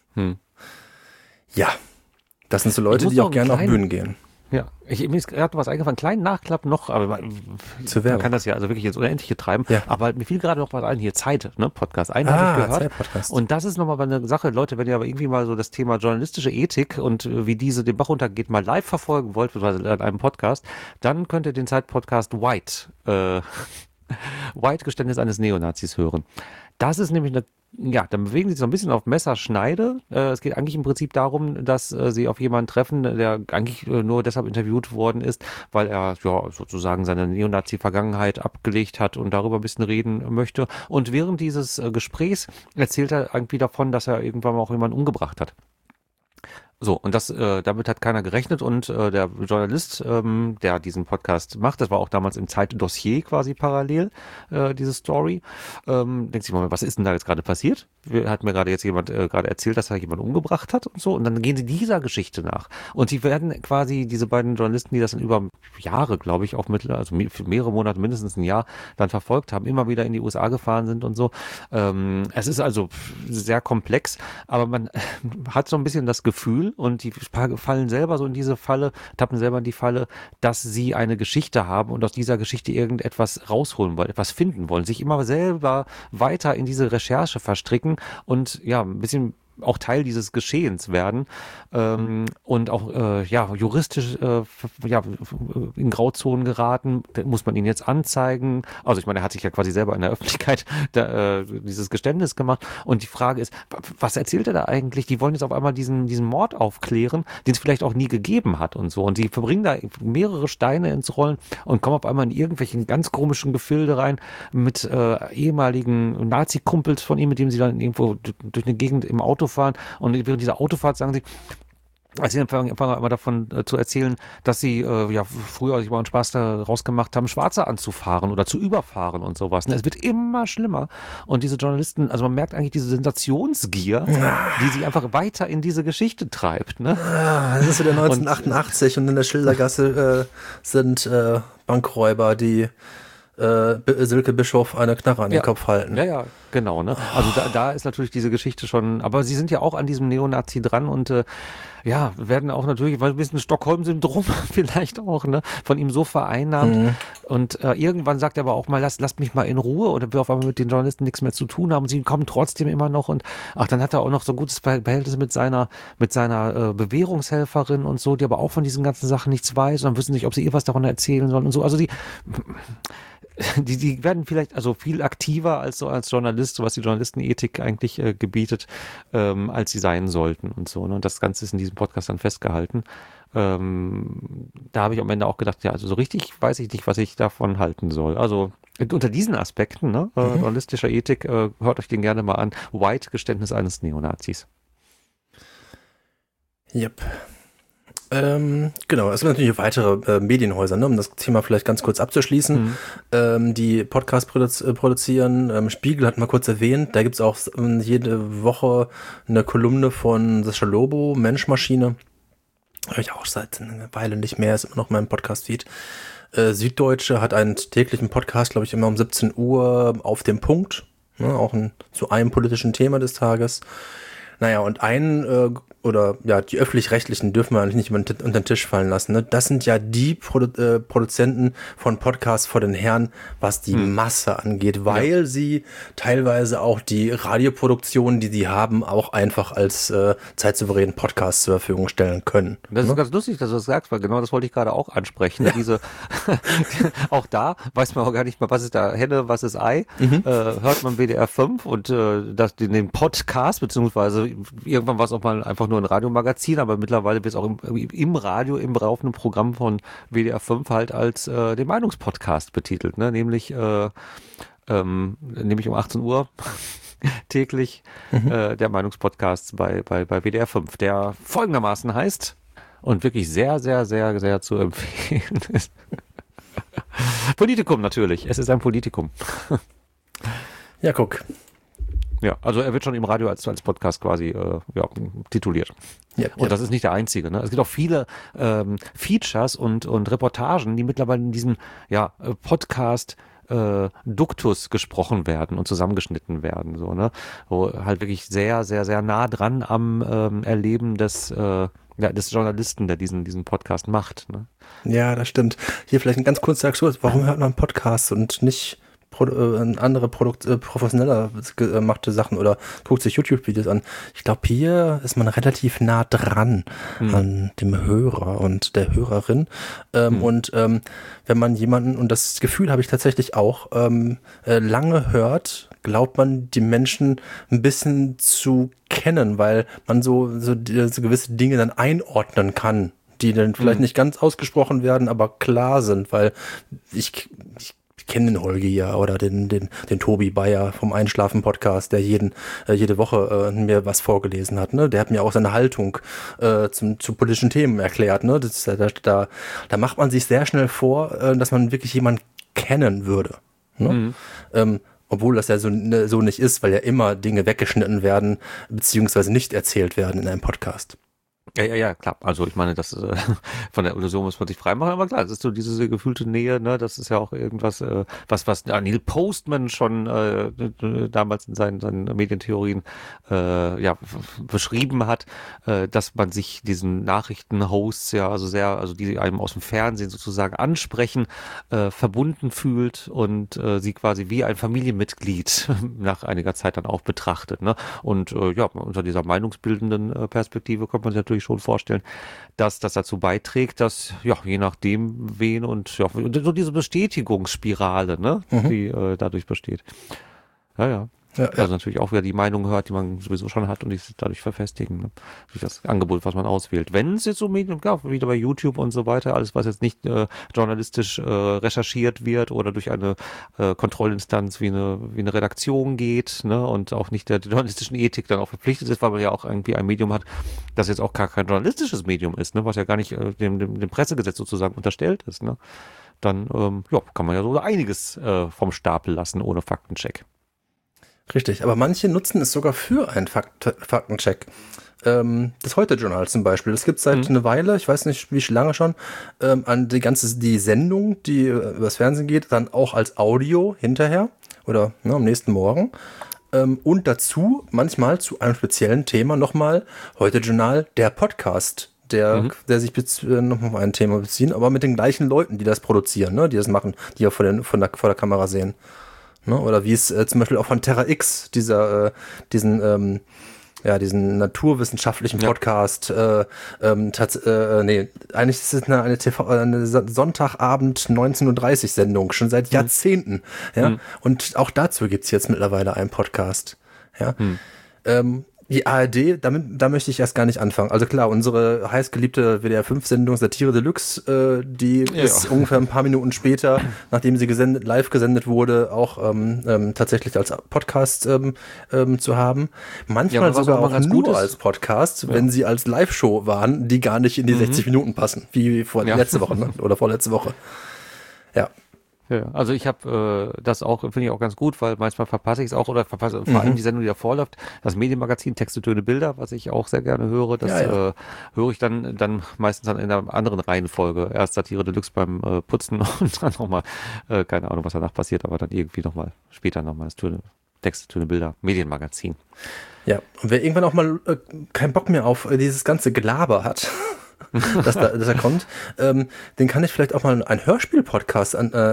Ja. Das sind so Leute, die auch gerne auf Bühnen gehen. Ja, mir ist gerade was eingefallen, einen kleinen Nachklapp noch, aber man kann das ja also wirklich ins Unendliche treiben, aber mir fiel gerade noch was ein, hier Zeit, ne, Podcast, einen habe ich gehört. Zeit-Podcast. Und das ist nochmal eine Sache, Leute, wenn ihr aber irgendwie mal so das Thema journalistische Ethik und wie diese den Bach runtergeht, mal live verfolgen wollt, beziehungsweise in einem Podcast, dann könnt ihr den Zeit-Podcast White Geständnis eines Neonazis hören. Das ist nämlich dann bewegen sie sich so ein bisschen auf Messerschneide. Es geht eigentlich im Prinzip darum, dass sie auf jemanden treffen, der eigentlich nur deshalb interviewt worden ist, weil er sozusagen seine Neonazi-Vergangenheit abgelegt hat und darüber ein bisschen reden möchte. Und während dieses Gesprächs erzählt er irgendwie davon, dass er irgendwann mal auch jemanden umgebracht hat. So, und damit hat keiner gerechnet und der Journalist, der diesen Podcast macht, das war auch damals im Zeitdossier quasi parallel, diese Story, denkt sich mal, was ist denn da jetzt gerade passiert? Hat mir gerade jetzt jemand gerade erzählt, dass er jemanden umgebracht hat und so, und dann gehen sie dieser Geschichte nach. Und die werden quasi, diese beiden Journalisten, die das dann über Jahre, glaube ich, auch also für mehrere Monate, mindestens ein Jahr, dann verfolgt haben, immer wieder in die USA gefahren sind und so. Es ist also sehr komplex, aber man hat so ein bisschen das Gefühl, und die fallen selber so in diese Falle, tappen selber in die Falle, dass sie eine Geschichte haben und aus dieser Geschichte irgendetwas rausholen wollen, etwas finden wollen, sich immer selber weiter in diese Recherche verstricken und ja, ein bisschen auch Teil dieses Geschehens werden und auch juristisch in Grauzonen geraten. Da muss man ihn jetzt anzeigen. Also ich meine, er hat sich ja quasi selber in der Öffentlichkeit dieses Geständnis gemacht. Und die Frage ist, was erzählt er da eigentlich? Die wollen jetzt auf einmal diesen Mord aufklären, den es vielleicht auch nie gegeben hat und so. Und die verbringen da mehrere Steine ins Rollen und kommen auf einmal in irgendwelchen ganz komischen Gefilde rein mit ehemaligen Nazi-Kumpels von ihm, mit dem sie dann irgendwo durch eine Gegend im Auto fahren. Und während dieser Autofahrt sagen sie, als sie fangen immer davon zu erzählen, dass sie früher sich mal einen Spaß daraus gemacht haben, Schwarze anzufahren oder zu überfahren und sowas. Es wird immer schlimmer. Und diese Journalisten, also man merkt eigentlich diese Sensationsgier, die sie einfach weiter in diese Geschichte treibt. Ne? Das ist wieder 1988 und in der Schildergasse sind Bankräuber, die Silke Bischof eine Knarre an den Kopf halten. Ja, genau. Ne? Also da ist natürlich diese Geschichte schon, aber sie sind ja auch an diesem Neonazi dran und werden auch natürlich, weil ein bisschen Stockholm-Syndrom vielleicht auch, ne, von ihm so vereinnahmt. Und irgendwann sagt er aber auch mal, lasst mich mal in Ruhe oder wir auf einmal mit den Journalisten nichts mehr zu tun haben. Und sie kommen trotzdem immer noch und dann hat er auch noch so ein gutes Verhältnis mit seiner Bewährungshelferin und so, die aber auch von diesen ganzen Sachen nichts weiß und dann wissen nicht, ob sie ihr was davon erzählen sollen und so. Also die werden vielleicht also viel aktiver als Journalist, was die Journalistenethik eigentlich gebietet, als sie sein sollten und so. Ne? Und das Ganze ist in diesem Podcast dann festgehalten. Da habe ich am Ende auch gedacht, ja, also so richtig weiß ich nicht, was ich davon halten soll. Also unter diesen Aspekten, ne, journalistischer Ethik, hört euch den gerne mal an. White, Geständnis eines Neonazis. Yep. Genau, es gibt natürlich weitere Medienhäuser, ne, um das Thema vielleicht ganz kurz abzuschließen, die Podcasts produzieren. Spiegel hat mal kurz erwähnt, da gibt's auch jede Woche eine Kolumne von Sascha Lobo, Mensch-Maschine. Höre ich auch seit einer Weile nicht mehr, ist immer noch mein Podcast-Feed. Süddeutsche hat einen täglichen Podcast, glaube ich, immer um 17 Uhr auf dem Punkt, ne, auch zu einem politischen Thema des Tages. Naja, und die Öffentlich-Rechtlichen dürfen wir eigentlich nicht unter den Tisch fallen lassen. Ne? Das sind ja die Produzenten von Podcasts vor den Herren, was die Masse angeht, weil sie teilweise auch die Radioproduktionen, die sie haben, auch einfach als zeitsouveränen Podcast zur Verfügung stellen können. Das ist ganz lustig, dass du das sagst, weil genau das wollte ich gerade auch ansprechen. Ja. Auch da weiß man auch gar nicht mal, was ist da Henne, was ist Ei. Hört man WDR 5 und den Podcast, beziehungsweise irgendwann war es auch mal einfach nur ein Radiomagazin, aber mittlerweile wird es auch im Radio, im laufenden Programm von WDR 5 halt als den Meinungspodcast betitelt, ne? Nämlich um 18 Uhr täglich der Meinungspodcast bei WDR 5, der folgendermaßen heißt und wirklich sehr, sehr, sehr, sehr zu empfehlen ist. Politikum natürlich, es ist ein Politikum. Ja, guck. Ja, also er wird schon im Radio als Podcast quasi tituliert. Und das ist nicht der einzige. Ne? Es gibt auch viele Features und Reportagen, die mittlerweile in diesem Podcast Duktus gesprochen werden und zusammengeschnitten werden, so, ne? Wo halt wirklich sehr, sehr, sehr nah dran am Erleben des Journalisten, der diesen Podcast macht. Ne? Ja, das stimmt. Hier vielleicht ein ganz kurzer Exkurs. Warum hört man Podcasts und nicht andere professioneller gemachte Sachen oder guckt sich YouTube-Videos an? Ich glaube, hier ist man relativ nah dran an dem Hörer und der Hörerin. Und wenn man jemanden, und das Gefühl habe ich tatsächlich auch, lange hört, glaubt man, die Menschen ein bisschen zu kennen, weil man so gewisse Dinge dann einordnen kann, die dann vielleicht nicht ganz ausgesprochen werden, aber klar sind, weil ich kenne den Holgi ja oder den Tobi Bayer vom Einschlafen-Podcast, der jede Woche mir was vorgelesen hat. Ne? Der hat mir auch seine Haltung zu politischen Themen erklärt. Ne? Da macht man sich sehr schnell vor, dass man wirklich jemanden kennen würde. Ne? Obwohl das ja so nicht ist, weil ja immer Dinge weggeschnitten werden, beziehungsweise nicht erzählt werden in einem Podcast. Ja, klar. Also ich meine, das von der Illusion muss man sich freimachen, aber klar, das ist so diese gefühlte Nähe, ne, das ist ja auch irgendwas, was Neil Postman schon damals in seinen Medientheorien ja beschrieben hat, dass man sich diesen Nachrichtenhosts ja also die einem aus dem Fernsehen sozusagen ansprechen, verbunden fühlt und sie quasi wie ein Familienmitglied nach einiger Zeit dann auch betrachtet, ne? Und ja, unter dieser meinungsbildenden Perspektive kommt man sich natürlich schon vorstellen, dass das dazu beiträgt, dass, ja, je nachdem wen und ja, so diese Bestätigungsspirale, ne, die dadurch besteht. Ja. Ja, Also natürlich auch wieder die Meinung hört, die man sowieso schon hat und die sich dadurch verfestigen, ne? Durch das Angebot, was man auswählt. Wenn es jetzt so Medien, ja, wieder bei YouTube und so weiter, alles was jetzt nicht journalistisch recherchiert wird oder durch eine Kontrollinstanz wie eine Redaktion geht, ne, und auch nicht der journalistischen Ethik dann auch verpflichtet ist, weil man ja auch irgendwie ein Medium hat, das jetzt auch gar kein journalistisches Medium ist, ne, was ja gar nicht dem Pressegesetz sozusagen unterstellt ist, ne, dann ja, kann man ja so einiges vom Stapel lassen ohne Faktencheck. richtig. Aber manche nutzen es sogar für einen Faktencheck. Das Heute-Journal zum Beispiel. Das gibt es seit einer Weile, ich weiß nicht, wie lange schon, an die Sendung, die übers Fernsehen geht, dann auch als Audio hinterher oder am nächsten Morgen. Und dazu manchmal zu einem speziellen Thema nochmal Heute-Journal, der Podcast, der sich nochmal auf ein Thema beziehen, aber mit den gleichen Leuten, die das produzieren, ne, die das machen, die ja vor der Kamera sehen. Ne? Oder wie es zum Beispiel auch von Terra X, diesen naturwissenschaftlichen Podcast, eigentlich ist es eine Sonntagabend 19:30 Sendung, schon seit Jahrzehnten. Ja? Und auch dazu gibt's jetzt mittlerweile einen Podcast. Ja? Die ARD, da möchte ich erst gar nicht anfangen. Also klar, unsere heißgeliebte WDR-5-Sendung Satire Deluxe, die ist ungefähr ein paar Minuten später, nachdem sie live gesendet wurde, auch tatsächlich als Podcast zu haben. Manchmal sogar auch nur als Podcast, wenn sie als Live-Show waren, die gar nicht in die 60 Minuten passen, wie letzte Woche, ne? Oder vorletzte Woche. Ja. Ja, also ich habe das auch, finde ich auch ganz gut, weil manchmal verpasse ich es auch oder verpasse vor allem die Sendung, die davor läuft, das Medienmagazin Texte, Töne, Bilder, was ich auch sehr gerne höre. Das höre ich dann meistens dann in einer anderen Reihenfolge. Erst Satire Deluxe beim Putzen und dann nochmal, keine Ahnung, was danach passiert, aber dann irgendwie nochmal, später nochmal das Texte, Töne, Bilder, Medienmagazin. Ja, und wer irgendwann auch mal keinen Bock mehr auf dieses ganze Gelaber hat, dass er kommt, den kann ich vielleicht auch mal einen Hörspiel-Podcast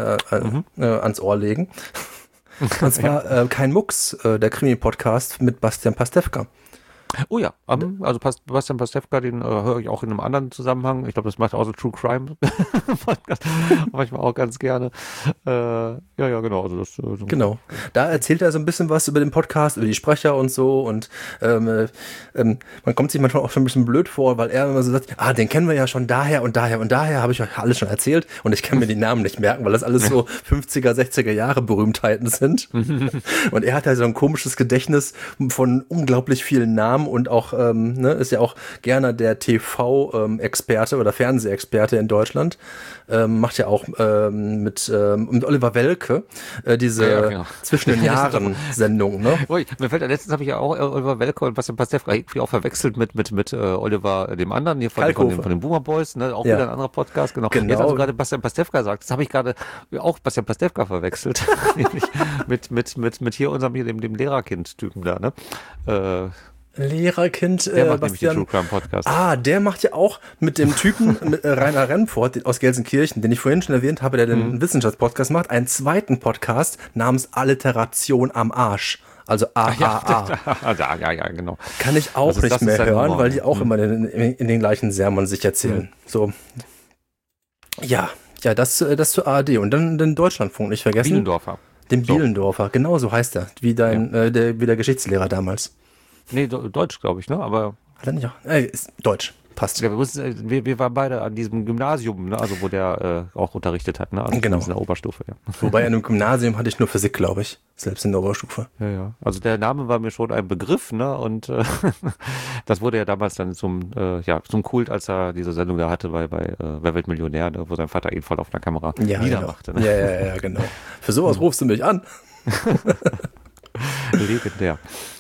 ans Ohr legen. Und zwar Kein Mucks, der Krimi-Podcast mit Bastian Pastewka. Oh ja, also Bastian Pastewka, den höre ich auch in einem anderen Zusammenhang. Ich glaube, das macht auch so True Crime Podcast manchmal auch ganz gerne. Ja, genau. Also das, genau. Da erzählt er so ein bisschen was über den Podcast, über die Sprecher und so. Und man kommt sich manchmal auch schon ein bisschen blöd vor, weil er immer so sagt, den kennen wir ja schon daher und daher und daher, habe ich euch alles schon erzählt. Und ich kann mir die Namen nicht merken, weil das alles so 50er, 60er Jahre Berühmtheiten sind. Und er hat ja so ein komisches Gedächtnis von unglaublich vielen Namen und auch, ist ja auch gerne der TV-Experte oder Fernsehexperte in Deutschland. Macht ja auch mit Oliver Welke diese zwischen den Jahren Sendung. Ne? Mir fällt letztens habe ich ja auch Oliver Welke und Bastian Pastewka irgendwie auch verwechselt mit Oliver dem anderen hier von den Boomer Boys, ne? Auch wieder ein anderer Podcast, genau. Jetzt also gerade Bastian Pastewka sagt, das habe ich gerade auch Bastian Pastewka verwechselt. mit hier unserem dem Lehrerkind-Typen da, ne? Lehrerkind, der macht nämlich den True Crime Podcast. Der macht ja auch mit dem Typen mit Rainer Remford aus Gelsenkirchen, den ich vorhin schon erwähnt habe, der den Wissenschaftspodcast macht, einen zweiten Podcast namens Alliteration am Arsch. Also AAA. Ja, genau. Kann ich auch nicht mehr hören, weil die auch immer in den gleichen Sermon sich erzählen. So. Ja, das zur ARD. Und dann den Deutschlandfunk nicht vergessen. Bielendorfer. Den Bielendorfer, genau so heißt er. Wie der Geschichtslehrer damals. Nee, Deutsch, glaube ich, ne? Aber. Hat er nicht auch? Ist Deutsch. Passt. Ja, wir waren beide an diesem Gymnasium, ne? Also wo der auch unterrichtet hat, ne? Also genau. In der Oberstufe, ja. Wobei in einem Gymnasium hatte ich nur Physik, glaube ich. Selbst in der Oberstufe. Ja. Also der Name war mir schon ein Begriff, ne? Und das wurde ja damals dann zum Kult, als er diese Sendung da hatte bei Wer wird Millionär, ne? Wo sein Vater ihn voll auf einer Kamera niedermachte. Genau. Ne? Ja, genau. Für sowas rufst du mich an. Legendär.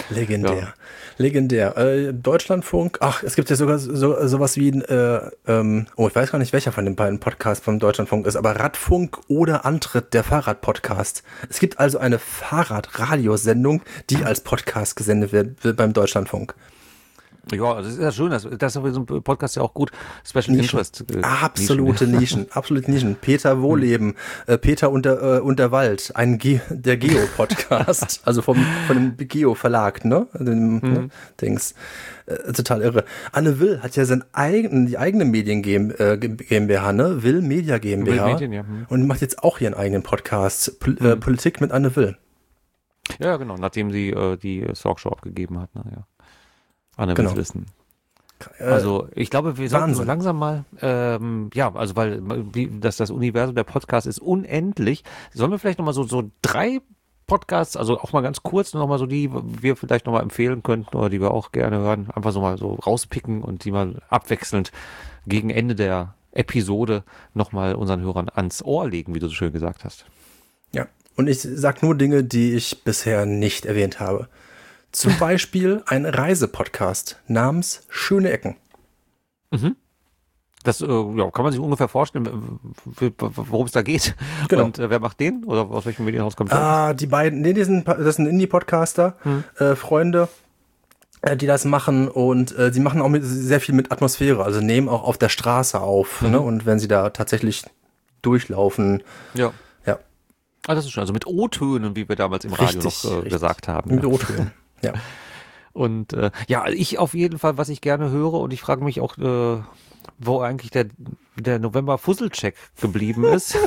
Legendär. Ja. Legendär. Deutschlandfunk, es gibt ja sogar sowas wie ich weiß gar nicht, welcher von den beiden Podcasts vom Deutschlandfunk ist, aber Radfunk oder Antritt, der Fahrradpodcast. Es gibt also eine Fahrradradiosendung, die als Podcast gesendet wird beim Deutschlandfunk. Ja, das ist ja schön, das ist so ein Podcast ja auch gut. Special Nischen. Interest. Absolute Nischen, absolute Nischen. Peter Wohleben, Peter Unterwald, der Geo-Podcast, also von dem Geo-Verlag, ne? Dings. Total irre. Anne Will hat ja die eigene Medien GmbH, ne? Will Media GmbH. Will Medien, ja. Und macht jetzt auch ihren eigenen Podcast, Politik mit Anne Will. Ja, genau, nachdem sie die Talkshow abgegeben hat, ne? Ja. Anne Genau. will wissen. Also ich glaube, wir sollten so langsam mal, also weil das Universum der Podcast ist unendlich. Sollen wir vielleicht nochmal so 3 Podcasts, also auch mal ganz kurz nochmal so die wir vielleicht nochmal empfehlen könnten oder die wir auch gerne hören, einfach so mal so rauspicken und die mal abwechselnd gegen Ende der Episode nochmal unseren Hörern ans Ohr legen, wie du so schön gesagt hast. Ja, und ich sag nur Dinge, die ich bisher nicht erwähnt habe. Zum Beispiel ein Reisepodcast namens Schöne Ecken. Mhm. Das kann man sich ungefähr vorstellen, worum es da geht. Genau. Und wer macht den? Oder aus welchem Medienhaus kommt der? Die beiden, das sind Indie-Podcaster, Freunde, die das machen und sie machen auch sehr viel mit Atmosphäre, also nehmen auch auf der Straße auf, ne? Und wenn sie da tatsächlich durchlaufen. Ja. Ja. Das ist schon, also mit O-Tönen, wie wir damals im Radio noch gesagt haben. Mit O-Tönen, ja. Und ich auf jeden Fall, was ich gerne höre und ich frage mich auch, wo eigentlich der November-Fusselcheck geblieben ist.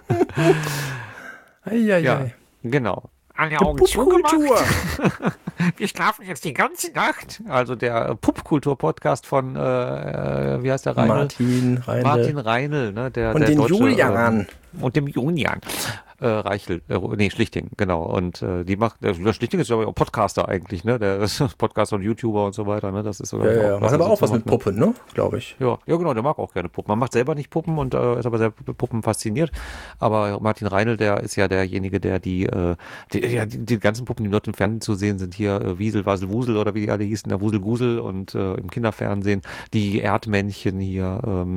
Ja, genau. Alle Augen zugemacht. Wir schlafen jetzt die ganze Nacht. Also der Puppkultur-Podcast von, wie heißt der Reinl? Martin Reinl, ne? Und den Deutsche, Julian. Und dem Julian. Schlichting, genau. Und die macht, Schlichting ist ja auch Podcaster eigentlich, ne? Der ist Podcaster und YouTuber und so weiter, ne? Das ist sogar ja. Macht aber auch was mit Puppen, ne? Glaube ich. Ja, genau, der mag auch gerne Puppen. Man macht selber nicht Puppen und ist aber sehr Puppen fasziniert. Aber Martin Reinl, der ist ja derjenige, der die ganzen Puppen, die dort im Fernsehen zu sehen sind, hier Wiesel, Wasel, Wusel oder wie die alle hießen, der Wusel, Gusel und im Kinderfernsehen, die Erdmännchen hier,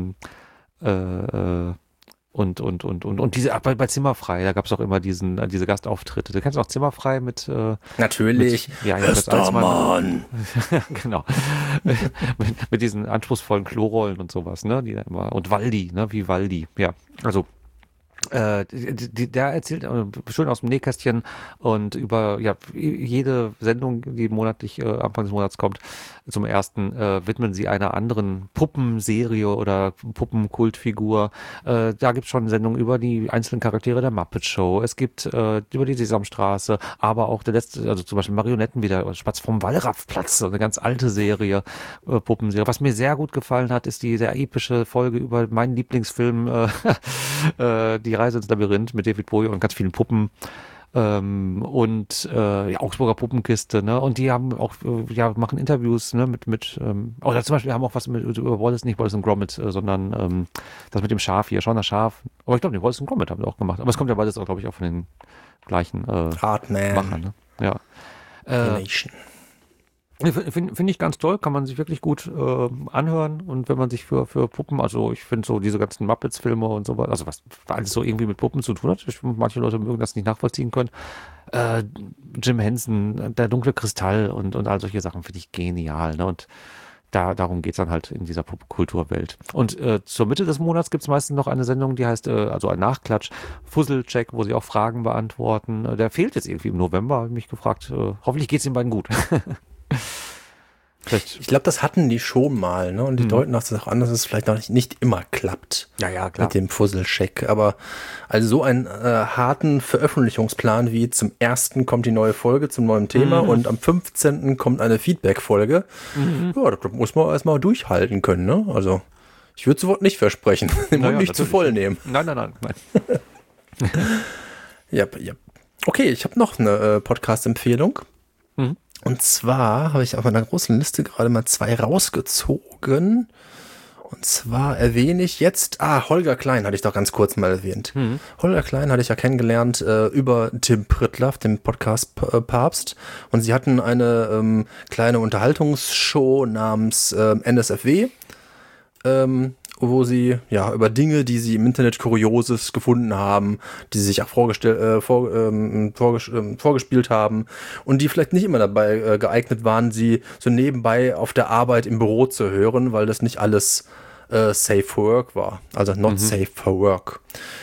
und diese bei Zimmerfrei, da gab es auch immer diese Gastauftritte. Du kennst auch Zimmerfrei mit natürlich. Östermann. Genau. mit diesen anspruchsvollen Klorollen und sowas, ne? Die immer, und Waldi, ne? Wie Waldi. Ja, also der erzählt schön aus dem Nähkästchen und über jede Sendung, die monatlich Anfang des Monats kommt, zum ersten widmen sie einer anderen Puppenserie oder Puppenkultfigur. Da gibt es schon Sendungen über die einzelnen Charaktere der Muppet Show. Es gibt über die Sesamstraße, aber auch der letzte, also zum Beispiel Marionetten wieder, Spatz vom Wallraffplatz, so eine ganz alte Serie, Puppenserie. Was mir sehr gut gefallen hat, ist die sehr epische Folge über meinen Lieblingsfilm, die Reise ins Labyrinth mit David Bowie und ganz vielen Puppen. Augsburger Puppenkiste, ne? Und die haben auch, machen Interviews, ne, oder zum Beispiel haben auch was über Wallace, nicht Wallace und Gromit, sondern das mit dem Schaf hier, Shaun das Schaf. Aber ich glaube, Wallace und Gromit haben wir auch gemacht. Aber es kommt ja beides auch, glaube ich, auch von den gleichen Hartman. Machern, ne? Ja. Finde ich ganz toll, kann man sich wirklich gut anhören und wenn man sich für Puppen, also ich finde so diese ganzen Muppets-Filme und so weiter, also was alles so irgendwie mit Puppen zu tun hat, manche Leute mögen das nicht nachvollziehen können. Jim Henson, der dunkle Kristall und all solche Sachen finde ich genial, ne? Und darum geht's dann halt in dieser Popkulturwelt. Und zur Mitte des Monats gibt's meistens noch eine Sendung, die heißt, also ein Nachklatsch, Fusselcheck, wo sie auch Fragen beantworten. Der fehlt jetzt irgendwie im November, habe ich mich gefragt. Hoffentlich geht's den beiden gut. Ich glaube, das hatten die schon mal, ne? Und die deuten das auch an, dass es vielleicht noch nicht immer klappt. Ja, klar. Mit dem Fusselcheck. Aber also so einen harten Veröffentlichungsplan wie zum 1. kommt die neue Folge zum neuen Thema und am 15. kommt eine Feedback-Folge. Ja, das muss man erstmal durchhalten können, ne? Also ich würde das Wort nicht versprechen. Den Mund nicht zu voll nehmen. Nein. Ja. Okay, ich habe noch eine Podcast-Empfehlung. Und zwar habe ich auf meiner großen Liste gerade mal 2 rausgezogen. Und zwar erwähne ich jetzt, Holger Klein hatte ich doch ganz kurz mal erwähnt. Holger Klein hatte ich ja kennengelernt über Tim Pritlove, dem Podcast Papst. Und sie hatten eine kleine Unterhaltungsshow namens NSFW, wo sie ja über Dinge, die sie im Internet Kurioses gefunden haben, die sie sich auch vorgespielt haben und die vielleicht nicht immer dabei geeignet waren, sie so nebenbei auf der Arbeit im Büro zu hören, weil das nicht alles safe for work war, also not safe for work.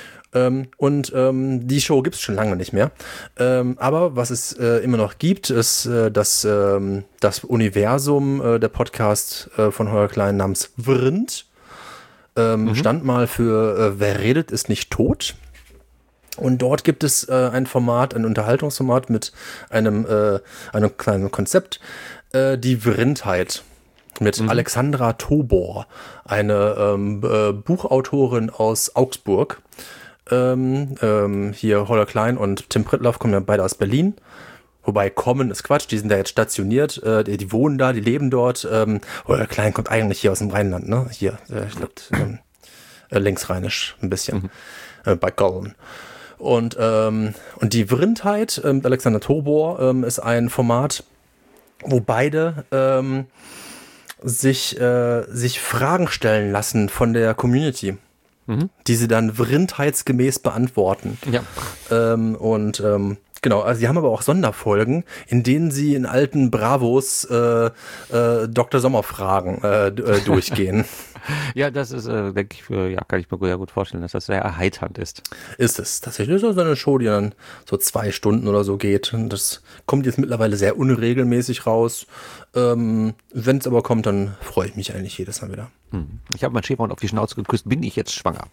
Die Show gibt es schon lange nicht mehr. Aber was es immer noch gibt, ist das Universum der Podcast von Holger Klein namens Vrind. Stand mal für Wer redet, ist nicht tot. Und dort gibt es ein Unterhaltungsformat mit einem kleinen Konzept, die Vrindheit. Mit Alexandra Tobor, eine Buchautorin aus Augsburg. Hier Holger Klein und Tim Pritlove kommen ja beide aus Berlin. Wobei kommen ist Quatsch, die sind da jetzt stationiert, die wohnen da, die leben dort. Holger Klein kommt eigentlich hier aus dem Rheinland, ne? Hier, ich glaube, linksrheinisch ein bisschen, bei Köln. Und die Vrindheit, Alexander Tobor, ist ein Format, wo beide sich Fragen stellen lassen von der Community, die sie dann vrindheitsgemäß beantworten. Ja. Genau, also sie haben aber auch Sonderfolgen, in denen sie in alten Bravos Dr. Sommer-Fragen durchgehen. Ja, das ist, denke ich, kann ich mir sehr gut vorstellen, dass das sehr erheiternd ist. Ist es. Tatsächlich ist so eine Show, die dann so 2 Stunden oder so geht. Und das kommt jetzt mittlerweile sehr unregelmäßig raus. Wenn es aber kommt, dann freue ich mich eigentlich jedes Mal wieder. Ich habe meinen Schäferhund auf die Schnauze geküsst, bin ich jetzt schwanger?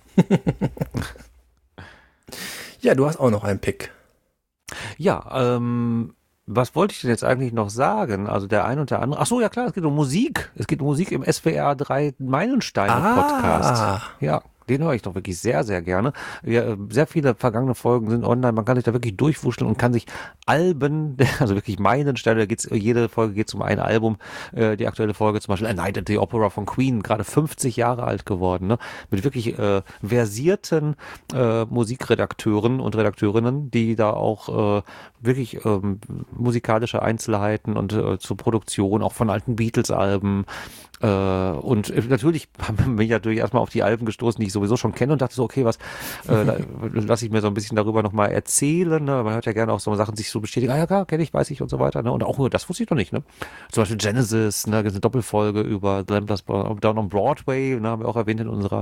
Ja, du hast auch noch einen Pick. Ja, was wollte ich denn jetzt eigentlich noch sagen? Also der eine und der andere. Ach so, ja klar, es geht um Musik. Es geht um Musik im SWR 3 Meilensteine Podcast. Ja, den höre ich doch wirklich sehr, sehr gerne. Ja, sehr viele vergangene Folgen sind online. Man kann sich da wirklich durchwuscheln und kann sich Alben, also wirklich Meilensteine, jede Folge geht um ein Album. Die aktuelle Folge zum Beispiel A Night at the Opera von Queen, gerade 50 Jahre alt geworden, ne? Mit wirklich versierten Musikredakteuren und Redakteurinnen, die da auch wirklich musikalische Einzelheiten und zur Produktion auch von alten Beatles-Alben und natürlich haben mich natürlich erstmal auf die Alben gestoßen, die ich sowieso schon kenne und dachte so, okay, was lasse ich mir so ein bisschen darüber nochmal erzählen, ne? Man hört ja gerne auch so Sachen sich so bestätigen, ja klar, kenne ich, weiß ich und so weiter, ne? Und auch das wusste ich noch nicht, ne? Zum Beispiel Genesis, ne? Eine Doppelfolge über The Lamb Down on Broadway, ne? Haben wir auch erwähnt in unserer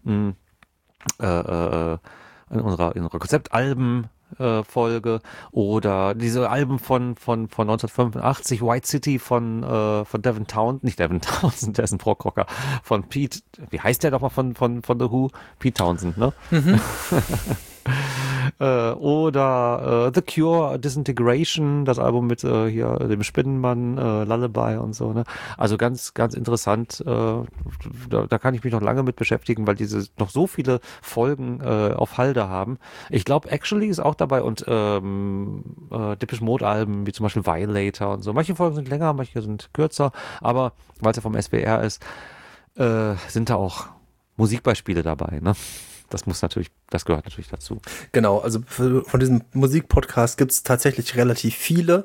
Konzeptalben Folge oder diese Alben von 1985, White City von Devin Townsend, nicht Devin Townsend, der ist ein Prog-Rocker, von Pete, wie heißt der doch mal von The Who? Pete Townsend, ne? Oder The Cure, Disintegration, das Album mit hier dem Spinnenmann, Lullaby und so, ne? Also ganz, ganz interessant. Da kann ich mich noch lange mit beschäftigen, weil diese noch so viele Folgen auf Halde haben. Ich glaube, Actually ist auch dabei und Depeche Mode Alben, wie zum Beispiel Violator und so. Manche Folgen sind länger, manche sind kürzer, aber weil es ja vom SWR ist, sind da auch Musikbeispiele dabei, ne? Das gehört natürlich dazu. Genau, also von diesem Musikpodcast gibt es tatsächlich relativ viele.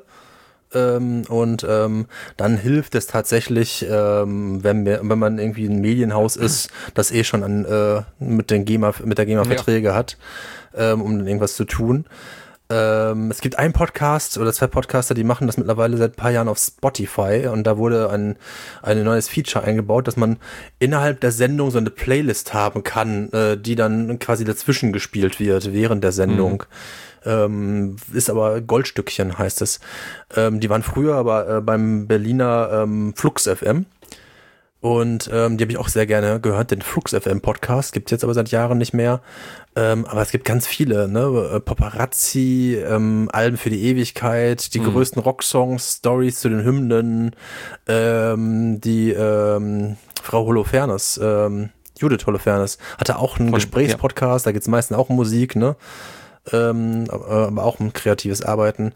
Dann hilft es tatsächlich, wenn man irgendwie ein Medienhaus ist, das schon mit der GEMA Verträge hat, um dann irgendwas zu tun. Es gibt einen Podcast oder 2 Podcaster, die machen das mittlerweile seit ein paar Jahren auf Spotify und da wurde ein neues Feature eingebaut, dass man innerhalb der Sendung so eine Playlist haben kann, die dann quasi dazwischen gespielt wird während der Sendung. Ist aber Goldstückchen, heißt es. Die waren früher aber beim Berliner Flux FM. Und die habe ich auch sehr gerne gehört, den Flux FM Podcast, gibt's jetzt aber seit Jahren nicht mehr. Aber es gibt ganz viele, ne? Paparazzi, Alben für die Ewigkeit, die größten Rocksongs, Stories zu den Hymnen, die Frau Holofernes, Judith Holofernes, hatte auch einen Gesprächspodcast, da geht's meistens auch um Musik, ne? Aber auch um kreatives Arbeiten.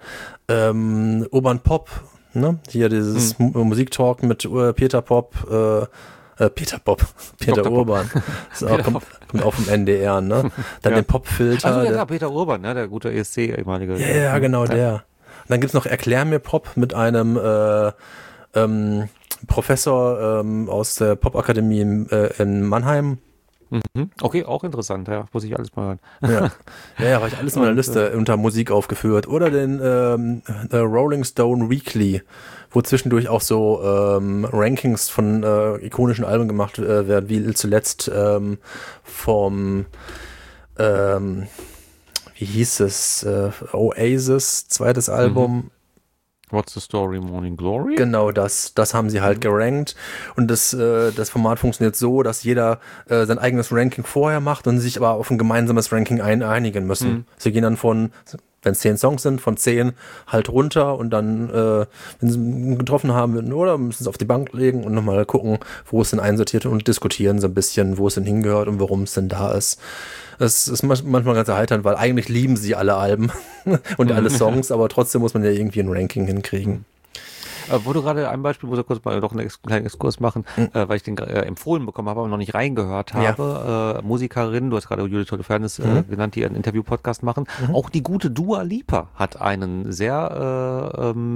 Urban Pop, ne? Hier dieses Musiktalk mit Peter Pop, Peter Pop. Peter Dr. Urban. Das ist auch, kommt auch vom NDR, ne? Dann den Popfilter. Also ja, klar, Peter Urban, ne? Der gute ESC, ehemalige. Ja, genau, der. Und dann gibt's noch Erklär mir Pop mit einem Professor aus der Popakademie in Mannheim. Okay, auch interessant, ja. Muss ich alles mal hören. Ja, habe ich alles in meiner Liste unter Musik aufgeführt. Oder den Rolling Stone Weekly, wo zwischendurch auch so Rankings von ikonischen Alben gemacht werden, wie zuletzt vom wie hieß es? Oasis, zweites Album. What's the Story, Morning Glory? Genau, das haben sie halt gerankt. Und das Format funktioniert so, dass jeder sein eigenes Ranking vorher macht und sich aber auf ein gemeinsames Ranking einigen müssen. Sie gehen dann von, wenn es 10 Songs sind, von 10 halt runter und dann, wenn sie ihn getroffen haben, oder müssen sie es auf die Bank legen und nochmal gucken, wo es denn einsortiert und diskutieren so ein bisschen, wo es denn hingehört und warum es denn da ist. Das ist manchmal ganz erheiternd, weil eigentlich lieben sie alle Alben und alle Songs, aber trotzdem muss man ja irgendwie ein Ranking hinkriegen. Wo du gerade ein Beispiel, muss ich kurz mal doch einen kleinen Exkurs machen, weil ich den empfohlen bekommen habe, aber noch nicht reingehört habe. Musikerin, du hast gerade Judith Holofernes genannt, die einen Interview-Podcast machen. Auch die gute Dua Lipa hat einen sehr,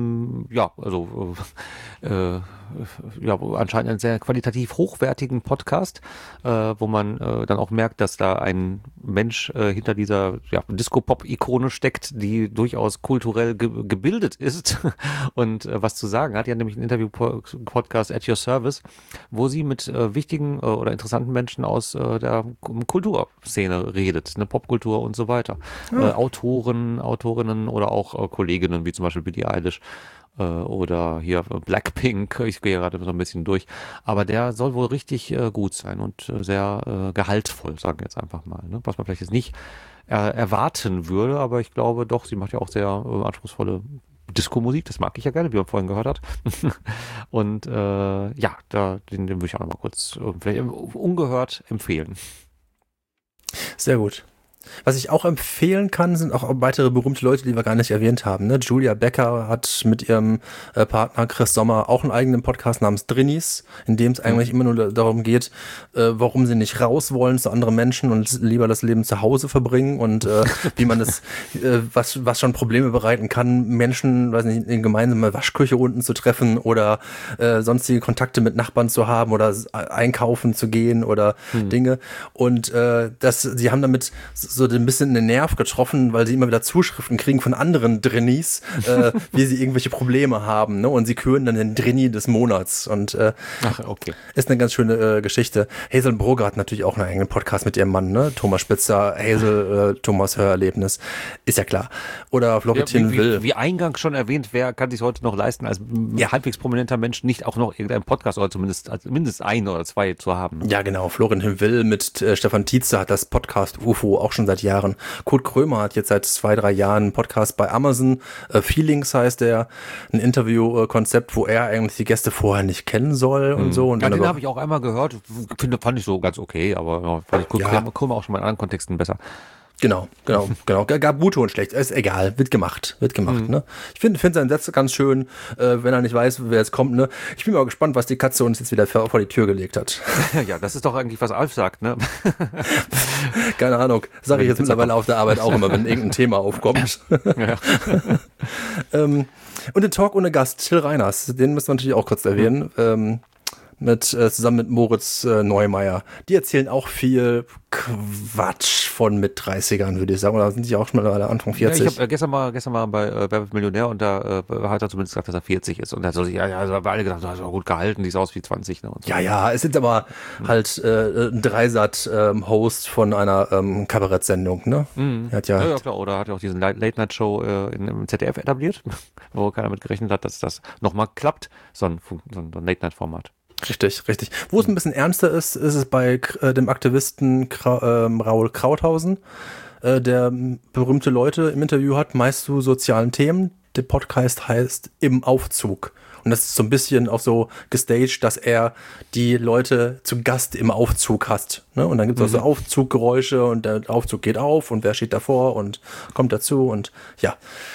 anscheinend einen sehr qualitativ hochwertigen Podcast, wo man dann auch merkt, dass da ein Mensch hinter dieser Disco-Pop-Ikone steckt, die durchaus kulturell gebildet ist und was zu sagen hat. Die hat nämlich einen Interview-Podcast at Your Service, wo sie mit wichtigen oder interessanten Menschen aus der Kulturszene redet, ne, Popkultur und so weiter. Autoren, Autorinnen oder auch Kolleginnen, wie zum Beispiel Billie Eilish oder hier Blackpink, ich gehe gerade so ein bisschen durch, aber der soll wohl richtig gut sein und sehr gehaltvoll, sagen wir jetzt einfach mal, ne? Was man vielleicht jetzt nicht erwarten würde, aber ich glaube doch, sie macht ja auch sehr anspruchsvolle Disco-Musik, das mag ich ja gerne, wie man vorhin gehört hat. Und den würde ich auch nochmal kurz vielleicht ungehört empfehlen. Sehr gut. Was ich auch empfehlen kann, sind auch weitere berühmte Leute, die wir gar nicht erwähnt haben. Ne? Julia Becker hat mit ihrem Partner Chris Sommer auch einen eigenen Podcast namens Drinnies, in dem es eigentlich immer nur darum geht, warum sie nicht raus wollen zu anderen Menschen und lieber das Leben zu Hause verbringen und wie man das, was schon Probleme bereiten kann, Menschen, weiß nicht, in gemeinsame Waschküche unten zu treffen oder sonstige Kontakte mit Nachbarn zu haben oder einkaufen zu gehen oder Dinge. Und sie haben damit so ein bisschen den Nerv getroffen, weil sie immer wieder Zuschriften kriegen von anderen Drinnies, wie sie irgendwelche Probleme haben, ne? Und sie küren dann den Drinni des Monats. Und ist eine ganz schöne Geschichte. Hazel Brugger hat natürlich auch einen eigenen Podcast mit ihrem Mann, ne? Thomas Spitzer, Hazel, Thomas Hörerlebnis. Ist ja klar. Oder Florentin Will. Wie eingangs schon erwähnt, wer kann sich heute noch leisten, als halbwegs prominenter Mensch nicht auch noch irgendeinen Podcast oder zumindest mindestens ein oder zwei zu haben? Ne? Ja, genau. Florentin Will mit Stefan Tietze hat das Podcast UFO auch schon seit Jahren. Kurt Krömer hat jetzt seit 2-3 Jahren einen Podcast bei Amazon. Feelings heißt der. Ein Interview-Konzept, wo er eigentlich die Gäste vorher nicht kennen soll und so. Und ja, den habe ich auch einmal gehört. Fand ich so ganz okay, aber fand ich Kurt Krömer auch schon mal in anderen Kontexten besser. Genau. Gab gute und schlecht. Ist egal. Wird gemacht. Ne? Ich finde seinen Satz ganz schön, wenn er nicht weiß, wer jetzt kommt. Ne? Ich bin mal gespannt, was die Katze uns jetzt wieder vor die Tür gelegt hat. Ja, das ist doch eigentlich, was Alf sagt, ne? Keine Ahnung. Sage ich jetzt mittlerweile auf der Arbeit auch immer, wenn irgendein Thema aufkommt. Ja. Und den Talk ohne Gast, Till Reiners, den müssen wir natürlich auch kurz erwähnen. Zusammen mit Moritz Neumeier. Die erzählen auch viel Quatsch von mit 30ern, würde ich sagen. Oder sind die auch schon mal alle Anfang 40? Ja, ich habe gestern mal bei Wer wird Millionär und da hat er zumindest gesagt, dass er 40 ist. Und da hat so, also haben wir alle gedacht, das ist gut gehalten, die sah aus wie 20. Ne? Und so. Ja, es sind aber halt ein Dreisat-Host von einer Kabarettsendung, ne? Ja, klar. Oder hat ja auch diesen Late-Night-Show im ZDF etabliert, wo keiner mit gerechnet hat, dass das nochmal klappt. So ein Late-Night-Format. Richtig. Wo es ein bisschen ernster ist, ist es bei dem Aktivisten Raoul Krauthausen, der berühmte Leute im Interview hat, meist zu sozialen Themen. Der Podcast heißt Im Aufzug. Und das ist so ein bisschen auch so gestaged, dass er die Leute zu Gast im Aufzug hat. Ne? Und dann gibt es auch so Aufzuggeräusche und der Aufzug geht auf und wer steht davor und kommt dazu und ja.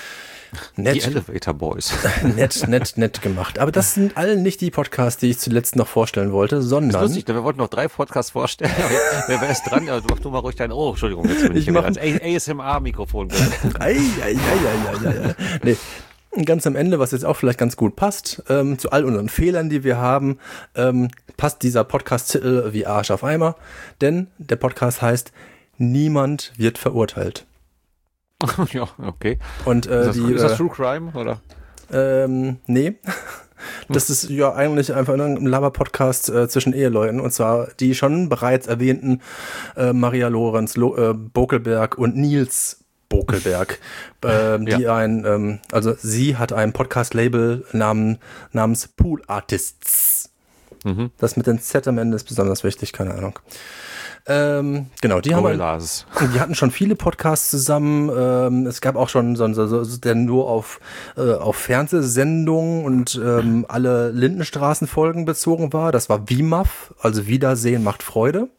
Die Nett, Elevator Boys. nett gemacht. Aber das sind alle nicht die Podcasts, die ich zuletzt noch vorstellen wollte, Das ist sondern lustig, wir wollten noch 3 Podcasts vorstellen. Wer wäre erst dran? Ja, mach du mal ruhig dein. Oh, Entschuldigung, jetzt bin ich hier wieder ans ASMR-Mikrofon. Ei. Nee. Ganz am Ende, was jetzt auch vielleicht ganz gut passt, zu all unseren Fehlern, die wir haben, passt dieser Podcast-Titel wie Arsch auf Eimer, denn der Podcast heißt Niemand wird verurteilt. Ja, okay. Und Ist das True Crime, oder? nee. Das ist ja eigentlich einfach ein Laber-Podcast zwischen Eheleuten, und zwar die schon bereits erwähnten Maria Lorenz, Bokelberg und Nils Bokelberg, die also sie hat ein Podcast-Label namens Pool Artists. Das mit den Z am Ende ist besonders wichtig, keine Ahnung. Genau, die hatten schon viele Podcasts zusammen. Es gab auch schon der nur auf Fernsehsendungen und alle Lindenstraßen-Folgen bezogen war. Das war WIMAF, also Wiedersehen macht Freude.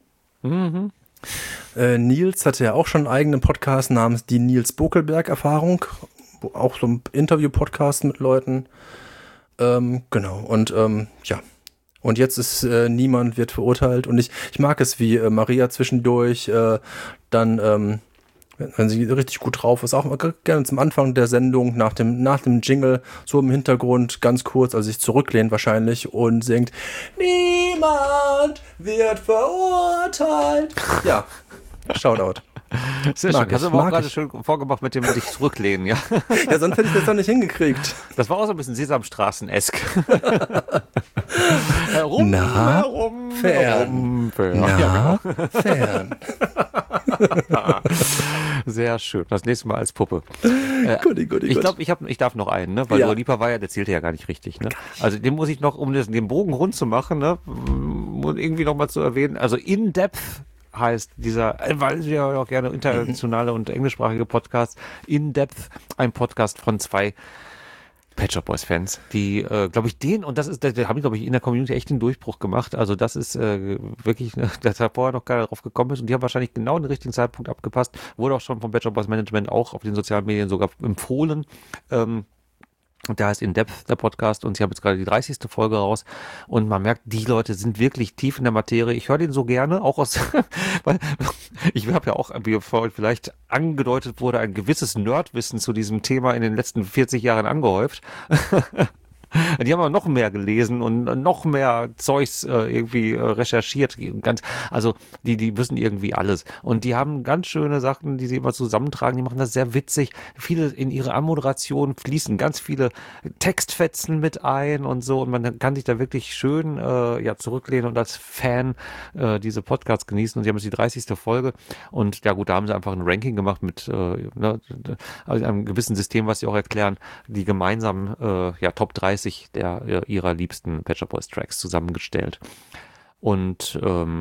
Nils hatte ja auch schon einen eigenen Podcast namens die Nils Bokelberg-Erfahrung, auch so ein Interview-Podcast mit Leuten. Genau, und ja. Und jetzt ist niemand wird verurteilt, und ich mag es, wie Maria zwischendurch dann, wenn sie richtig gut drauf ist, auch gerne zum Anfang der Sendung, nach dem Jingle, so im Hintergrund, ganz kurz, also sich zurücklehnt wahrscheinlich und singt, niemand wird verurteilt. Ja, Shoutout. Sehr schön. Hast du aber auch gerade schön vorgemacht mit dem dich zurücklehnen, ja? Ja, sonst hätte ich das doch nicht hingekriegt. Das war auch so ein bisschen Sesamstraßen-esk. Fern. Ja, genau. Fern. Sehr schön. Das nächste Mal als Puppe. Goodie. Ich glaube, ich darf noch einen, ne? Weil Dua Lipa war ja, der zählte ja gar nicht richtig, ne? Also den muss ich noch, um den Bogen rund zu machen, ne? Irgendwie noch mal zu erwähnen. Also In Depth heißt dieser, weil sie ja auch gerne internationale und englischsprachige Podcasts, In Depth, ein Podcast von 2 Pet Shop Boys Fans, die, glaube ich, und das ist, da haben die, glaube ich, in der Community echt den Durchbruch gemacht. Also das ist wirklich, dass da vorher noch keiner drauf gekommen ist, und die haben wahrscheinlich genau den richtigen Zeitpunkt abgepasst. Wurde auch schon vom Pet Shop Boys Management auch auf den sozialen Medien sogar empfohlen. Und der heißt In Depth, der Podcast, und sie haben jetzt gerade die 30. Folge raus, und man merkt, die Leute sind wirklich tief in der Materie. Ich höre den so gerne, auch aus, weil ich habe ja auch, wie vorhin vielleicht angedeutet wurde, ein gewisses Nerdwissen zu diesem Thema in den letzten 40 Jahren angehäuft. Die haben aber noch mehr gelesen und noch mehr Zeugs irgendwie recherchiert. Also die wissen irgendwie alles. Und die haben ganz schöne Sachen, die sie immer zusammentragen. Die machen das sehr witzig. Viele in ihre Anmoderation fließen ganz viele Textfetzen mit ein und so. Und man kann sich da wirklich schön zurücklehnen und als Fan diese Podcasts genießen. Und sie haben jetzt die 30. Folge. Und ja gut, da haben sie einfach ein Ranking gemacht mit einem gewissen System, was sie auch erklären, die gemeinsamen Top 30 ihrer liebsten Pet Shop Boys Tracks zusammengestellt. Und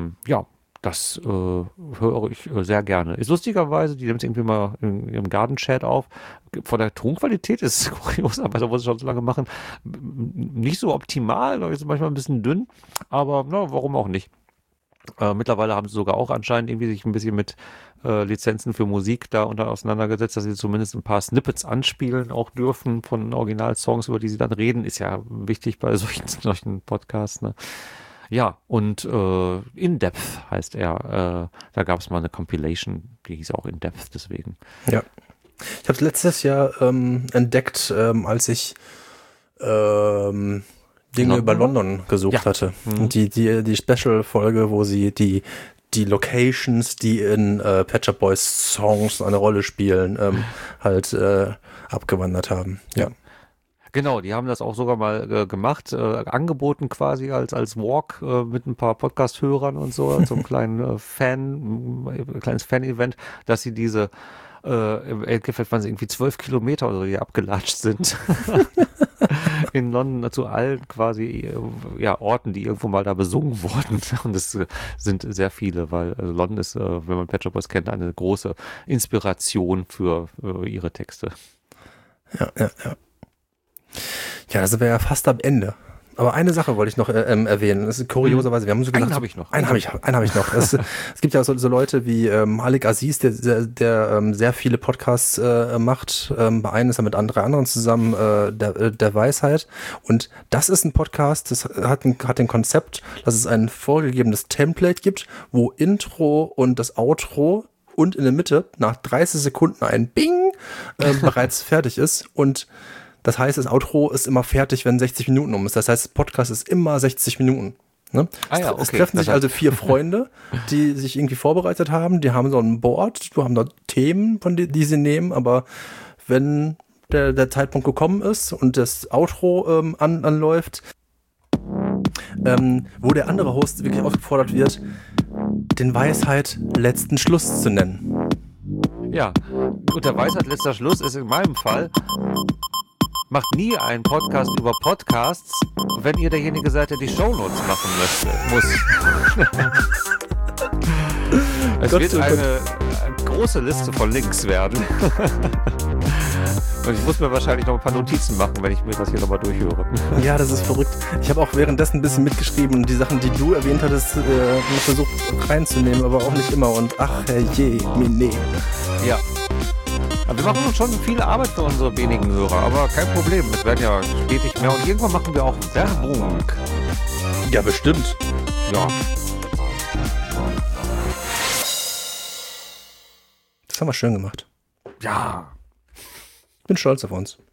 das höre ich sehr gerne. Ist lustigerweise, die nehmen es irgendwie mal in ihrem Garden-Chat auf. Von der Tonqualität ist es kurios, aber da muss ich schon so lange machen. Nicht so optimal, ist manchmal ein bisschen dünn, aber warum auch nicht. Mittlerweile haben sie sogar auch anscheinend irgendwie sich ein bisschen mit Lizenzen für Musik da auseinandergesetzt, dass sie zumindest ein paar Snippets anspielen auch dürfen von Originalsongs, über die sie dann reden. Ist ja wichtig bei solchen Podcasts, ne? Ja, und In Depth heißt er. Da gab es mal eine Compilation, die hieß auch In Depth, deswegen. Ja. Ich habe es letztes Jahr entdeckt, als ich Dinge über London gesucht hatte. Und die Special-Folge, wo sie die Locations, die in Pet Shop Boys Songs eine Rolle spielen, abgewandert haben. Ja. Genau, die haben das auch sogar mal gemacht, angeboten quasi als Walk mit ein paar Podcast-Hörern und so, so ein kleines Fan-Event, dass sie diese im Endeffekt waren es irgendwie 12 Kilometer oder so, die abgelatscht sind. In London zu allen quasi Orten, die irgendwo mal da besungen wurden. Und es sind sehr viele, weil London ist, wenn man Pet Shop Boys kennt, eine große Inspiration für ihre Texte. Ja. Ja, das wäre ja fast am Ende. Aber eine Sache wollte ich noch erwähnen. Das ist kurioserweise, wir haben so gesagt, Einen habe ich noch. Einen habe ich noch. Es gibt ja so Leute wie Malik Aziz, der sehr viele Podcasts macht. Bei einem ist er mit drei anderen zusammen, der Weisheit. Und das ist ein Podcast, das hat ein Konzept, dass es ein vorgegebenes Template gibt, wo Intro und das Outro und in der Mitte nach 30 Sekunden ein Bing bereits fertig ist. Und das heißt, das Outro ist immer fertig, wenn 60 Minuten um ist. Das heißt, das Podcast ist immer 60 Minuten. Ne? Ja, okay. Es treffen sich also 4 Freunde, die sich irgendwie vorbereitet haben. Die haben so ein Board, die haben da Themen, die sie nehmen. Aber wenn der Zeitpunkt gekommen ist und das Outro anläuft, wo der andere Host wirklich aufgefordert wird, den Weisheit letzten Schluss zu nennen. Ja, und der Weisheit letzter Schluss ist in meinem Fall: Macht nie einen Podcast über Podcasts, wenn ihr derjenige seid, der die Shownotes machen muss. Es wird eine große Liste von Links werden. Und ich muss mir wahrscheinlich noch ein paar Notizen machen, wenn ich mir das hier nochmal durchhöre. Ja, das ist verrückt. Ich habe auch währenddessen ein bisschen mitgeschrieben und die Sachen, die du erwähnt hattest, versucht reinzunehmen, aber auch nicht immer. Und ach herrje, mine. Ja. Aber wir machen uns schon viel Arbeit für unsere wenigen Hörer, aber kein Problem. Es werden ja stetig mehr und irgendwann machen wir auch Werbung. Ja, bestimmt. Ja. Das haben wir schön gemacht. Ja. Ich bin stolz auf uns.